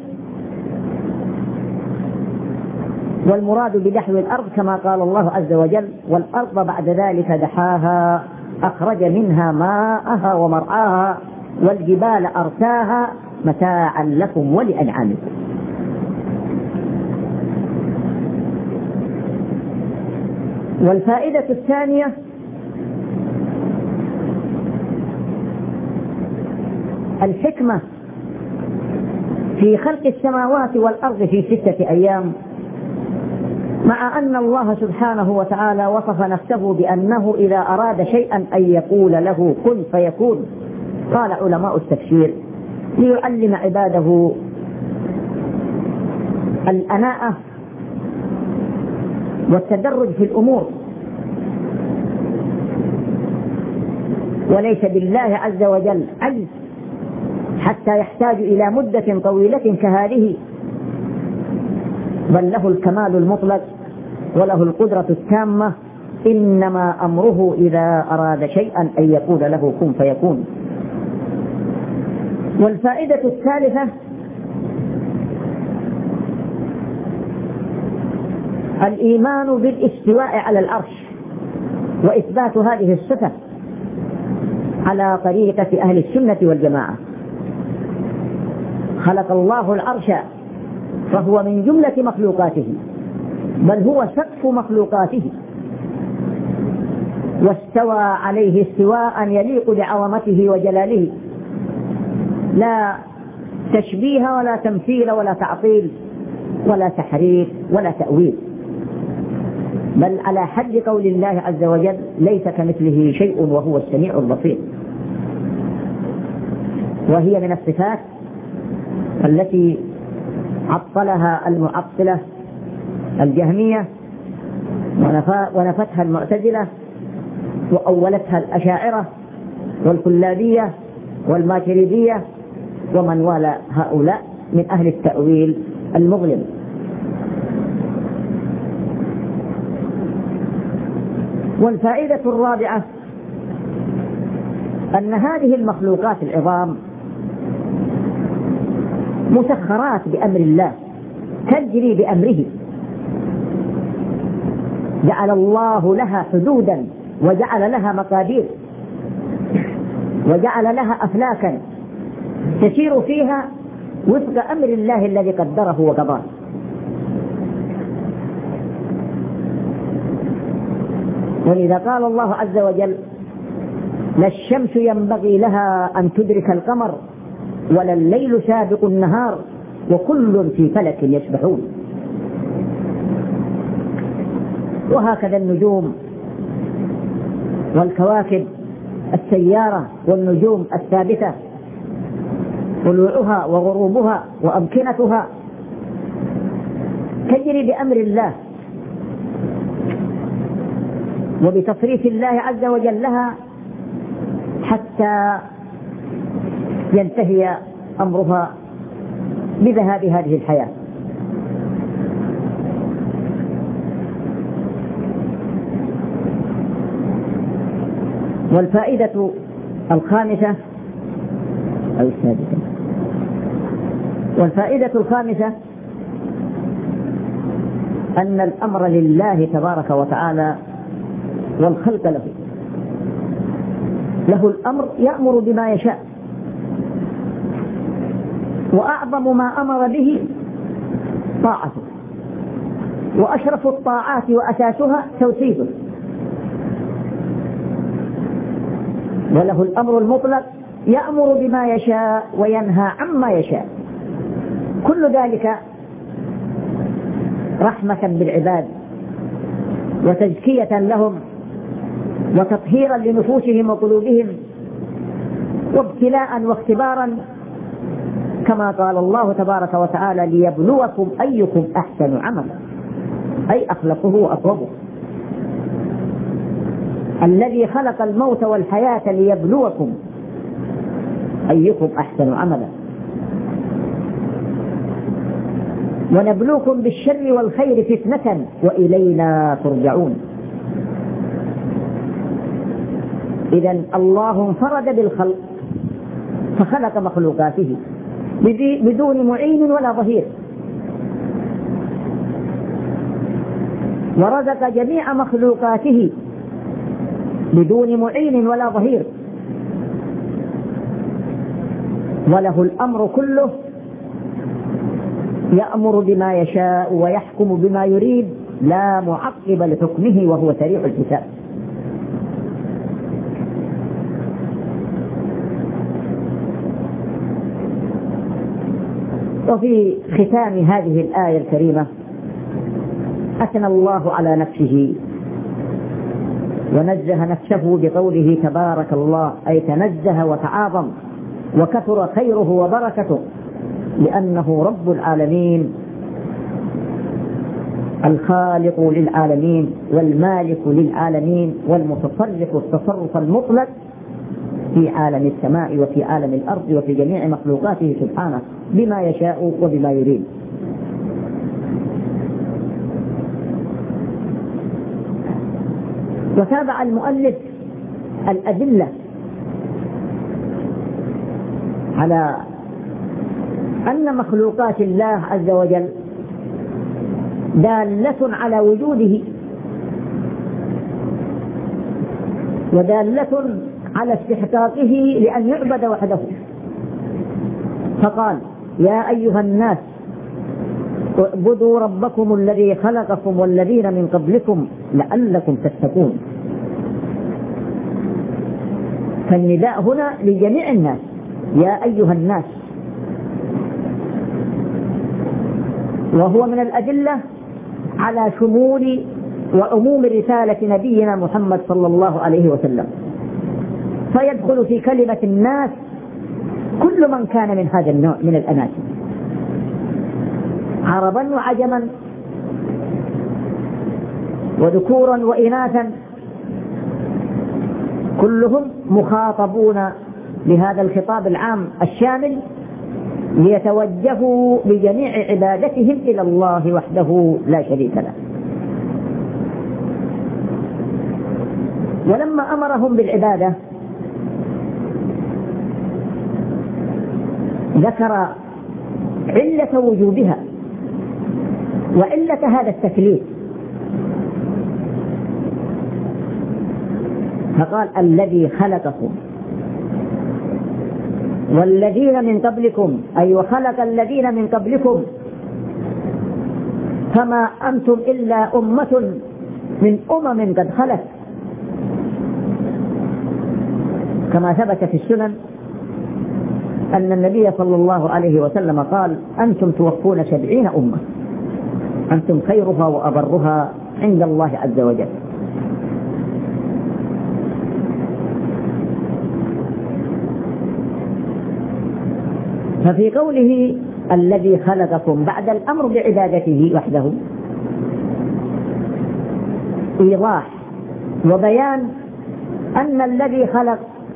والمراد بدحو الأرض كما قال الله عز وجل: والأرض بعد ذلك دحاها أخرج منها ماءها ومرعاها والجبال أرساها متاعا لكم ولأنعامكم. والفائدة الثانية الحكمة في خلق السماوات والأرض في ستة أيام، مع أن الله سبحانه وتعالى وصف نفسه بأنه إذا أراد شيئا أن يقول له كن فيكون. قال علماء التفسير: ليعلم عباده الأناءة والتدرج في الأمور، وليس بالله عز وجل عجز حتى يحتاج إلى مدة طويلة كهذه، بل له الكمال المطلق وله القدرة التامة، إنما أمره إذا أراد شيئا أن يقول له كن فيكون. والفائدة الثالثة الإيمان بالاستواء على العرش وإثبات هذه الصفة على طريقة أهل السنة والجماعة. خلق الله العرش فهو من جملة مخلوقاته، بل هو سقف مخلوقاته، واستوى عليه استواء يليق بعظمته وجلاله، لا تشبيه ولا تمثيل ولا تعطيل ولا تحريف ولا تأويل، بل على حد قول الله عز وجل: ليس كمثله شيء وهو السميع البصير. وهي من الصفات التي عطلها المعطلة الجهمية ونفتها المعتزلة وأولتها الأشاعرة والكلابية والماتريدية ومن والى هؤلاء من أهل التأويل المظلم. والفائدة الرابعة أن هذه المخلوقات العظام مسخرات بأمر الله، تجري بأمره، جعل الله لها حدودا وجعل لها مقادير وجعل لها أفلاكا تسير فيها وفق أمر الله الذي قدره وقضاه. ولذا قال الله عز وجل: لا الشمس ينبغي لها أن تدرك القمر ولا الليل سابق النهار وكل في فلك يسبحون. وهكذا النجوم والكواكب السيارة والنجوم الثابتة، طلوعها وغروبها وأمكنتها تجري بأمر الله وبتصريف الله عز وجل لها حتى ينتهي أمرها بذهاب هذه الحياة. والفائدة الخامسة أو السادسة والفائدة الخامسة أن الأمر لله تبارك وتعالى والخلق له، له الأمر يأمر بما يشاء، وأعظم ما أمر به طاعته، وأشرف الطاعات وأساسها توحيده. وله الأمر المطلق يأمر بما يشاء وينهى عما يشاء. كل ذلك رحمة بالعباد وتزكية لهم وتطهيرا لنفوسهم وقلوبهم وابتلاء واختبارا، كما قال الله تبارك وتعالى: ليبلوكم أيكم أحسن عملا، أي أخلقه وأصوبه. الذي خلق الموت والحياة ليبلوكم أيكم أحسن عملا، ونبلوكم بالشر والخير فتنة وإلينا ترجعون. إذن الله انفرد بالخلق فخلق مخلوقاته بدون معين ولا ظهير، ورزق جميع مخلوقاته بدون معين ولا ظهير، وله الأمر كله، يأمر بما يشاء ويحكم بما يريد، لا معقب لحكمه وهو سريع الحساب. وفي ختام هذه الآية الكريمة أثنى الله على نفسه ونزه نفسه بقوله تبارك الله، أي تنزه وتعاظم وكثر خيره وبركته، لأنه رب العالمين الخالق للعالمين والمالك للعالمين والمتصرف التصرف المطلق في عالم السماء وفي عالم الأرض وفي جميع مخلوقاته سبحانه بما يشاء وبما يريد. وتابع المؤلف الأدلة على أن مخلوقات الله عز وجل دالة على وجوده ودالة على استحقاقه لأن يعبد وحده، فقال: يا أيها الناس اعبدوا ربكم الذي خلقكم والذين من قبلكم لعلكم تتقون. فالنداء هنا لجميع الناس، يا أيها الناس، وهو من الأدلة على شمول وعموم رسالة نبينا محمد صلى الله عليه وسلم، فيدخل في كلمة الناس كل من كان من هذا النوع من الأناس، عربا وعجما وذكورا وإناثا، كلهم مخاطبون بهذا الخطاب العام الشامل ليتوجهوا بجميع عبادتهم إلى الله وحده لا شريك له. ولما أمرهم بالعبادة ذكر علة وجوبها وعلة هذا التكليف، فقال: الذي خلقكم والذين من قبلكم، أي وخلق الذين من قبلكم، فما أنتم إلا أمة من أمم قد خلت، كما ثبت في السنن أن النبي صلى الله عليه وسلم قال: أنتم توفون سبعين أمة، أنتم خيرها وأبرها عند الله عز وجل. ففي قوله الذي خلقكم بعد الأمر بعبادته وحده إيضاح وبيان أن الذي خلق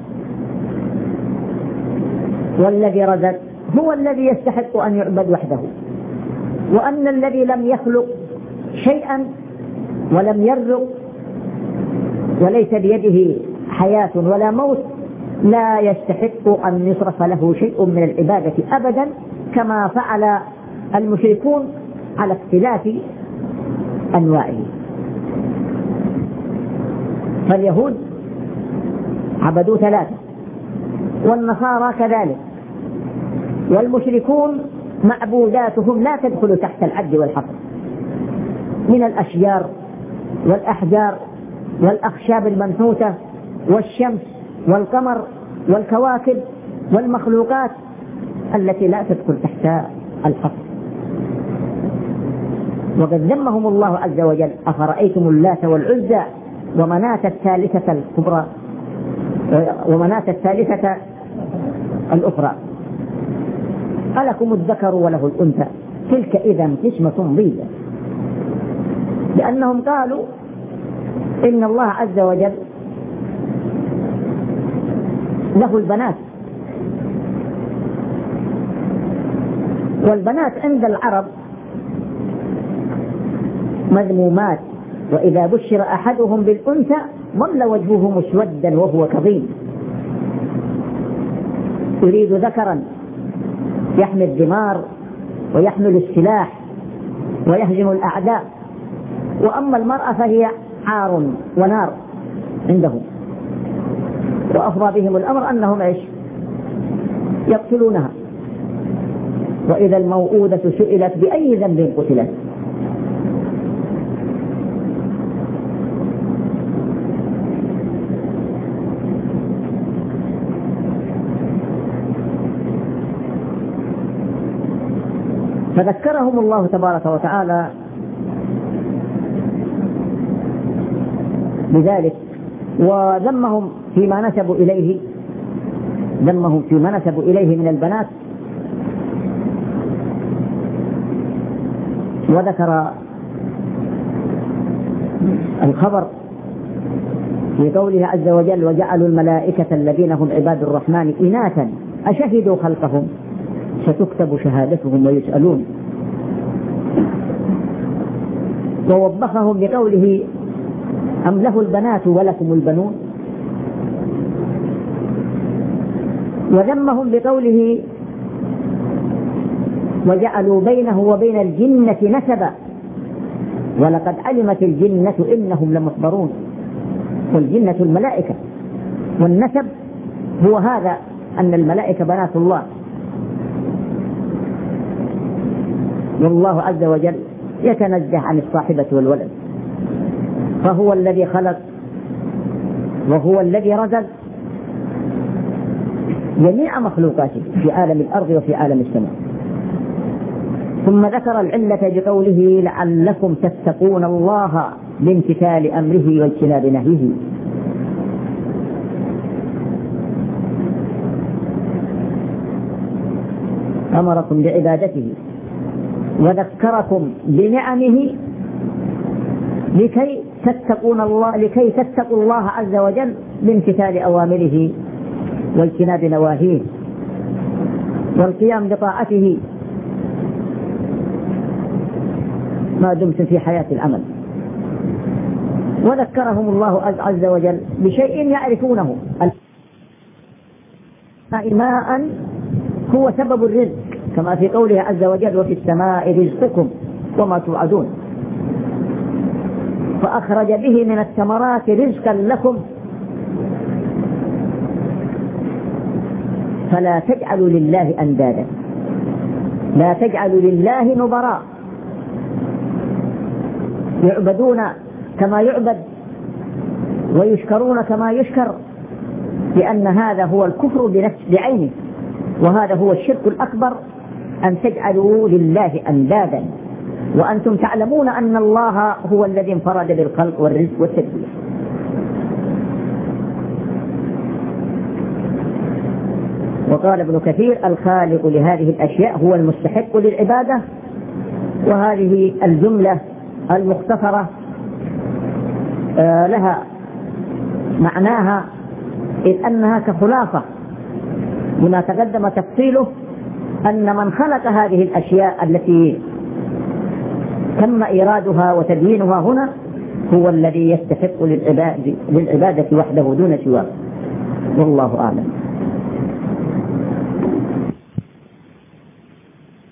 والذي رزق هو الذي يستحق أن يعبد وحده، وأن الذي لم يخلق شيئا ولم يرزق وليس بيده حياة ولا موت لا يستحق أن يصرف له شيء من العبادة أبدا، كما فعل المشركون على اختلاف أنواعه. فاليهود عبدوا ثلاثة، والنصارى كذلك، والمشركون معبوداتهم لا تدخل تحت العد والحصر من الأشجار والأحجار والأخشاب المنحوتة والشمس والقمر والكواكب والمخلوقات التي لا تدخل تحت الحصر. وقد ذمهم الله عز وجل: أفرأيتم اللات والعزى ومناة الثالثة الكبرى ومناة الثالثة الأخرى ألكم الذكر وله الأنثى تلك إذا قسمة ضيزى، لأنهم قالوا إن الله عز وجل له البنات، والبنات عند العرب مذمومات، وإذا بشر أحدهم بالأنثى ظل وجهه مسودا وهو كظيم، يريد ذكرا يحمل الدمار ويحمل السلاح ويهزم الأعداء، وأما المرأة فهي عار ونار عندهم، وأفضى بهم الأمر أنهم إيش؟ يقتلونها. وإذا الموءودة سئلت بأي ذنب قتلت. فذكرهم الله تبارك وتعالى بذلك، وذمهم فيما نسبوا إليه ذمهم فيما نسبوا إليه من البنات، وذكر الخبر في قوله عز وجل: وجعلوا الملائكة الذين هم عباد الرحمن إناثا أشهدوا خلقهم ستكتب شهادتهم ويسألون. ووبخهم بقوله: أم له البنات ولكم البنون. وذمهم بقوله: وجعلوا بينه وبين الجنة نسبا ولقد علمت الجنة إنهم لمحضرون. والجنة الملائكة، والنسب هو هذا أن الملائكة بنات الله، والله عز وجل يتنزه عن الصاحبة والولد، فهو الذي خلق وهو الذي رزق جميع مخلوقاته في عالم الأرض وفي عالم السماء. ثم ذكر العلة بقوله: لعلكم تتقون الله بامتثال أمره واجتناب نهيه. أمركم بعبادته وذكركم بنعمه لكي تتقون الله لكي تتقوا الله عز وجل بامتثال أوامره واجتناب نواهيه والقيام بطاعته ما دمتم في حياة العمل. وذكرهم الله عز وجل بشيء يعرفونه: ماء هو سبب الرزق، كما في قوله عز وجل: وفي السماء رزقكم وما توعدون. فأخرج به من الثمرات رزقا لكم فلا تجعلوا لله أندادا، لا تجعلوا لله نظراء يعبدون كما يعبد ويشكرون كما يشكر، لأن هذا هو الكفر بنفس بعينه، وهذا هو الشرك الأكبر، أن تجعلوا لله أندادا وأنتم تعلمون أن الله هو الذي انفرد بالخلق والرزق والتدبير. وقال ابن كثير: الخالق لهذه الأشياء هو المستحق للعبادة. وهذه الجملة المختصرة لها معناها، إذ أنها كخلاصة لما تقدم تفصيله، أن من خلق هذه الأشياء التي تم إيرادها وتدوينها هنا هو الذي يستحق للعبادة وحده دون سواه، والله أعلم.